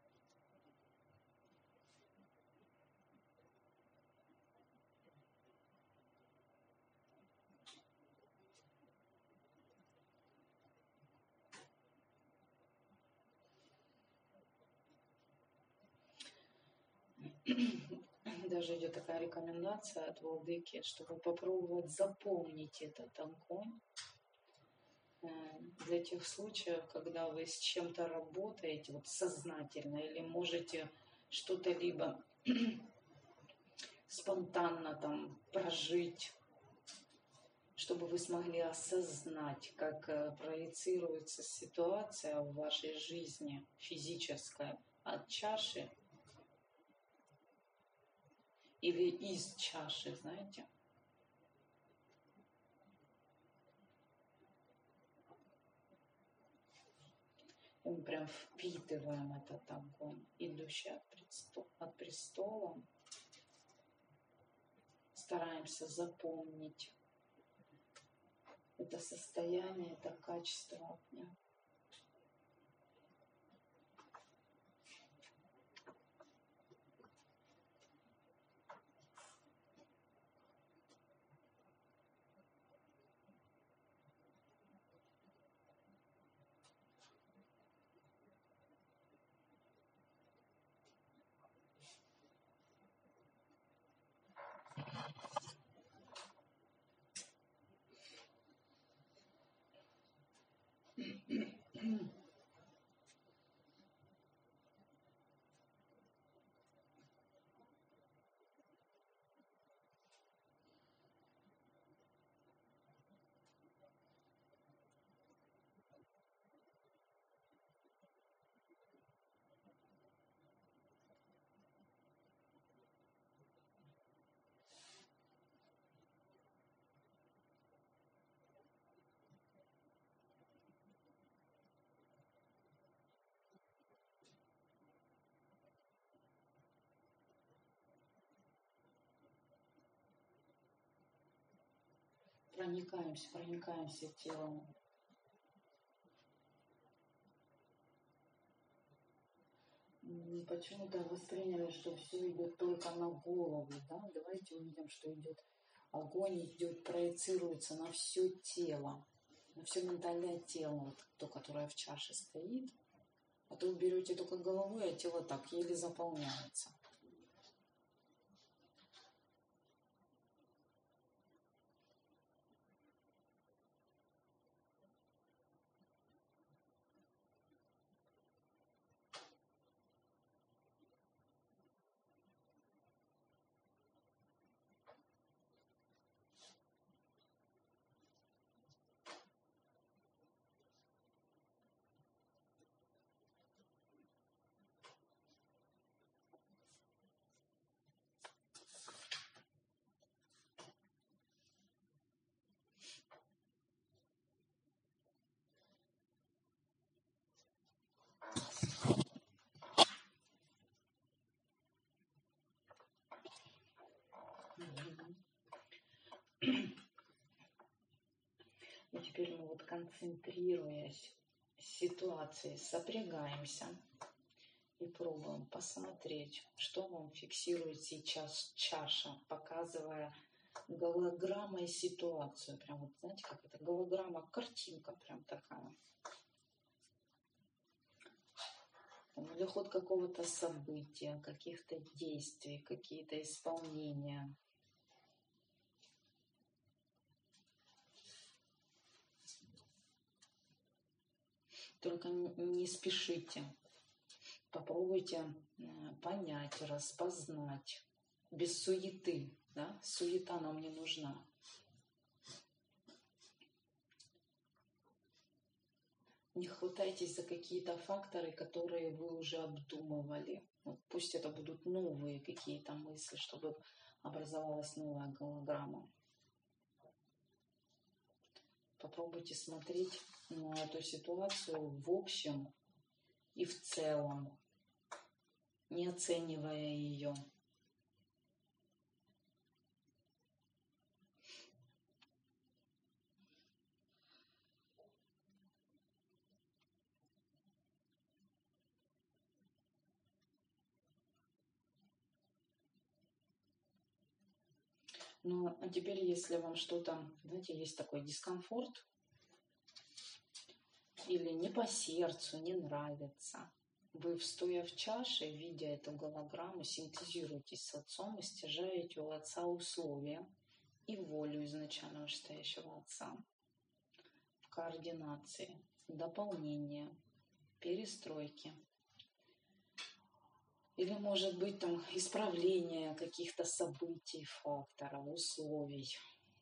Даже идет такая рекомендация от владыки, чтобы попробовать запомнить этот огонь для тех случаев, когда вы с чем-то работаете вот сознательно или можете что-то либо спонтанно там прожить, чтобы вы смогли осознать, как проецируется ситуация в вашей жизни физическая от чаши или из чаши, знаете. И мы прям впитываем этот огонь, идущий от престола, от престола. Стараемся запомнить это состояние, это качество огня. проникаемся, проникаемся телом. Почему-то восприняли, что все идет только на голову, да? Давайте увидим, что идет огонь, идет, проецируется на все тело, на все ментальное тело, вот то, которое в чаше стоит. А то вы берете только головой, а тело так еле заполняется. И теперь мы вот, концентрируясь в ситуации, сопрягаемся и пробуем посмотреть, что вам фиксирует сейчас чаша, показывая голограммой ситуацию. Прям вот, знаете, как это голограмма, картинка прям такая. Или ход какого-то события, каких-то действий, какие-то исполнения. Только не спешите. Попробуйте понять, распознать. Без суеты. Да? Суета нам не нужна. Не хватайтесь за какие-то факторы, которые вы уже обдумывали. Вот пусть это будут новые какие-то мысли, чтобы образовалась новая голограмма. Попробуйте смотреть на эту ситуацию в общем и в целом, не оценивая ее. Ну, а теперь, если вам что-то, знаете, есть такой дискомфорт, или не по сердцу, не нравится, вы, стоя в чаше, видя эту голограмму, синтезируетесь с Отцом и стяжаете у Отца условия и волю изначально вышестоящего Отца в координации, дополнения, перестройки. Или, может быть, там исправление каких-то событий, факторов, условий.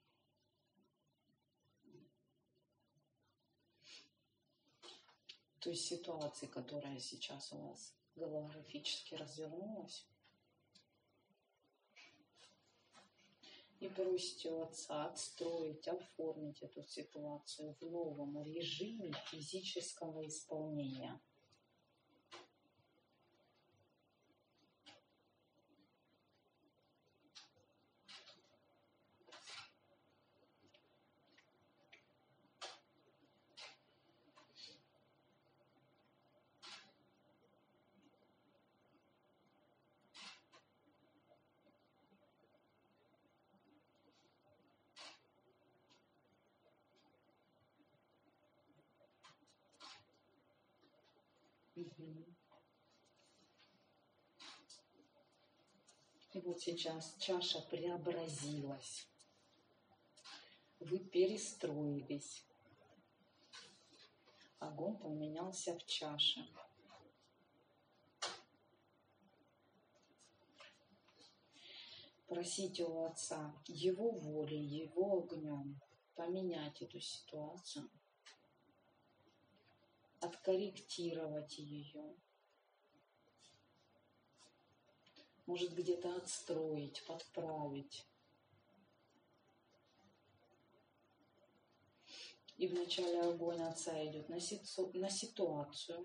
Той ситуации, которая сейчас у вас голографически развернулась. И просите у Отца отстроить, оформить эту ситуацию в новом режиме физического исполнения. И вот сейчас чаша преобразилась. Вы перестроились. Огонь поменялся в чаше. Просите у Отца Его волей, Его огнем поменять эту ситуацию, откорректировать ее, может где-то отстроить, подправить. И вначале огонь Отца идет на, ситу, на ситуацию.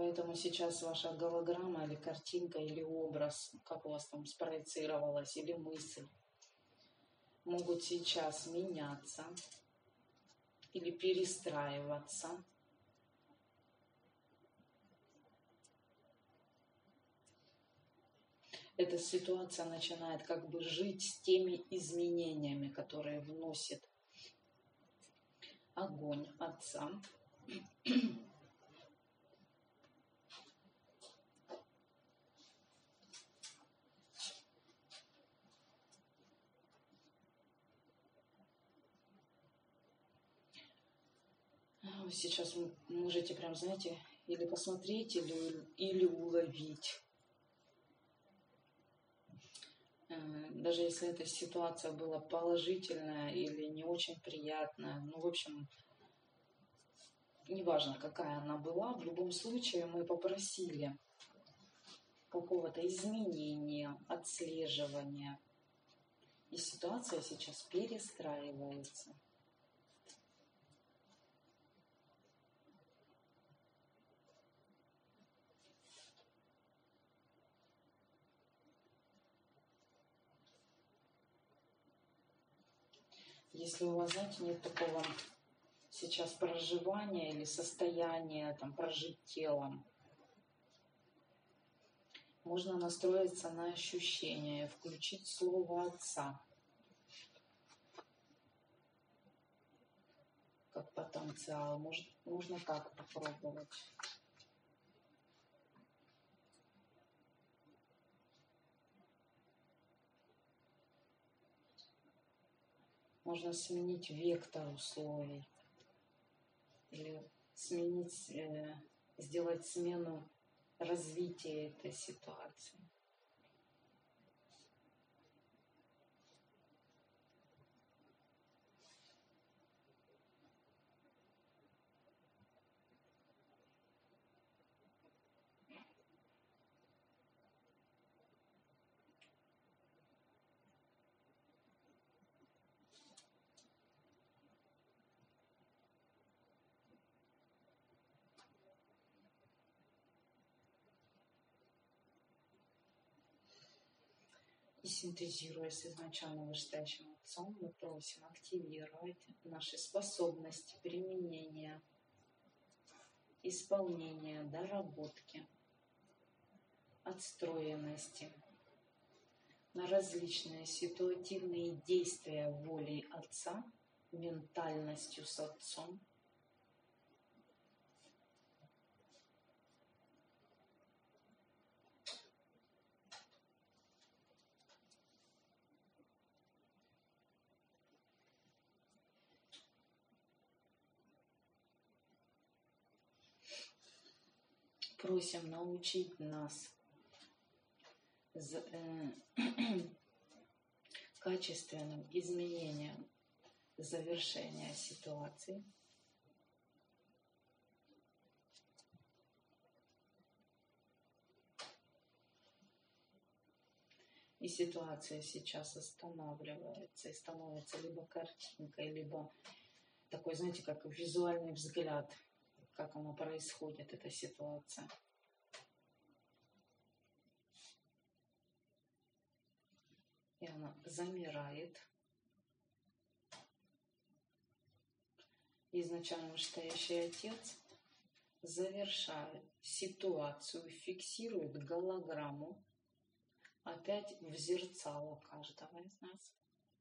Поэтому сейчас ваша голограмма или картинка, или образ, как у вас там спроецировалась, или мысль, могут сейчас меняться или перестраиваться. Эта ситуация начинает как бы жить с теми изменениями, которые вносит огонь Отца. Вы сейчас можете прям, знаете, или посмотреть, или, или уловить. Даже если эта ситуация была положительная или не очень приятная, ну, в общем, неважно, какая она была, в любом случае мы попросили какого-то изменения, отслеживания. И ситуация сейчас перестраивается. Если у вас, знаете, нет такого сейчас проживания или состояния, там, прожить телом, можно настроиться на ощущения, включить слово Отца, как потенциал. Может, можно так попробовать. Можно сменить вектор условий или сменить, э, сделать смену развития этой ситуации. И синтезируя с изначально вышестоящим Отцом, мы просим активировать наши способности применения, исполнения, доработки, отстроенности на различные ситуативные действия волей Отца, ментальностью с Отцом, просим научить нас качественным изменениям завершения ситуации. И ситуация сейчас останавливается и становится либо картинкой, либо такой, знаете, как визуальный взгляд, как оно происходит, эта ситуация. И она замирает. Изначально вышестоящий Отец завершает ситуацию, фиксирует голограмму, опять в зерцало каждого из нас.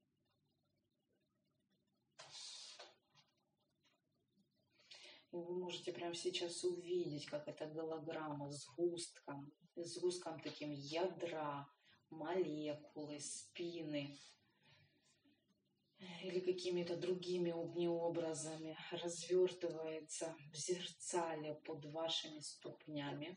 И вы можете прямо сейчас увидеть, как эта голограмма с густком, с густком таким ядра, молекулы, спины или какими-то другими образами развертывается в зерцале под вашими ступнями.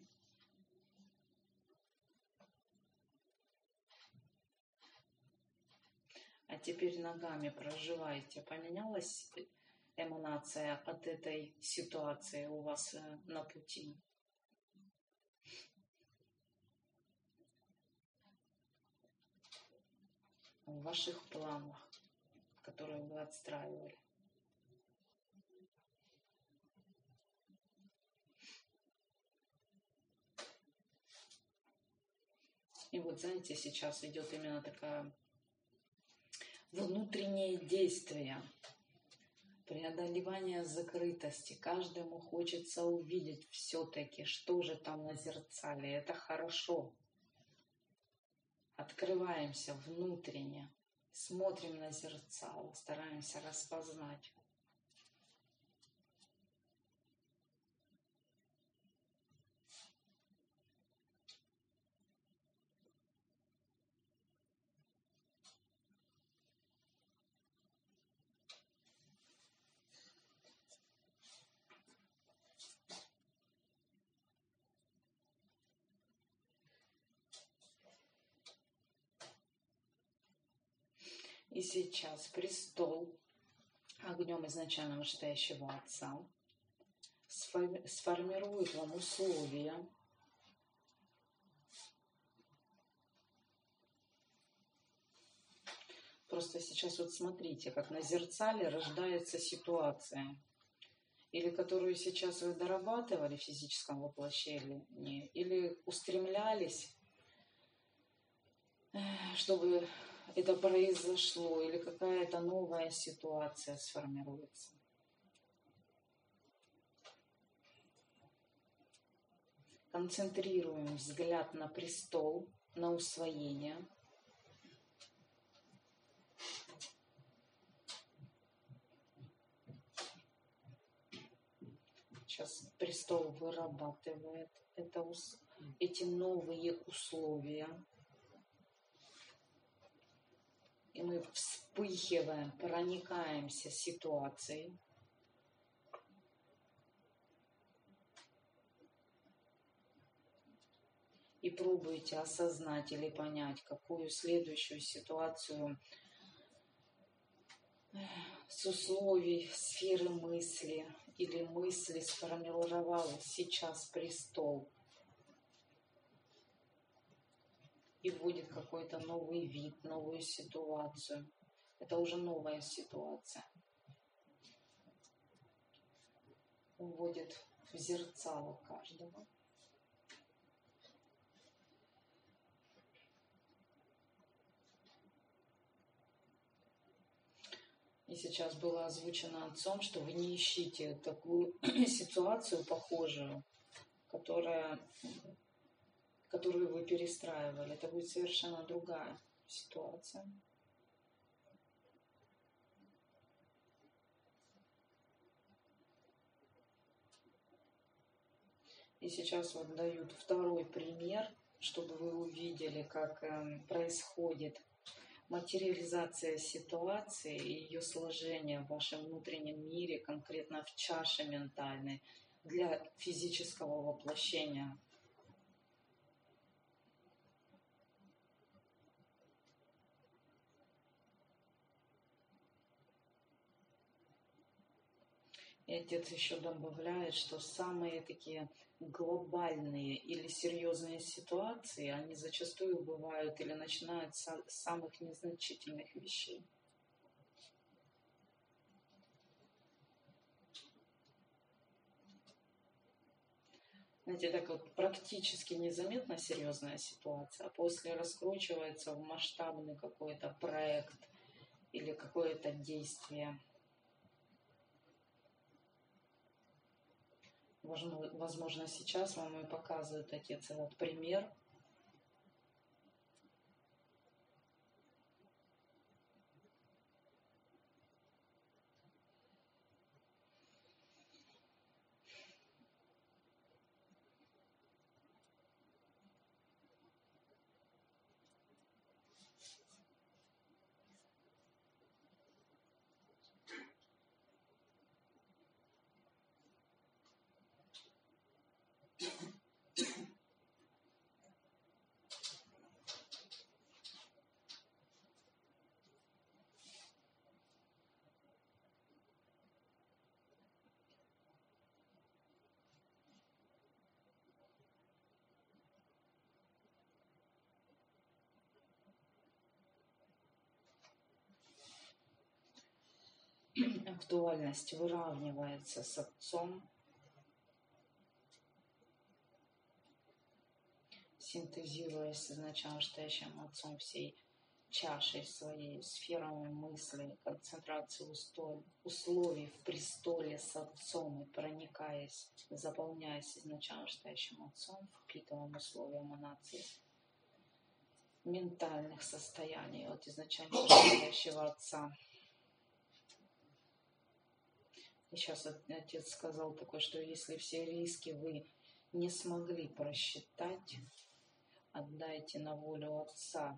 А теперь ногами проживайте. Поменялась эманация от этой ситуации у вас на пути? В ваших планах, которые вы отстраивали. И вот, знаете, сейчас идет именно такая внутреннее действие, преодолевание закрытости. Каждому хочется увидеть все-таки, что же там на зеркале. Это хорошо. Открываемся внутренне, смотрим на зеркало, стараемся распознать. И сейчас престол огнем изначально вышестоящего Отца сформирует вам условия, просто сейчас вот смотрите, как на зеркале рождается ситуация, или которую сейчас вы дорабатывали в физическом воплощении, или устремлялись, чтобы это произошло, или какая-то новая ситуация сформируется. Концентрируем взгляд на престол, на усвоение. Сейчас престол вырабатывает это, эти новые условия. И мы вспыхиваем, проникаемся ситуацией. И пробуйте осознать или понять, какую следующую ситуацию с условий сферы мысли или мысли сформировал сейчас престол. И вводит какой-то новый вид, новую ситуацию. Это уже новая ситуация. Вводит в зеркало каждого. И сейчас было озвучено Отцом, что вы не ищите такую ситуацию похожую, которая... которую вы перестраивали. Это будет совершенно другая ситуация. И сейчас вот дают второй пример, чтобы вы увидели, как э, происходит материализация ситуации и ее сложение в вашем внутреннем мире, конкретно в чаше ментальной, для физического воплощения. И Отец еще добавляет, что самые такие глобальные или серьезные ситуации, они зачастую бывают или начинаются с самых незначительных вещей. Знаете, так вот практически незаметна серьезная ситуация, а после раскручивается в масштабный какой-то проект или какое-то действие. Возможно, сейчас вам и показывает Отец этот пример. Актуальность выравнивается с Отцом. синтезируясь с изначально стоящим Отцом всей чашей своей, сферами мыслей, концентрации условий в престоле с Отцом и проникаясь, заполняясь изначально стоящим Отцом, впитываем условия эманации ментальных состояний от изначально стоящего Отца. И сейчас Отец сказал такое, что если все риски вы не смогли просчитать, отдайте на волю Отца.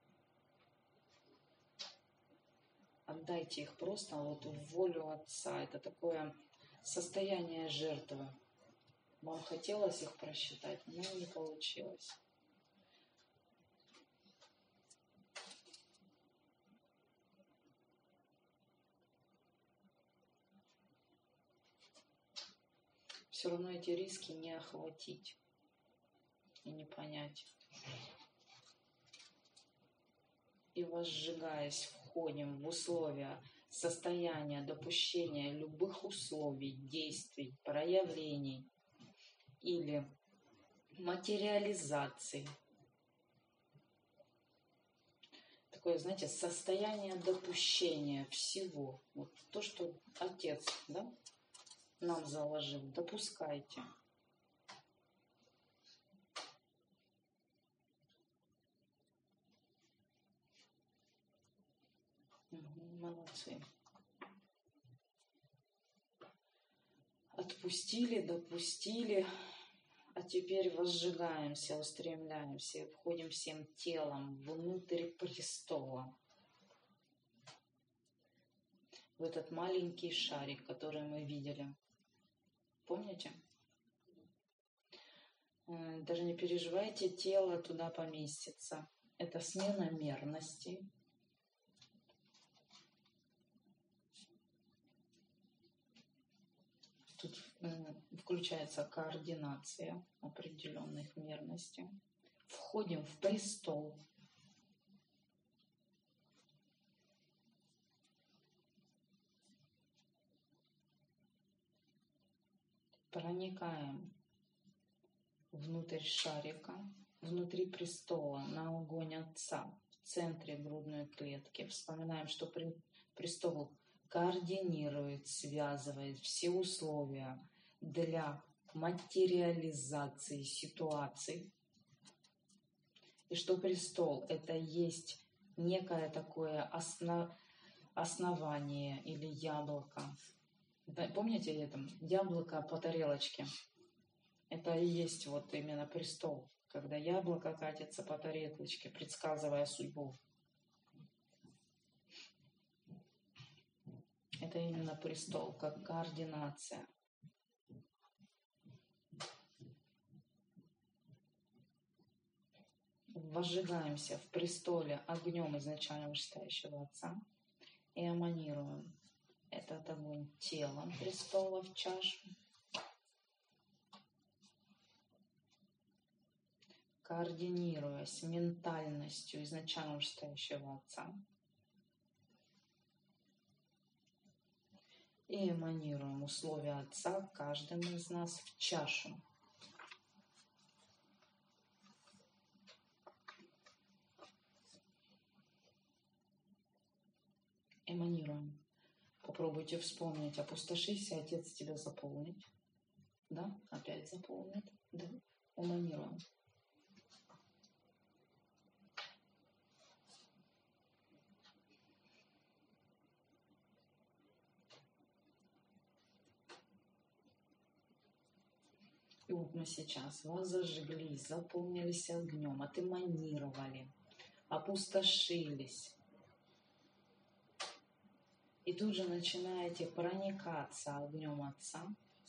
Отдайте их просто вот в волю Отца. Это такое состояние жертвы. Вам хотелось их просчитать, но не получилось. Все равно эти риски не охватить и не понять. И возжигаясь, входим в условия состояния допущения любых условий, действий, проявлений или материализации. Такое, знаете, состояние допущения всего. Вот то, что Отец, да, нам заложил. Допускайте. Молодцы. Отпустили, допустили, а теперь возжигаемся, устремляемся, входим всем телом внутрь престола. В этот маленький шарик, который мы видели. Помните? Даже не переживайте, тело туда поместится. Это смена мерности. Тут включается координация определенных мерностей. Входим в престол. Проникаем внутрь шарика, внутри престола, на огонь Отца, в центре грудной клетки. Вспоминаем, что престол координирует, связывает все условия для материализации ситуаций. И что престол – это есть некое такое основ... основание или яблоко. Помните это? Яблоко по тарелочке. Это и есть вот именно престол, когда яблоко катится по тарелочке, предсказывая судьбу. Это именно престол, как координация. Возжигаемся в престоле огнем изначально вышестоящего Отца и эманируем этот огонь телом престола в чашу, координируясь ментальностью изначально вышестоящего Отца и эманируем условия Отца каждому из нас в чашу. Эманируем. Попробуйте вспомнить, опустошися, Отец тебя заполнит. Да? Опять заполнит. Да? Эманируем. И вот мы сейчас вас зажгли, заполнились огнем, отэманировали, опустошились. И тут же начинаете проникаться огнем Отца.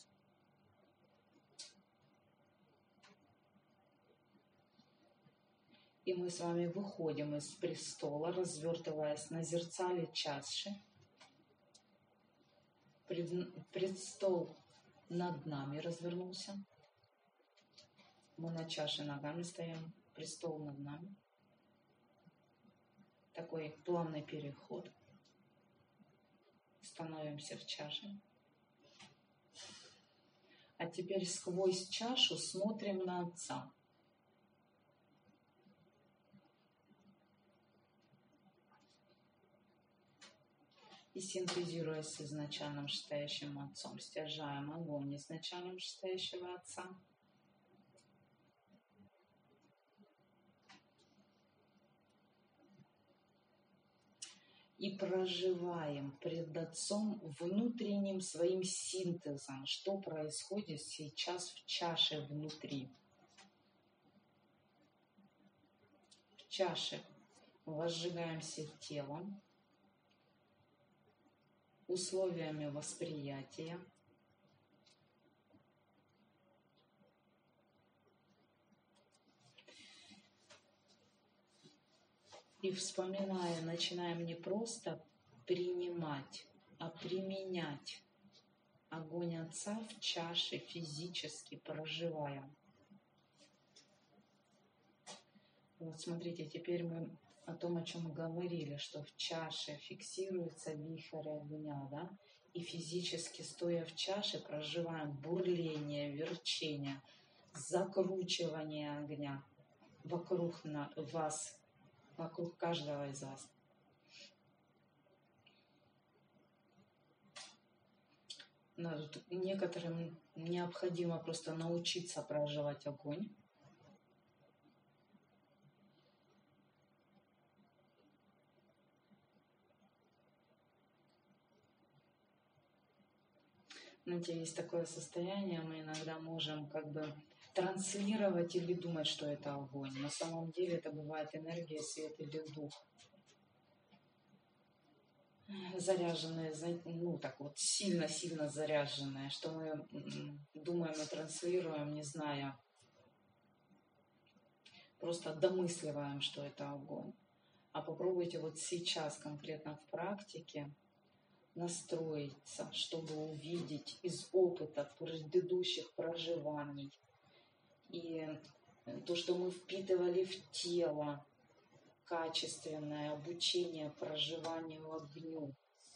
И мы с вами выходим из престола, развертываясь на зерцале чаши. Пред, престол над нами развернулся. Мы на чаше ногами стоим, престол над нами. Такой плавный переход. Становимся в чаше. А теперь сквозь чашу смотрим на Отца. И синтезируя с изначальным Шестающим Отцом, стяжаем огонь изначальным Шестающего Отца. И проживаем пред Отцом внутренним своим синтезом, что происходит сейчас в чаше внутри. В чаше возжигаемся телом, условиями восприятия, и, вспоминая, начинаем не просто принимать, а применять огонь Отца в чаше, физически проживая. Вот смотрите, теперь мы о том, о чем мы говорили, что в чаше фиксируется вихрь огня, да? И физически, стоя в чаше, проживаем бурление, верчение, закручивание огня вокруг на, вас, вокруг каждого из вас. Но тут некоторым необходимо просто научиться проживать огонь. Знаете, есть такое состояние, мы иногда можем как бы транслировать или думать, что это огонь. На самом деле это бывает энергия, свет или дух. Заряженные, ну так вот, сильно-сильно заряженные, что мы думаем и транслируем, не зная, просто домысливаем, что это огонь. А попробуйте вот сейчас конкретно в практике настроиться, чтобы увидеть из опыта предыдущих проживаний и то, что мы впитывали в тело, качественное обучение проживанию огню.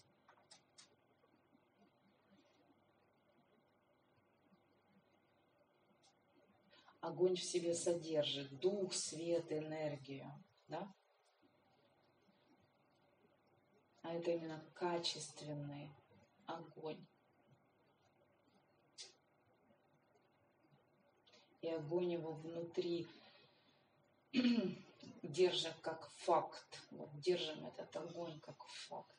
Огонь в себе содержит дух, свет, энергию, да? А это именно качественный огонь. И огонь его внутри держим как факт. Вот держим этот огонь как факт.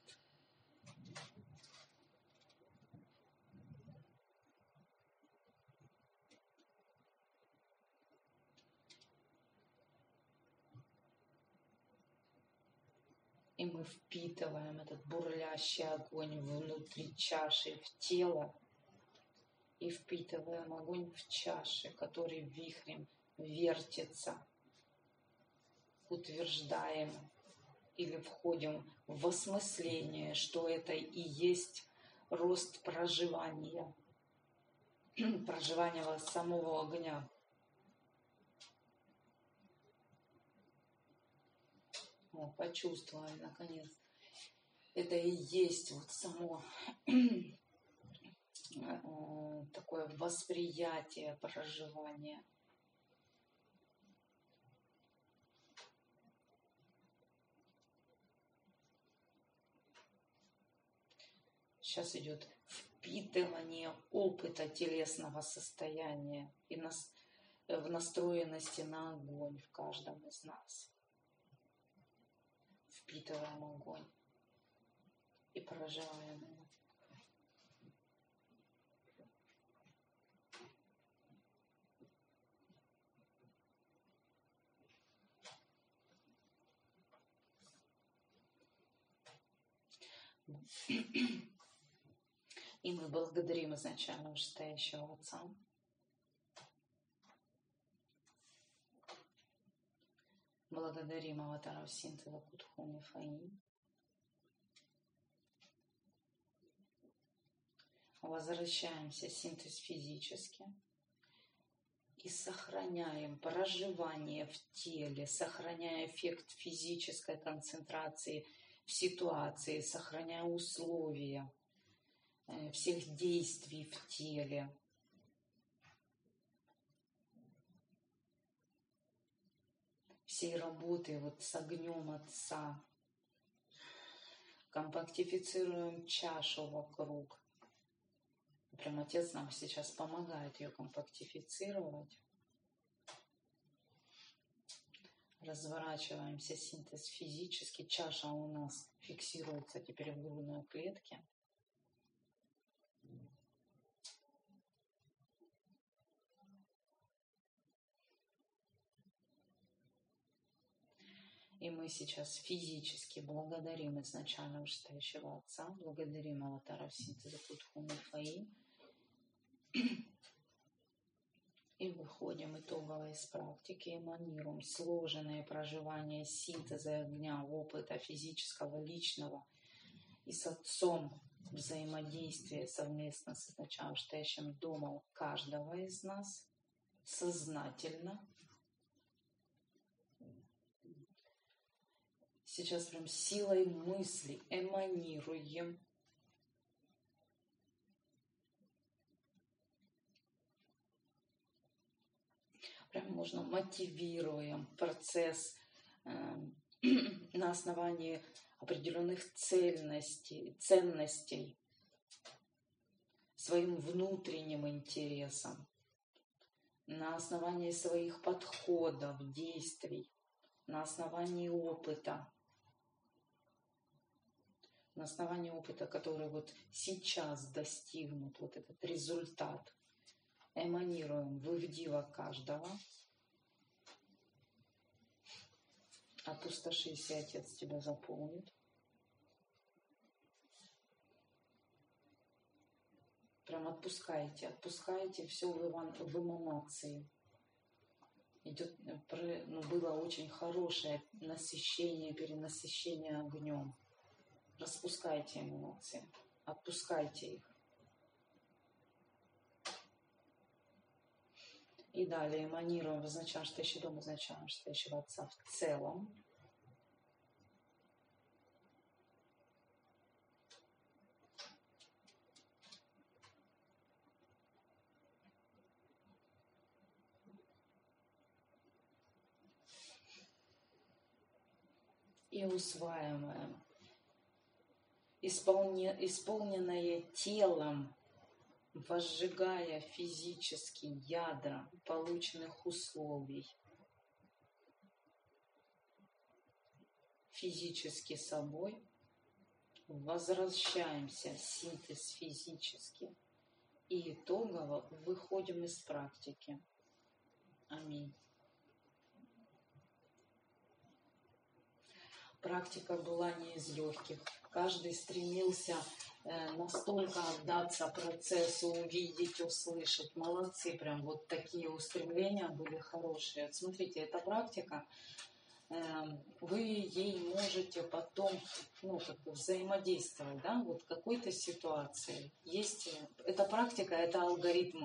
И мы впитываем этот бурлящий огонь внутри чаши в тело. И впитываем огонь в чаше, который вихрем вертится. Утверждаем или входим в осмысление, что это и есть рост проживания. Проживания самого огня. О, почувствовали, наконец. Это и есть вот само такое восприятие проживания. Сейчас идет впитывание опыта телесного состояния и нас, в настроенности на огонь в каждом из нас. Впитываем огонь и проживаем его. И мы благодарим изначально Вышестоящего Отца. Благодарим аватаров синтеза Кутхуми Фаин. Возвращаемся в синтез физически. И сохраняем проживание в теле, сохраняя эффект физической концентрации в ситуации, сохраняя условия всех действий в теле. Всей работы вот с огнем Отца. Компактифицируем чашу вокруг. Прям Отец нам сейчас помогает ее компактифицировать. Разворачиваемся, синтез физически. Чаша у нас фиксируется теперь в грудной клетке. И мы сейчас физически благодарим изначально вышестоящего Отца, благодарим аватаров синтеза Кутхуны Фаи. И выходим итогово из практики, эманируем сложенные проживания синтеза огня, опыта физического, личного и с Отцом взаимодействие совместно с изначально вышестоящим домом каждого из нас сознательно. Сейчас прям силой мысли эманируем. Прям можно мотивируем процесс э, на основании определенных ценностей, ценностей, своим внутренним интересом, на основании своих подходов, действий, на основании опыта. На основании опыта, который вот сейчас достигнут, вот этот результат, эманируем вывдива каждого. Опустошись, и Отец тебя заполнит. Прям отпускайте, отпускайте все в, эван, в эманации. Идет, ну, было очень хорошее насыщение, перенасыщение огнем. Распускайте эмоции, отпускайте их. И далее эманируем в изначально вышестоящий дом, изначально вышестоящего Отца в целом. И усваиваем исполне, исполненное телом, возжигая физически ядра полученных условий, физически собой, возвращаемся в синтез физически и итогово выходим из практики. Аминь. Практика была не из легких. Каждый стремился э, настолько отдаться процессу, увидеть, услышать. Молодцы, прям вот такие устремления были хорошие. Вот смотрите, эта практика, э, вы ей можете потом, ну, как бы взаимодействовать, да, вот в какой-то ситуации. Есть, эта практика, это алгоритм.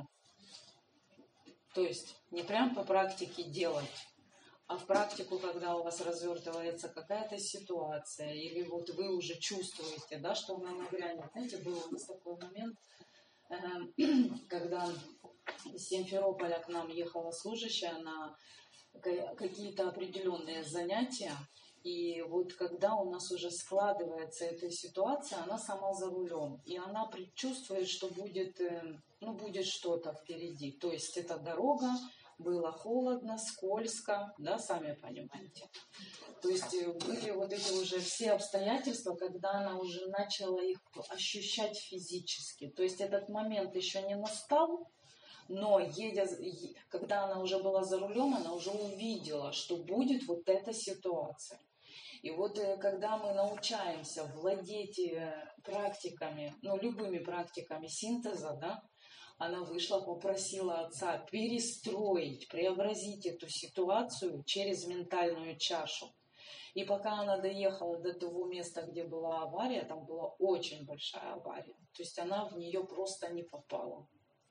То есть не прям по практике делать, а в практику, когда у вас развертывается какая-то ситуация, или вот вы уже чувствуете, да, что она нагрянет. Знаете, был у нас такой момент, э, когда из Симферополя к нам ехала служащая на какие-то определенные занятия, и вот когда у нас уже складывается эта ситуация, она сама за рулем, и она предчувствует, что будет, э, ну, будет что-то впереди. То есть это дорога, было холодно, скользко, да, сами понимаете. То есть были вот эти уже все обстоятельства, когда она уже начала их ощущать физически. То есть этот момент еще не настал, но едя, когда она уже была за рулем, она уже увидела, что будет вот эта ситуация. И вот когда мы научаемся владеть практиками, ну, любыми практиками синтеза, да, она вышла, попросила Отца перестроить, преобразить эту ситуацию через ментальную чашу. И пока она доехала до того места, где была авария, там была очень большая авария. То есть она в нее просто не попала.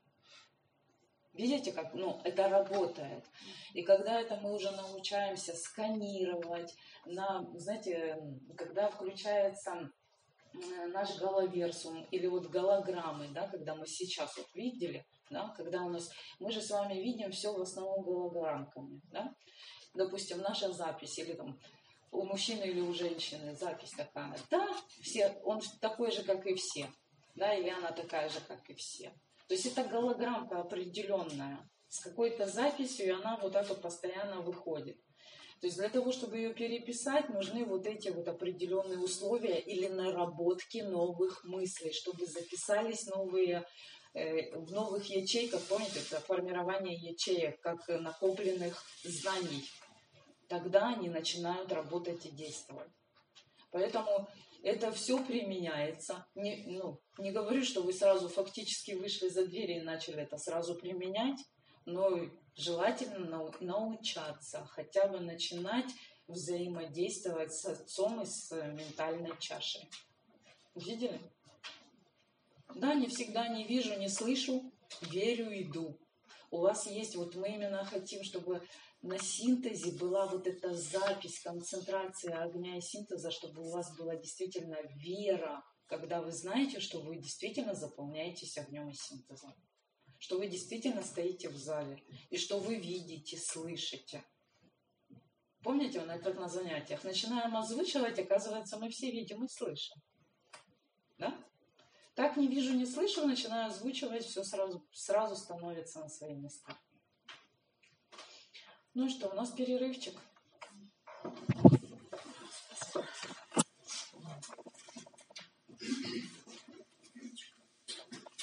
Видите, как, ну, это работает. И когда это мы уже научаемся сканировать, на, знаете, когда включается наш головерсум или вот голограммы, да, когда мы сейчас вот видели, да, когда у нас, мы же с вами видим все в основном голограммками, да, допустим, наша запись или там у мужчины или у женщины запись такая. Да, все, он такой же, как и все. Да, или она такая же, как и все. То есть это голограммка определенная, с какой-то записью, и она вот так вот постоянно выходит. То есть для того, чтобы ее переписать, нужны вот эти вот определенные условия или наработки новых мыслей, чтобы записались новые, э, в новых ячейках, помните, это формирование ячеек, как накопленных знаний. Тогда они начинают работать и действовать. Поэтому это все применяется. Не, ну, не говорю, что вы сразу фактически вышли за дверь и начали это сразу применять, но желательно научаться, хотя бы начинать взаимодействовать с отцом и с ментальной чашей. Видели? Да, не всегда не вижу, не слышу, верю, иду. У вас есть, вот мы именно хотим, чтобы на синтезе была вот эта запись, концентрация огня и синтеза, чтобы у вас была действительно вера, когда вы знаете, что вы действительно заполняетесь огнем и синтезом, что вы действительно стоите в зале, и что вы видите, слышите. Помните, он как на занятиях. Начинаем озвучивать, оказывается, мы все видим и слышим. Да? Так не вижу, не слышу, начинаю озвучивать, все сразу, сразу становится на свои места. Ну что, у нас перерывчик.